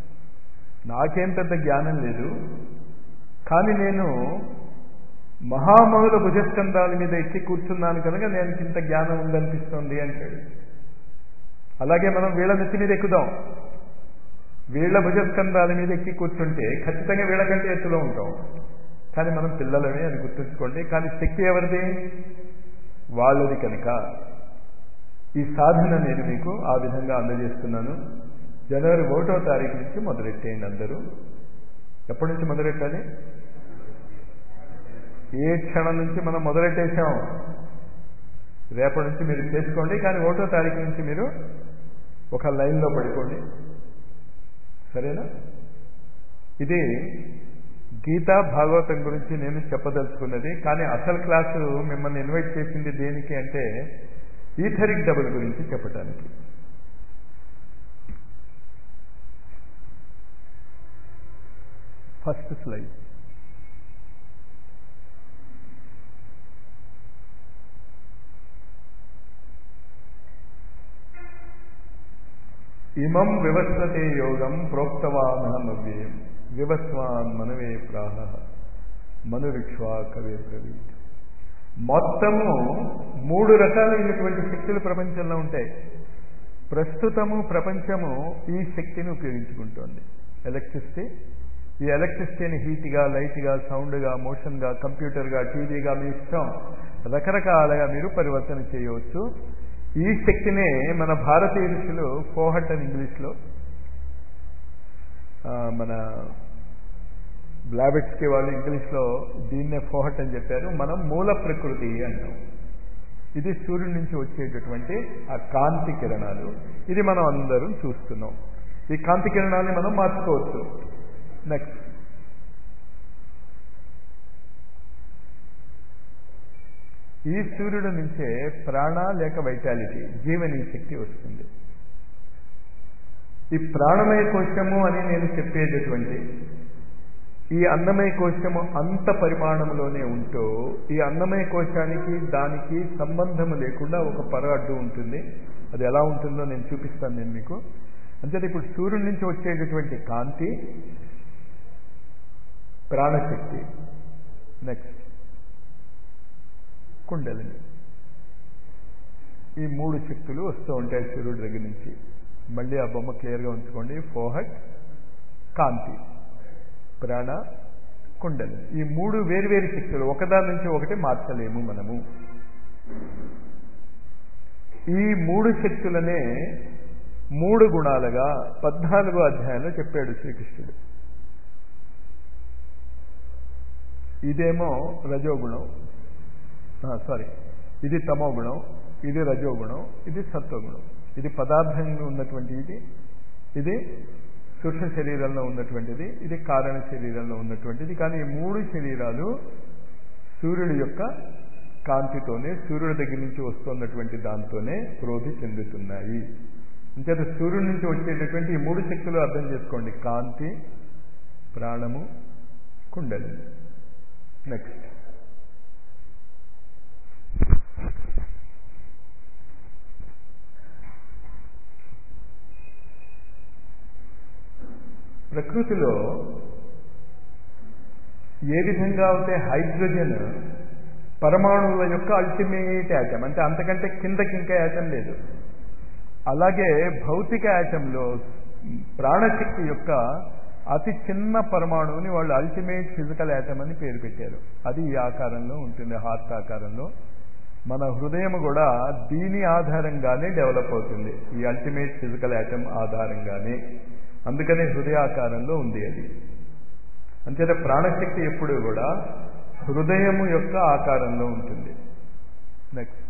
నాకేం పెద్ద జ్ఞానం లేదు, కానీ నేను మహామహుల భుజస్కంధాల మీద ఎక్కి కూర్చున్నాను కనుక నేను ఇంత జ్ఞానం ఉందనిపిస్తుంది అంటాడు. అలాగే మనం వీళ్ళ నెత్తి మీద ఎక్కుదాం, వీళ్ళ భుజస్కంధాల మీద ఎక్కి కూర్చుంటే ఖచ్చితంగా వీళ్ళకంటే ఎత్తులో ఉంటాం. కానీ మనం పిల్లలమే అని గుర్తుంచుకోండి. కానీ శక్తి ఎవరిది? వాళ్ళది. కనుక ఈ సాధన నేను మీకు ఆ విధంగా అందజేస్తున్నాను. జనవరి 1వ తారీఖు నుంచి మొదలెట్టేయండి అందరూ. ఎప్పటి నుంచి మొదలెట్టాలి? ఏ క్షణం నుంచి మనం మొదలెట్టేశాం. రేపటి నుంచి మీరు చేసుకోండి, కానీ 1వ తారీఖు నుంచి మీరు ఒక లైన్లో పడుకోండి. సరేనా? ఇది గీతా భాగవతం గురించి నేను చెప్పదలుచుకున్నది. కానీ అసలు క్లాసు మిమ్మల్ని ఇన్వైట్ చేసింది దేనికి అంటే ఈథరిక్ డబుల్ గురించి చెప్పడానికి. First slide. ఇమం వివస్వతే యోగం ప్రోక్తవానహమవ్యయం వివస్వాన్ మనవే ప్రాహ మనురిక్ష్వా కవే బ్రవీత్. మొత్తము 3 రకాలైనటువంటి శక్తులు ప్రపంచంలో ఉంటాయి. ప్రస్తుతము ప్రపంచము ఈ శక్తిని ఉపయోగించుకుంటోంది, ఎలక్ట్రిసిటీ. ఈ ఎలక్ట్రిసిటీని హీట్గా, లైట్గా, సౌండ్గా, మోషన్గా, కంప్యూటర్గా, టీవీగా, మీ ఇష్టం రకరకాలుగా మీరు పరివర్తన చేయవచ్చు. ఈ శక్తినే మన భారతీయ ఋషులు ఫోహట్ అని ఇంగ్లీష్లో, మన బ్లాబెట్స్కి వాళ్ళు ఇంగ్లీష్లో దీన్నే ఫోహట్ అని చెప్పారు. మనం మూల ప్రకృతి అంటాం. ఇది సూర్యుడి నుంచి వచ్చేటటువంటి ఆ కాంతి కిరణాలు. ఇది మనం అందరం చూస్తున్నాం. ఈ కాంతి కిరణాన్ని మనం మార్చుకోవచ్చు. నెక్స్ట్, ఈ సూర్యుడి నుంచే ప్రాణ లేక వైటాలిటీ, జీవనీ శక్తి వస్తుంది. ఈ ప్రాణమయ కోశము అని నేను చెప్పేటటువంటి ఈ అన్నమయ కోశము అంత పరిమాణంలోనే ఉంటూ, ఈ అన్నమయ కోశానికి దానికి సంబంధము లేకుండా ఒక పొర అడ్డు ఉంటుంది. అది ఎలా ఉంటుందో నేను చూపిస్తాను నేను మీకు. అంతే, ఇప్పుడు సూర్యుడి నుంచి వచ్చేటటువంటి కాంతి ప్రాణశక్తి. నెక్స్ట్ కుండలిని. ఈ 3 శక్తులు వస్తూ ఉంటాయి సూర్యుడి దగ్గర నుంచి. మళ్ళీ ఆ బొమ్మ క్లియర్గా ఉంచుకోండి. ఫోహట్, కాంతి, ప్రాణ, కుండలిని. ఈ 3 వేర్వేరు శక్తులు, ఒకదాని నుంచి ఒకటి మార్చలేము మనము. ఈ 3 శక్తులనే 3 గుణాలుగా 14వ అధ్యాయంలో చెప్పాడు శ్రీకృష్ణుడు. ఇదేమో రజోగుణం, ఇది తమో గుణం, ఇది రజోగుణం, ఇది సత్వగుణం. ఇది పదార్థంలో ఉన్నటువంటిది, ఇది సూక్ష్మ శరీరంలో ఉన్నటువంటిది, ఇది కారణ శరీరంలో ఉన్నటువంటిది. కానీ ఈ 3 శరీరాలు సూర్యుడి యొక్క కాంతితోనే, సూర్యుడి దగ్గర నుంచి వస్తున్నటువంటి దాంతోనే ప్రోధి చెందుతున్నాయి. అంచేత సూర్యుడి నుంచి వచ్చేటటువంటి ఈ 3 శక్తులు అర్థం చేసుకోండి: కాంతి, ప్రాణము, కుండలిని. నెక్స్ట్, ప్రకృతిలో ఏ విధంగా అయితే హైడ్రోజన్ పరమాణువుల యొక్క అల్టిమేట్ యాటమ్, అంటే అంతకంటే కిందకి ఇంకా యాటమ్ లేదు, అలాగే భౌతిక యాటంలో ప్రాణశక్తి యొక్క అతి చిన్న పరమాణువుని వాళ్ళు అల్టిమేట్ ఫిజికల్ యాటమ్ అని పేరు పెట్టారు. అది ఈ ఆకారంలో ఉంటుంది, హార్ట్ ఆకారంలో. మన హృదయం కూడా దీని ఆధారంగానే డెవలప్ అవుతుంది, ఈ అల్టిమేట్ ఫిజికల్ యాటమ్ ఆధారంగానే. అందుకనే హృదయాకారంలో ఉంది అది. అంతేత ప్రాణశక్తి ఎప్పుడూ కూడా హృదయము యొక్క ఆకారంలో ఉంటుంది. నెక్స్ట్,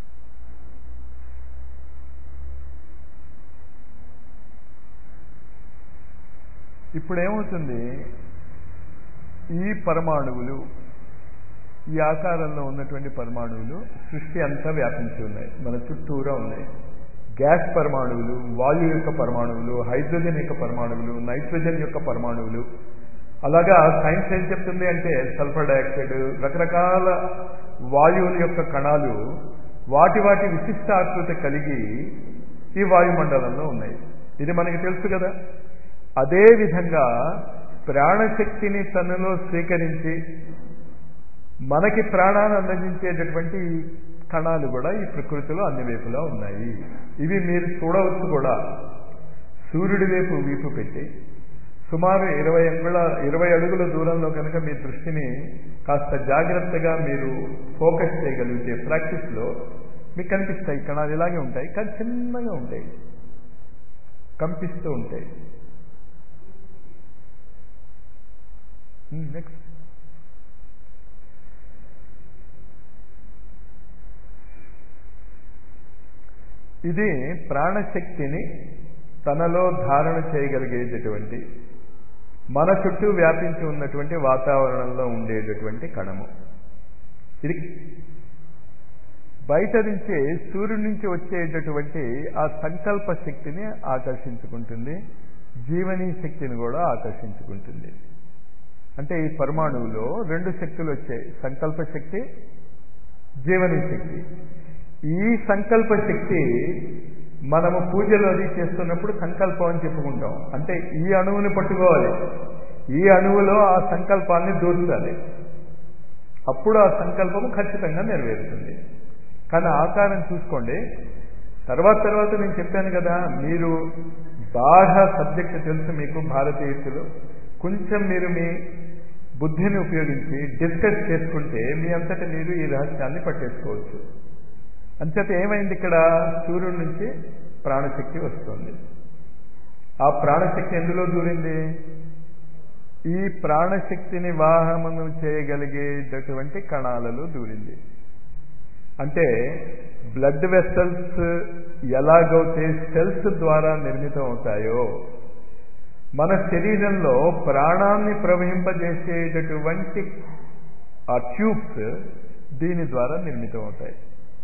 ఇప్పుడు ఏమవుతుంది, ఈ పరమాణువులు, ఈ ఆకారంలో ఉన్నటువంటి పరమాణువులు సృష్టి అంతా వ్యాపించి ఉన్నాయి, మన చుట్టూరా ఉన్నాయి. గ్యాస్ పరమాణువులు, వాయు యొక్క పరమాణువులు, హైడ్రోజన్ యొక్క పరమాణువులు, నైట్రోజన్ యొక్క పరమాణువులు. అలాగా సైన్స్ ఏం చెప్తుంది అంటే సల్ఫర్ డైఆక్సైడ్, రకరకాల వాయువుల యొక్క కణాలు వాటి వాటి విశిష్ట ఆకృతి కలిగి ఈ వాయుమండలంలో ఉన్నాయి. ఇది మనకి తెలుసు కదా. అదేవిధంగా ప్రాణశక్తిని తనలో స్వీకరించి మనకి ప్రాణాన్ని అందించేటటువంటి కణాలు కూడా ఈ ప్రకృతిలో అన్ని వైపులా ఉన్నాయి. ఇవి మీరు చూడవచ్చు కూడా. సూర్యుడి వైపు వీపు పెట్టి సుమారు 20 అడుగుల దూరంలో కనుక మీ దృష్టిని కాస్త జాగ్రత్తగా మీరు ఫోకస్ చేయగలిగితే ప్రాక్టీస్లో మీకు కనిపిస్తాయి కణాలు. ఇలాగే ఉంటాయి, కానీ చిన్నగా ఉంటాయి, కంపిస్తూ ఉంటాయి. నెక్స్ట్, ఇది ప్రాణశక్తిని తనలో ధారణ చేయగలిగేటటువంటి మన చుట్టూ వ్యాపించి ఉన్నటువంటి వాతావరణంలో ఉండేటటువంటి కణము. ఇది బయట నుంచే సూర్యుడి నుంచి వచ్చేటటువంటి ఆ సంకల్ప శక్తిని ఆకర్షించుకుంటుంది, జీవనీ శక్తిని కూడా ఆకర్షించుకుంటుంది. అంటే ఈ పరమాణువులో రెండు శక్తులు వచ్చాయి, సంకల్ప శక్తి, జీవనీ శక్తి. ఈ సంకల్ప శక్తి మనము పూజలు అది చేస్తున్నప్పుడు సంకల్పం అని చెప్పుకుంటాం. అంటే ఈ అణువుని పట్టుకోవాలి, ఈ అణువులో ఆ సంకల్పాన్ని దూర్చాలి, అప్పుడు ఆ సంకల్పము ఖచ్చితంగా నెరవేరుతుంది. కానీ ఆకారం చూసుకోండి. తర్వాత నేను చెప్పాను కదా, మీరు బాగా సబ్జెక్ట్ తెలుసు మీకు భారతీయులు, కొంచెం మీరు మీ బుద్ధిని ఉపయోగించి డిస్కస్ చేసుకుంటే మీ అంతటా మీరు ఈ రహస్యాన్ని పట్టేసుకోవచ్చు. అంచేత ఏమైంది, ఇక్కడ సూర్యుడి నుంచి ప్రాణశక్తి వస్తుంది. ఆ ప్రాణశక్తి ఎందులో దూరింది? ఈ ప్రాణశక్తిని వాహనము చేయగలిగేటటువంటి కణాలలో దూరింది. అంటే బ్లడ్ వెసల్స్ ఎలాగైతే సెల్స్ ద్వారా నిర్మితం అవుతాయో, మన శరీరంలో ప్రాణాన్ని ప్రవహింపజేసేటటువంటి ఆ ట్యూబ్స్ దీని ద్వారా నిర్మితం అవుతాయి.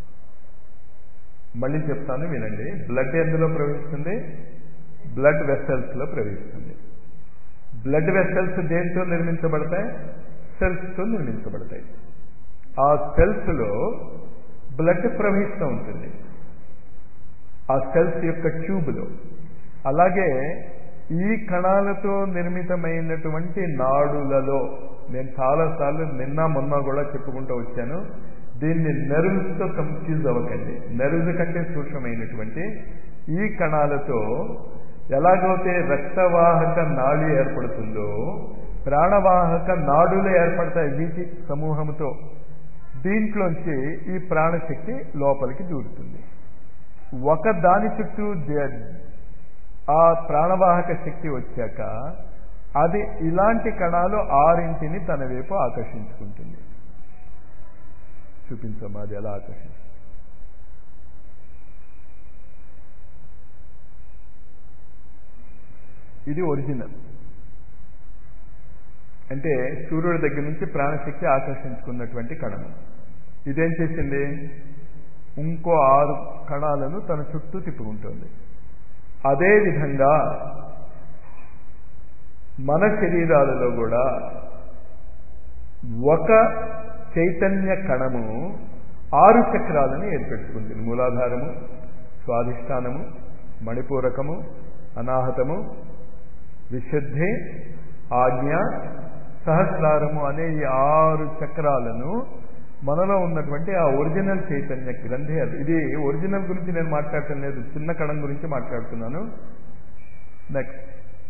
మళ్ళీ చెప్తాను వినండి. బ్లడ్ ఎందులో ప్రవహిస్తుంది? బ్లడ్ వెసల్స్లో ప్రవహిస్తుంది. బ్లడ్ వెసల్స్ దేంతో నిర్మించబడతాయి? సెల్స్తో నిర్మించబడతాయి. ఆ సెల్స్లో బ్లడ్ ప్రవహిస్తూ ఉంటుంది, ఆ సెల్స్ యొక్క ట్యూబ్లో. అలాగే ఈ కణాలతో నిర్మితమైనటువంటి నాడులలో, నేను చాలాసార్లు నిన్న మొన్న కూడా చెప్పుకుంటూ వచ్చాను, దీన్ని నెర్వ్స్తో కన్ఫ్యూజ్ అవ్వకండి. నెర్వ్స్ కంటే సూక్ష్మమైనటువంటి ఈ కణాలతో ఎలాగైతే రక్తవాహక నాళి ఏర్పడుతుందో, ప్రాణవాహక నాడులు ఏర్పడతాయి వీటి సమూహంతో. దీంట్లోంచి ఈ ప్రాణశక్తి లోపలికి దూరుతుంది. ఒక దాని చుట్టూ ఆ ప్రాణవాహక శక్తి వచ్చాక అది ఇలాంటి కణాలు 6 తన వైపు ఆకర్షించుకుంటుంది. చూపించమ్మా అది ఎలా ఆకర్షించుకుంటుంది. ఇది ఒరిజినల్. అంటే సూర్యుడి దగ్గర నుంచి ప్రాణశక్తి ఆకర్షించుకున్నటువంటి కణము. ఇదేం చేసింది? ఇంకో 6 కణాలను తన చుట్టూ తిప్పుకుంటుంది. అదేవిధంగా మన శరీరాలలో కూడా ఒక చైతన్య కణము 6 చక్రాలను ఏర్పెట్టుకుంటుంది. మూలాధారము, స్వాధిష్టానము, మణిపూరకము, అనాహతము, విశుద్ధి, ఆజ్ఞ, సహస్రారము అనే ఈ 6 చక్రాలను మనలో ఉన్నటువంటి ఆ ఒరిజినల్ చైతన్య గ్రంథి. ఇది ఒరిజినల్ గురించి నేను మాట్లాడటం లేదు, చిన్న కణం గురించి మాట్లాడుతున్నాను. నెక్స్ట్,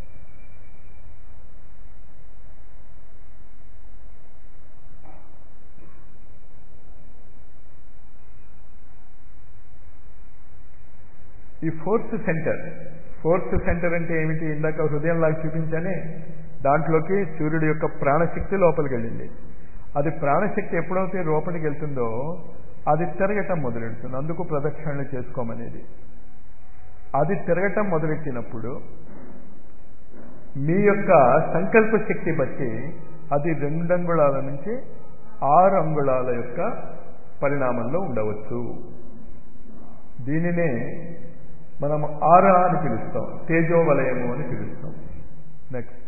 ఈ ఫోర్త్ సెంటర్ అంటే ఏమిటి? ఇందాక హృదయంలాగా చూపించానే, దాంట్లోకి సూర్యుడి యొక్క ప్రాణశక్తి లోపలికి వెళ్ళింది. అది ప్రాణశక్తి ఎప్పుడైతే లోపలికి వెళ్తుందో అది తిరగటం మొదలెడుతుంది. అందుకు ప్రదక్షిణలు చేసుకోమనేది. అది తిరగటం మొదలెట్టినప్పుడు మీ యొక్క సంకల్ప శక్తి బట్టి అది 2 అంగుళాల నుంచి 6 అంగుళాల యొక్క పరిణామంలో ఉండవచ్చు. దీనినే మనం ఆరా అని పిలుస్తాం, తేజోవలయము అని పిలుస్తాం. నెక్స్ట్,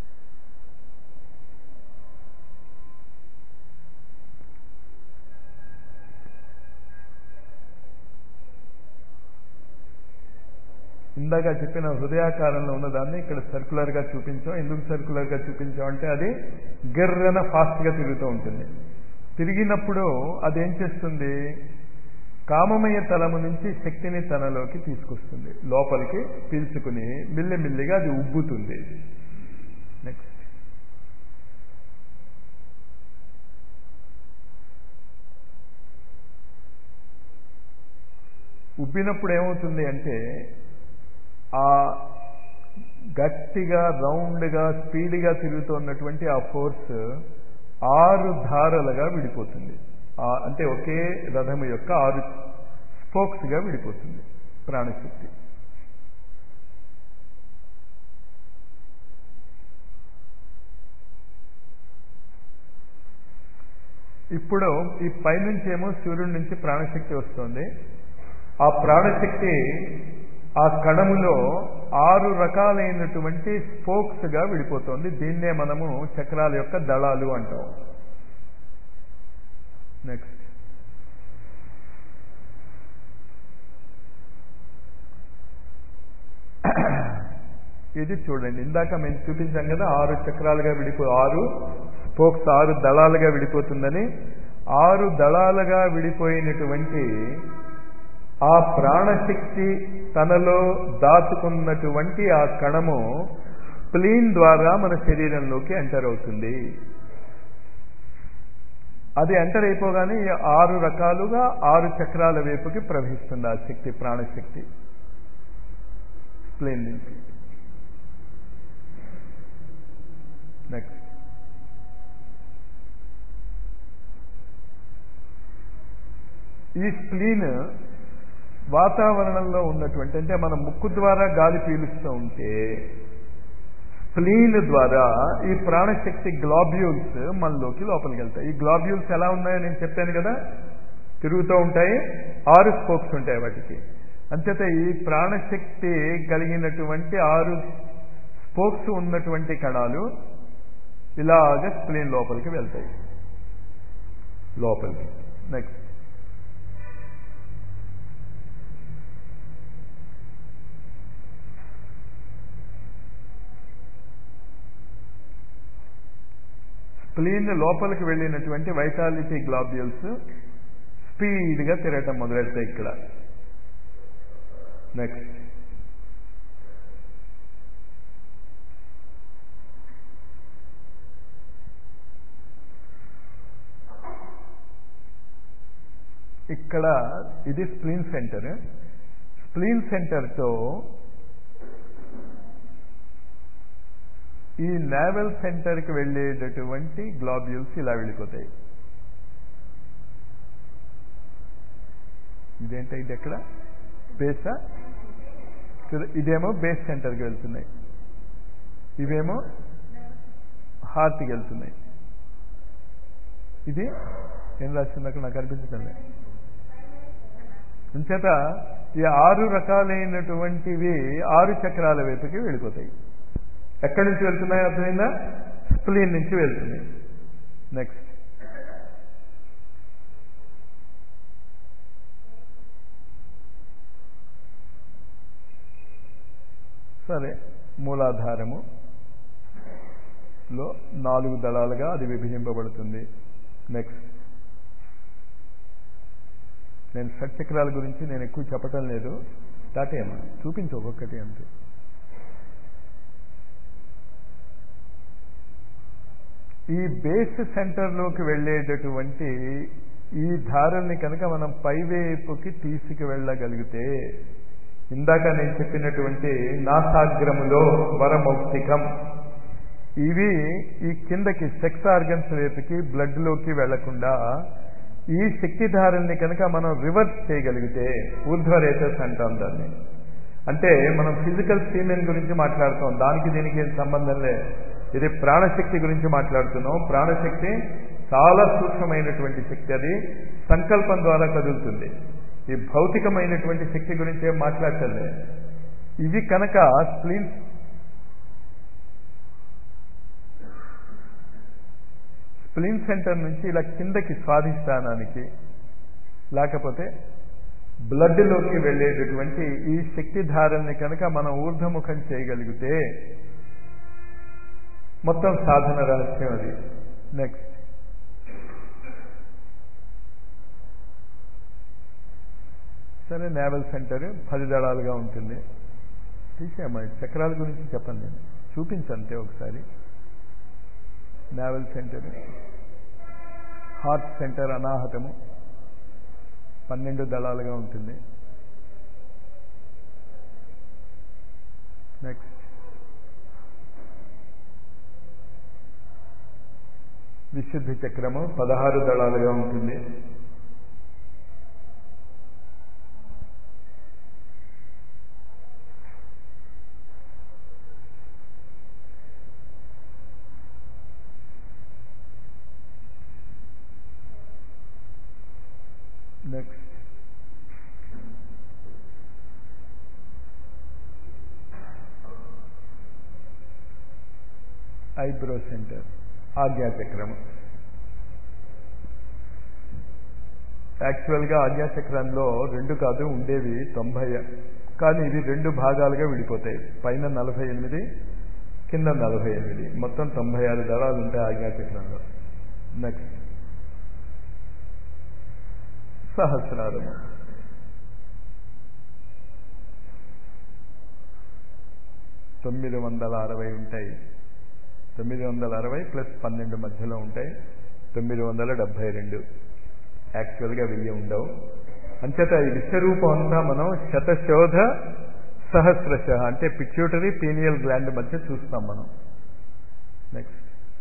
ఇందాక చెప్పిన హృదయాకారంలో ఉన్నదాన్ని ఇక్కడ సర్కులర్గా చూపించాం. ఎందుకు సర్కులర్గా చూపించాం అంటే అది గిర్రన ఫాస్ట్గా తిరుగుతూ ఉంటుంది. తిరిగినప్పుడు అదేం చేస్తుంది? కామమయ తలము నుంచి శక్తిని తనలోకి తీసుకొస్తుంది, లోపలికి పీల్చుకుని మెల్లిమెల్లిగా అది ఉబ్బుతుంది. నెక్స్ట్, ఉబ్బినప్పుడు ఏమవుతుంది అంటే ఆ గట్టిగా రౌండ్గా స్పీడ్గా తిరుగుతున్నటువంటి ఆ ఫోర్స్ 6 ధారలుగా విడిపోతుంది. అంటే ఒకే రథము యొక్క 6 స్పోక్స్గా విడిపోతుంది. ప్రాణశక్తి. ఇప్పుడు ఈ పైనుంచి ఏమో సూర్యుడి నుంచి ప్రాణశక్తి వస్తుంది. ఆ ప్రాణశక్తి ఆ కణములో 6 రకాలైనటువంటి స్పోక్స్గా విడిపోతుంది. దీన్నే మనము చక్రాల యొక్క దళాలు అంటాం. నెక్స్ట్ ఇది చూడండి, ఇందాక మేము చూపించాం కదా 6 చక్రాలుగా 6 స్పోక్స్ 6 దళాలుగా విడిపోతుందని. 6 దళాలుగా విడిపోయినటువంటి ఆ ప్రాణశక్తి తనలో దాచుకున్నటువంటి ఆ కణము స్ప్లీన్ ద్వారా మన శరీరంలోకి ఎంటర్ అవుతుంది. అది ఎంటర్ అయిపోగానే 6 రకాలుగా 6 చక్రాల వైపుకి ప్రవహిస్తుంది ఆ శక్తి, ప్రాణశక్తి స్ప్లీన్ నుంచి. నెక్స్ట్ ఈ స్ప్లీన్ వాతావరణంలో ఉన్నటువంటి, అంటే మనం ముక్కు ద్వారా గాలి పీలుస్తూ ఉంటే స్ప్లీన్ ద్వారా ఈ ప్రాణశక్తి గ్లోబ్యూల్స్ మనలోకి లోపలికి వెళ్తాయి. ఈ గ్లోబ్యూల్స్ ఎలా ఉన్నాయో నేను చెప్పాను కదా, తిరుగుతూ ఉంటాయి, 6 స్పోక్స్ ఉంటాయి వాటికి. అంచేత ఈ ప్రాణశక్తి కలిగినటువంటి 6 స్పోక్స్ ఉన్నటువంటి కణాలు ఇలాగ స్ప్లీన్ లోపలికి వెళ్తాయి, లోపలికి. నెక్స్ట్ స్ప్లీన్ లోపలికి వెళ్ళినటువంటి వైటాలిటీ గ్లోబ్యూల్స్ స్పీడ్గా తిరగటం మొదలెడతాయి ఇక్కడ. నెక్స్ట్ ఇక్కడ ఇది స్ప్లీన్ సెంటర్. స్ప్లీన్ సెంటర్తో ఈ నావెల్ సెంటర్కి వెళ్ళేటటువంటి గ్లోబ్యూల్స్ ఇలా వెళ్ళిపోతాయి. ఇదేంట, ఇది ఎక్కడ బేసా, ఇదేమో బేస్ సెంటర్కి వెళ్తున్నాయి, ఇవేమో హార్ట్కి వెళ్తున్నాయి. ఇది ఏం రాసింది అక్కడ నాకు అనిపించటంలే. అంచేత ఈ 6 రకాలైనటువంటివి 6 చక్రాల వైపుకి వెళ్ళిపోతాయి. ఎక్కడి నుంచి వెళ్తున్నాయి అర్థమైందా? స్ప్లీన్ నుంచి వెళ్తున్నాయి. నెక్స్ట్ సరే, మూలాధారములో 4 దళాలుగా అది విభజింపబడుతుంది. నెక్స్ట్ నేను షట్చక్రాల గురించి నేను ఎక్కువ చెప్పటం లేదు, దాటేమో చూపించు ఒక్కొక్కటి అంతే. ఈ బేస్ సెంటర్లోకి వెళ్ళేటటువంటి ఈ ధారల్ని కనుక మనం పైవైపుకి తీసుకువెళ్ళగలిగితే, ఇందాక నేను చెప్పినటువంటి నాసాగ్రములో వరమౌక్తికం, ఇవి ఈ కిందకి సెక్స్ ఆర్గన్స్ వైపుకి బ్లడ్లోకి వెళ్లకుండా ఈ శక్తిధారల్ని కనుక మనం రివర్స్ చేయగలిగితే, ఊర్ధ్వరేతస్ అంటాం దాన్ని. అంటే మనం ఫిజికల్ సీమెన్ గురించి మాట్లాడుతాం, దానికి దీనికి ఏం సంబంధం లేదు. ఇది ప్రాణశక్తి గురించి మాట్లాడుతున్నాం. ప్రాణశక్తి చాలా సూక్ష్మమైనటువంటి శక్తి, అది సంకల్పం ద్వారా కదులుతుంది. ఈ భౌతికమైనటువంటి శక్తి గురించి ఏం మాట్లాడటంలే. ఇవి కనుక స్ప్లీన్ సెంటర్ నుంచి ఇలా కిందకి స్వాధిష్టానానికి, లేకపోతే బ్లడ్లోకి వెళ్ళేటటువంటి ఈ శక్తిధారల్ని కనుక మనం ఊర్ధ్వముఖం చేయగలిగితే మొత్తం సాధన రహస్యం అది. నెక్స్ట్ సరే, నావెల్ సెంటర్ 10 దళాలుగా ఉంటుంది. తీసేమ్మా, చక్రాల గురించి చెప్పండి, నేను చూపించంతే ఒకసారి. నావెల్ సెంటర్, హార్ట్ సెంటర్ అనాహతము 12 దళాలుగా ఉంటుంది. నెక్స్ట్ విశుద్ధి చక్రము 16 దళాలుగా ఉంటుంది. నెక్స్ట్ ఐబ్రో సెంటర్, ఆజ్ఞాచక్రము. యాక్చువల్గా ఆజ్ఞాచక్రంలో 2 కాదు ఉండేవి 90, కానీ ఇవి 2 భాగాలుగా విడిపోతాయి. పైన 48, కింద 48, మొత్తం 96 దళాలు ఉంటాయి ఆజ్ఞాచక్రంలో. నెక్స్ట్ సహస్రారము. తొమ్మిది 960 ఉంటాయి. 960 ప్లస్ 12 మధ్యలో ఉంటాయి. 972. యాక్చువల్గా 1000 ఉండవు. అంచేత ఈ విశ్వరూపం అంతా మనం శతశోధ సహస్రశ అంటే పిట్యూటరీ పీనియల్ గ్లాండ్ మధ్య చూస్తాం మనం. నెక్స్ట్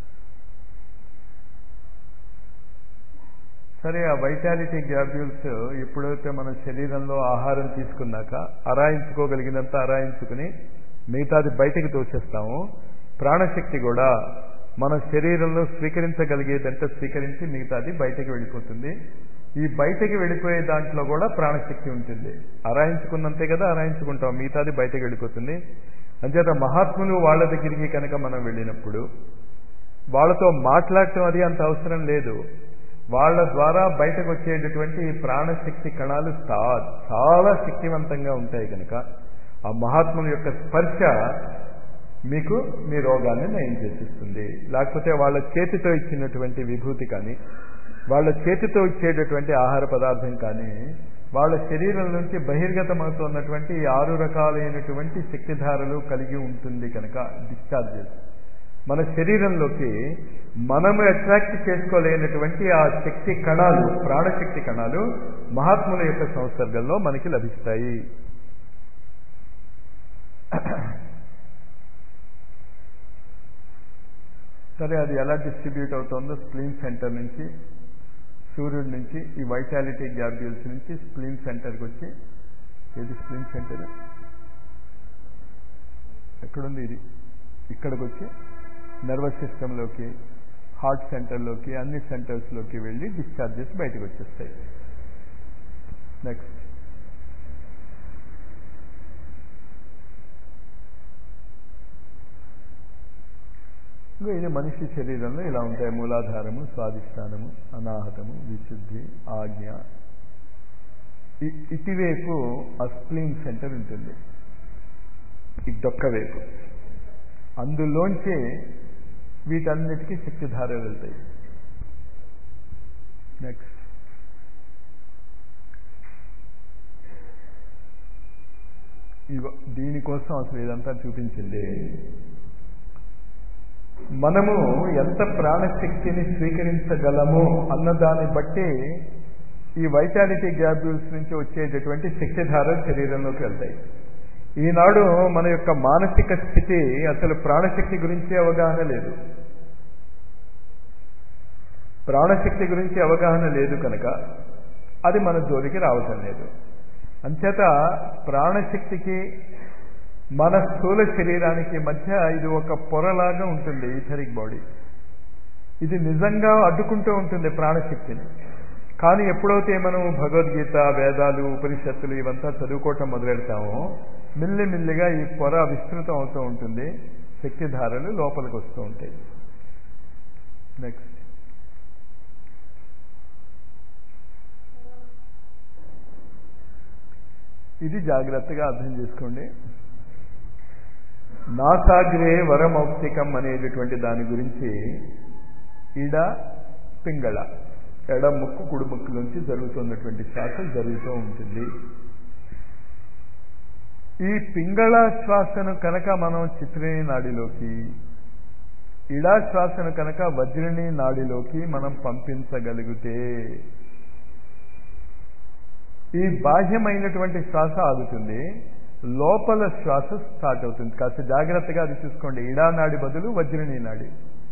సరే, ఆ వైటాలిటీ గ్యాబ్యూల్స్ ఎప్పుడైతే మన శరీరంలో ఆహారం తీసుకున్నాక అరాయించుకోగలిగినంత అరాయించుకుని మిగతాది బయటికి తోసేస్తాము, ప్రాణశక్తి కూడా మన శరీరంలో స్వీకరించగలిగేదంటే స్వీకరించి మిగతాది బయటకు వెళ్ళిపోతుంది. ఈ బయటకి వెళ్ళిపోయే దాంట్లో కూడా ప్రాణశక్తి ఉంటుంది. అరాయించుకున్నంతే కదా అరాయించుకుంటాం, మిగతాది బయటకు వెళ్ళిపోతుంది. అంచేత మహాత్ములు వాళ్ళ దగ్గరికి కనుక మనం వెళ్ళినప్పుడు వాళ్ళతో మాట్లాడటం అది అంత అవసరం లేదు. వాళ్ళ ద్వారా బయటకు వచ్చేటటువంటి ప్రాణశక్తి కణాలు చాలా శక్తివంతంగా ఉంటాయి కనుక ఆ మహాత్ముల యొక్క స్పర్శ మీకు మీ రోగాన్ని నయం చేసిస్తుంది. లేకపోతే వాళ్ళ చేతితో ఇచ్చినటువంటి విభూతి కానీ, వాళ్ళ చేతితో ఇచ్చేటటువంటి ఆహార పదార్థం కానీ వాళ్ళ శరీరం నుంచి బహిర్గతమవుతున్నటువంటి 6 రకాలైనటువంటి శక్తిధారలు కలిగి ఉంటుంది కనుక డిశ్చార్జెస్ మన శరీరంలోకి మనము అట్రాక్ట్ చేసుకోలేనటువంటి ఆ శక్తి కణాలు, ప్రాణశక్తి కణాలు మహాత్ముల యొక్క సంసర్గంలో మనకి లభిస్తాయి. సరే, అది ఎలా డిస్ట్రిబ్యూట్ అవుతుందో స్ప్లీన్ సెంటర్ నుంచి, సూర్యుడి నుంచి, ఈ వైటాలిటీ గ్యాబ్యూల్స్ నుంచి స్ప్లీన్ సెంటర్కి వచ్చి, ఏది స్ప్లీన్ సెంటర్ ఎక్కడుంది, ఇది ఇక్కడికి వచ్చి నర్వస్ సిస్టంలోకి, హార్ట్ సెంటర్లోకి, అన్ని సెంటర్స్లోకి వెళ్ళి డిశ్చార్జెస్ బయటకు వచ్చేస్తాయి. నెక్స్ట్ ఇది మనిషి శరీరంలో ఇలా ఉంటాయి. మూలాధారము, స్వాధిష్టానము, అనాహతము, విశుద్ధి, ఆజ్ఞ. ఇటువైపు ఆ స్ప్లీన్ సెంటర్ ఉంటుంది, ఈ డొక్క వైపు. అందులోంచి వీటన్నిటికీ శక్తిధారలు వెళ్తాయి. నెక్స్ట్ దీనికోసం అసలు ఇదంతా చూపించింది. మనము ఎంత ప్రాణశక్తిని స్వీకరించగలము అన్నదాన్ని బట్టి ఈ వైటాలిటీ గ్యాబ్యూల్స్ నుంచి వచ్చేటటువంటి శక్తిధారలు శరీరంలోకి వెళ్తాయి. ఈనాడు మన యొక్క మానసిక స్థితి అసలు ప్రాణశక్తి గురించి అవగాహన లేదు. ప్రాణశక్తి గురించి అవగాహన లేదు కనుక అది మన జోలికి రావటం లేదు. అంచేత ప్రాణశక్తికి మన స్థూల శరీరానికి మధ్య ఇది ఒక పొరలాగా ఉంటుంది, ఈథరిక్ బాడీ. ఇది నిజంగా అడ్డుకుంటూ ఉంటుంది ప్రాణశక్తిని. కానీ ఎప్పుడైతే మనం భగవద్గీత, వేదాలు, ఉపనిషత్తులు ఇవంతా చదువుకోవటం మొదలెడతామో మెల్లిమెల్లిగా ఈ పొర విస్తృతం అవుతూ ఉంటుంది, శక్తిధారలు లోపలికి వస్తూ ఉంటాయి. నెక్స్ట్ ఇది జాగ్రత్తగా అర్థం చేసుకోండి. నాసాగ్రే వరమౌక్తికం అనేటటువంటి దాని గురించి ఇడ పింగళ, ఎడ ముక్కు కుడి ముక్కు నుంచి జరుగుతున్నటువంటి శ్వాస జరుగుతూ ఉంటుంది. ఈ పింగళ శ్వాసను కనుక మనం చిత్రిణి నాడిలోకి, ఇడా శ్వాసను కనుక వజ్రిణి నాడిలోకి మనం పంపించగలిగితే ఈ బాహ్యమైనటువంటి శ్వాస ఆగుతుంది, లోపల శ్వాస స్టార్ట్ అవుతుంది. కాస్త జాగ్రత్తగా అది చూసుకోండి. ఇడా నాడి బదులు వజ్రిణి నాడి,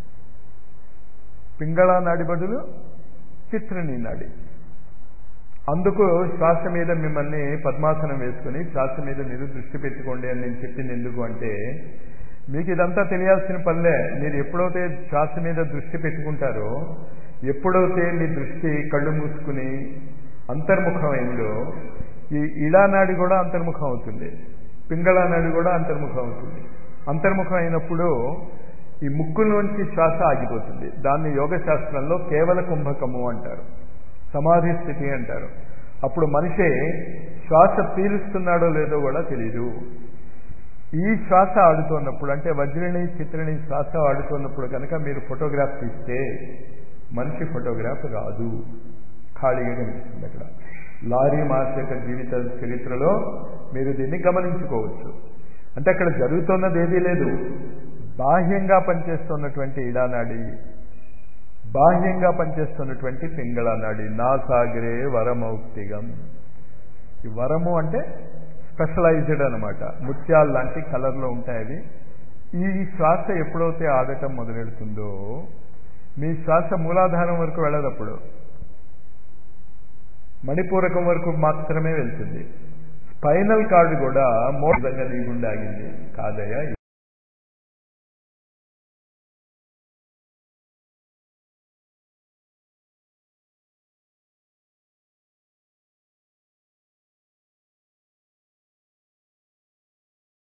పింగళ నాడి బదులు చిత్రిణి నాడి. అందుకు శ్వాస మీద మిమ్మల్ని పద్మాసనం వేసుకుని శ్వాస మీద మీరు దృష్టి పెట్టుకోండి అని నేను చెప్పింది ఎందుకు అంటే, మీకు ఇదంతా తెలియాల్సిన పనిలే. మీరు ఎప్పుడైతే శ్వాస మీద దృష్టి పెట్టుకుంటారో, ఎప్పుడైతే మీ దృష్టి కళ్ళు మూసుకుని అంతర్ముఖమైందో ఈ ఇడానాడి కూడా అంతర్ముఖం అవుతుంది, పింగళానాడి కూడా అంతర్ముఖం అవుతుంది. అంతర్ముఖం అయినప్పుడు ఈ ముక్కులోంచి శ్వాస ఆగిపోతుంది. దాన్ని యోగ శాస్త్రంలో కేవల కుంభకము అంటారు, సమాధి స్థితి అంటారు. అప్పుడు మనిషి శ్వాస పీలుస్తున్నాడో లేదో కూడా తెలీదు. ఈ శ్వాస ఆడుతున్నప్పుడు, అంటే వజ్రిణి చిత్రిణి శ్వాస ఆడుతున్నప్పుడు కనుక మీరు ఫోటోగ్రాఫ్ తీస్తే మనిషి ఫోటోగ్రాఫ్ రాదు, ఖాళీగా కనిపిస్తుంది. అక్కడ లారీ మాస్ యొక్క జీవిత చరిత్రలో మీరు దీన్ని గమనించుకోవచ్చు. అంటే అక్కడ జరుగుతున్నది ఏదీ లేదు. బాహ్యంగా పనిచేస్తున్నటువంటి ఇడానాడి, బాహ్యంగా పనిచేస్తున్నటువంటి పింగళానాడి. నాసాగ్రే వరమౌక్తిగం. ఈ వరము అంటే స్పెషలైజ్డ్ అనమాట, ముత్యాలు లాంటి కలర్లో ఉంటాయి అవి. ఈ శ్వాస ఎప్పుడైతే ఆడటం మొదలెడుతుందో మీ శ్వాస మూలాధారం వరకు వెళ్ళదప్పుడు మణిపూరకం వరకు మాత్రమే వెళ్తుంది. స్పైనల్ కార్డు కూడా మోడంగా నీ గుండె ఆగింది కాదయ్యా.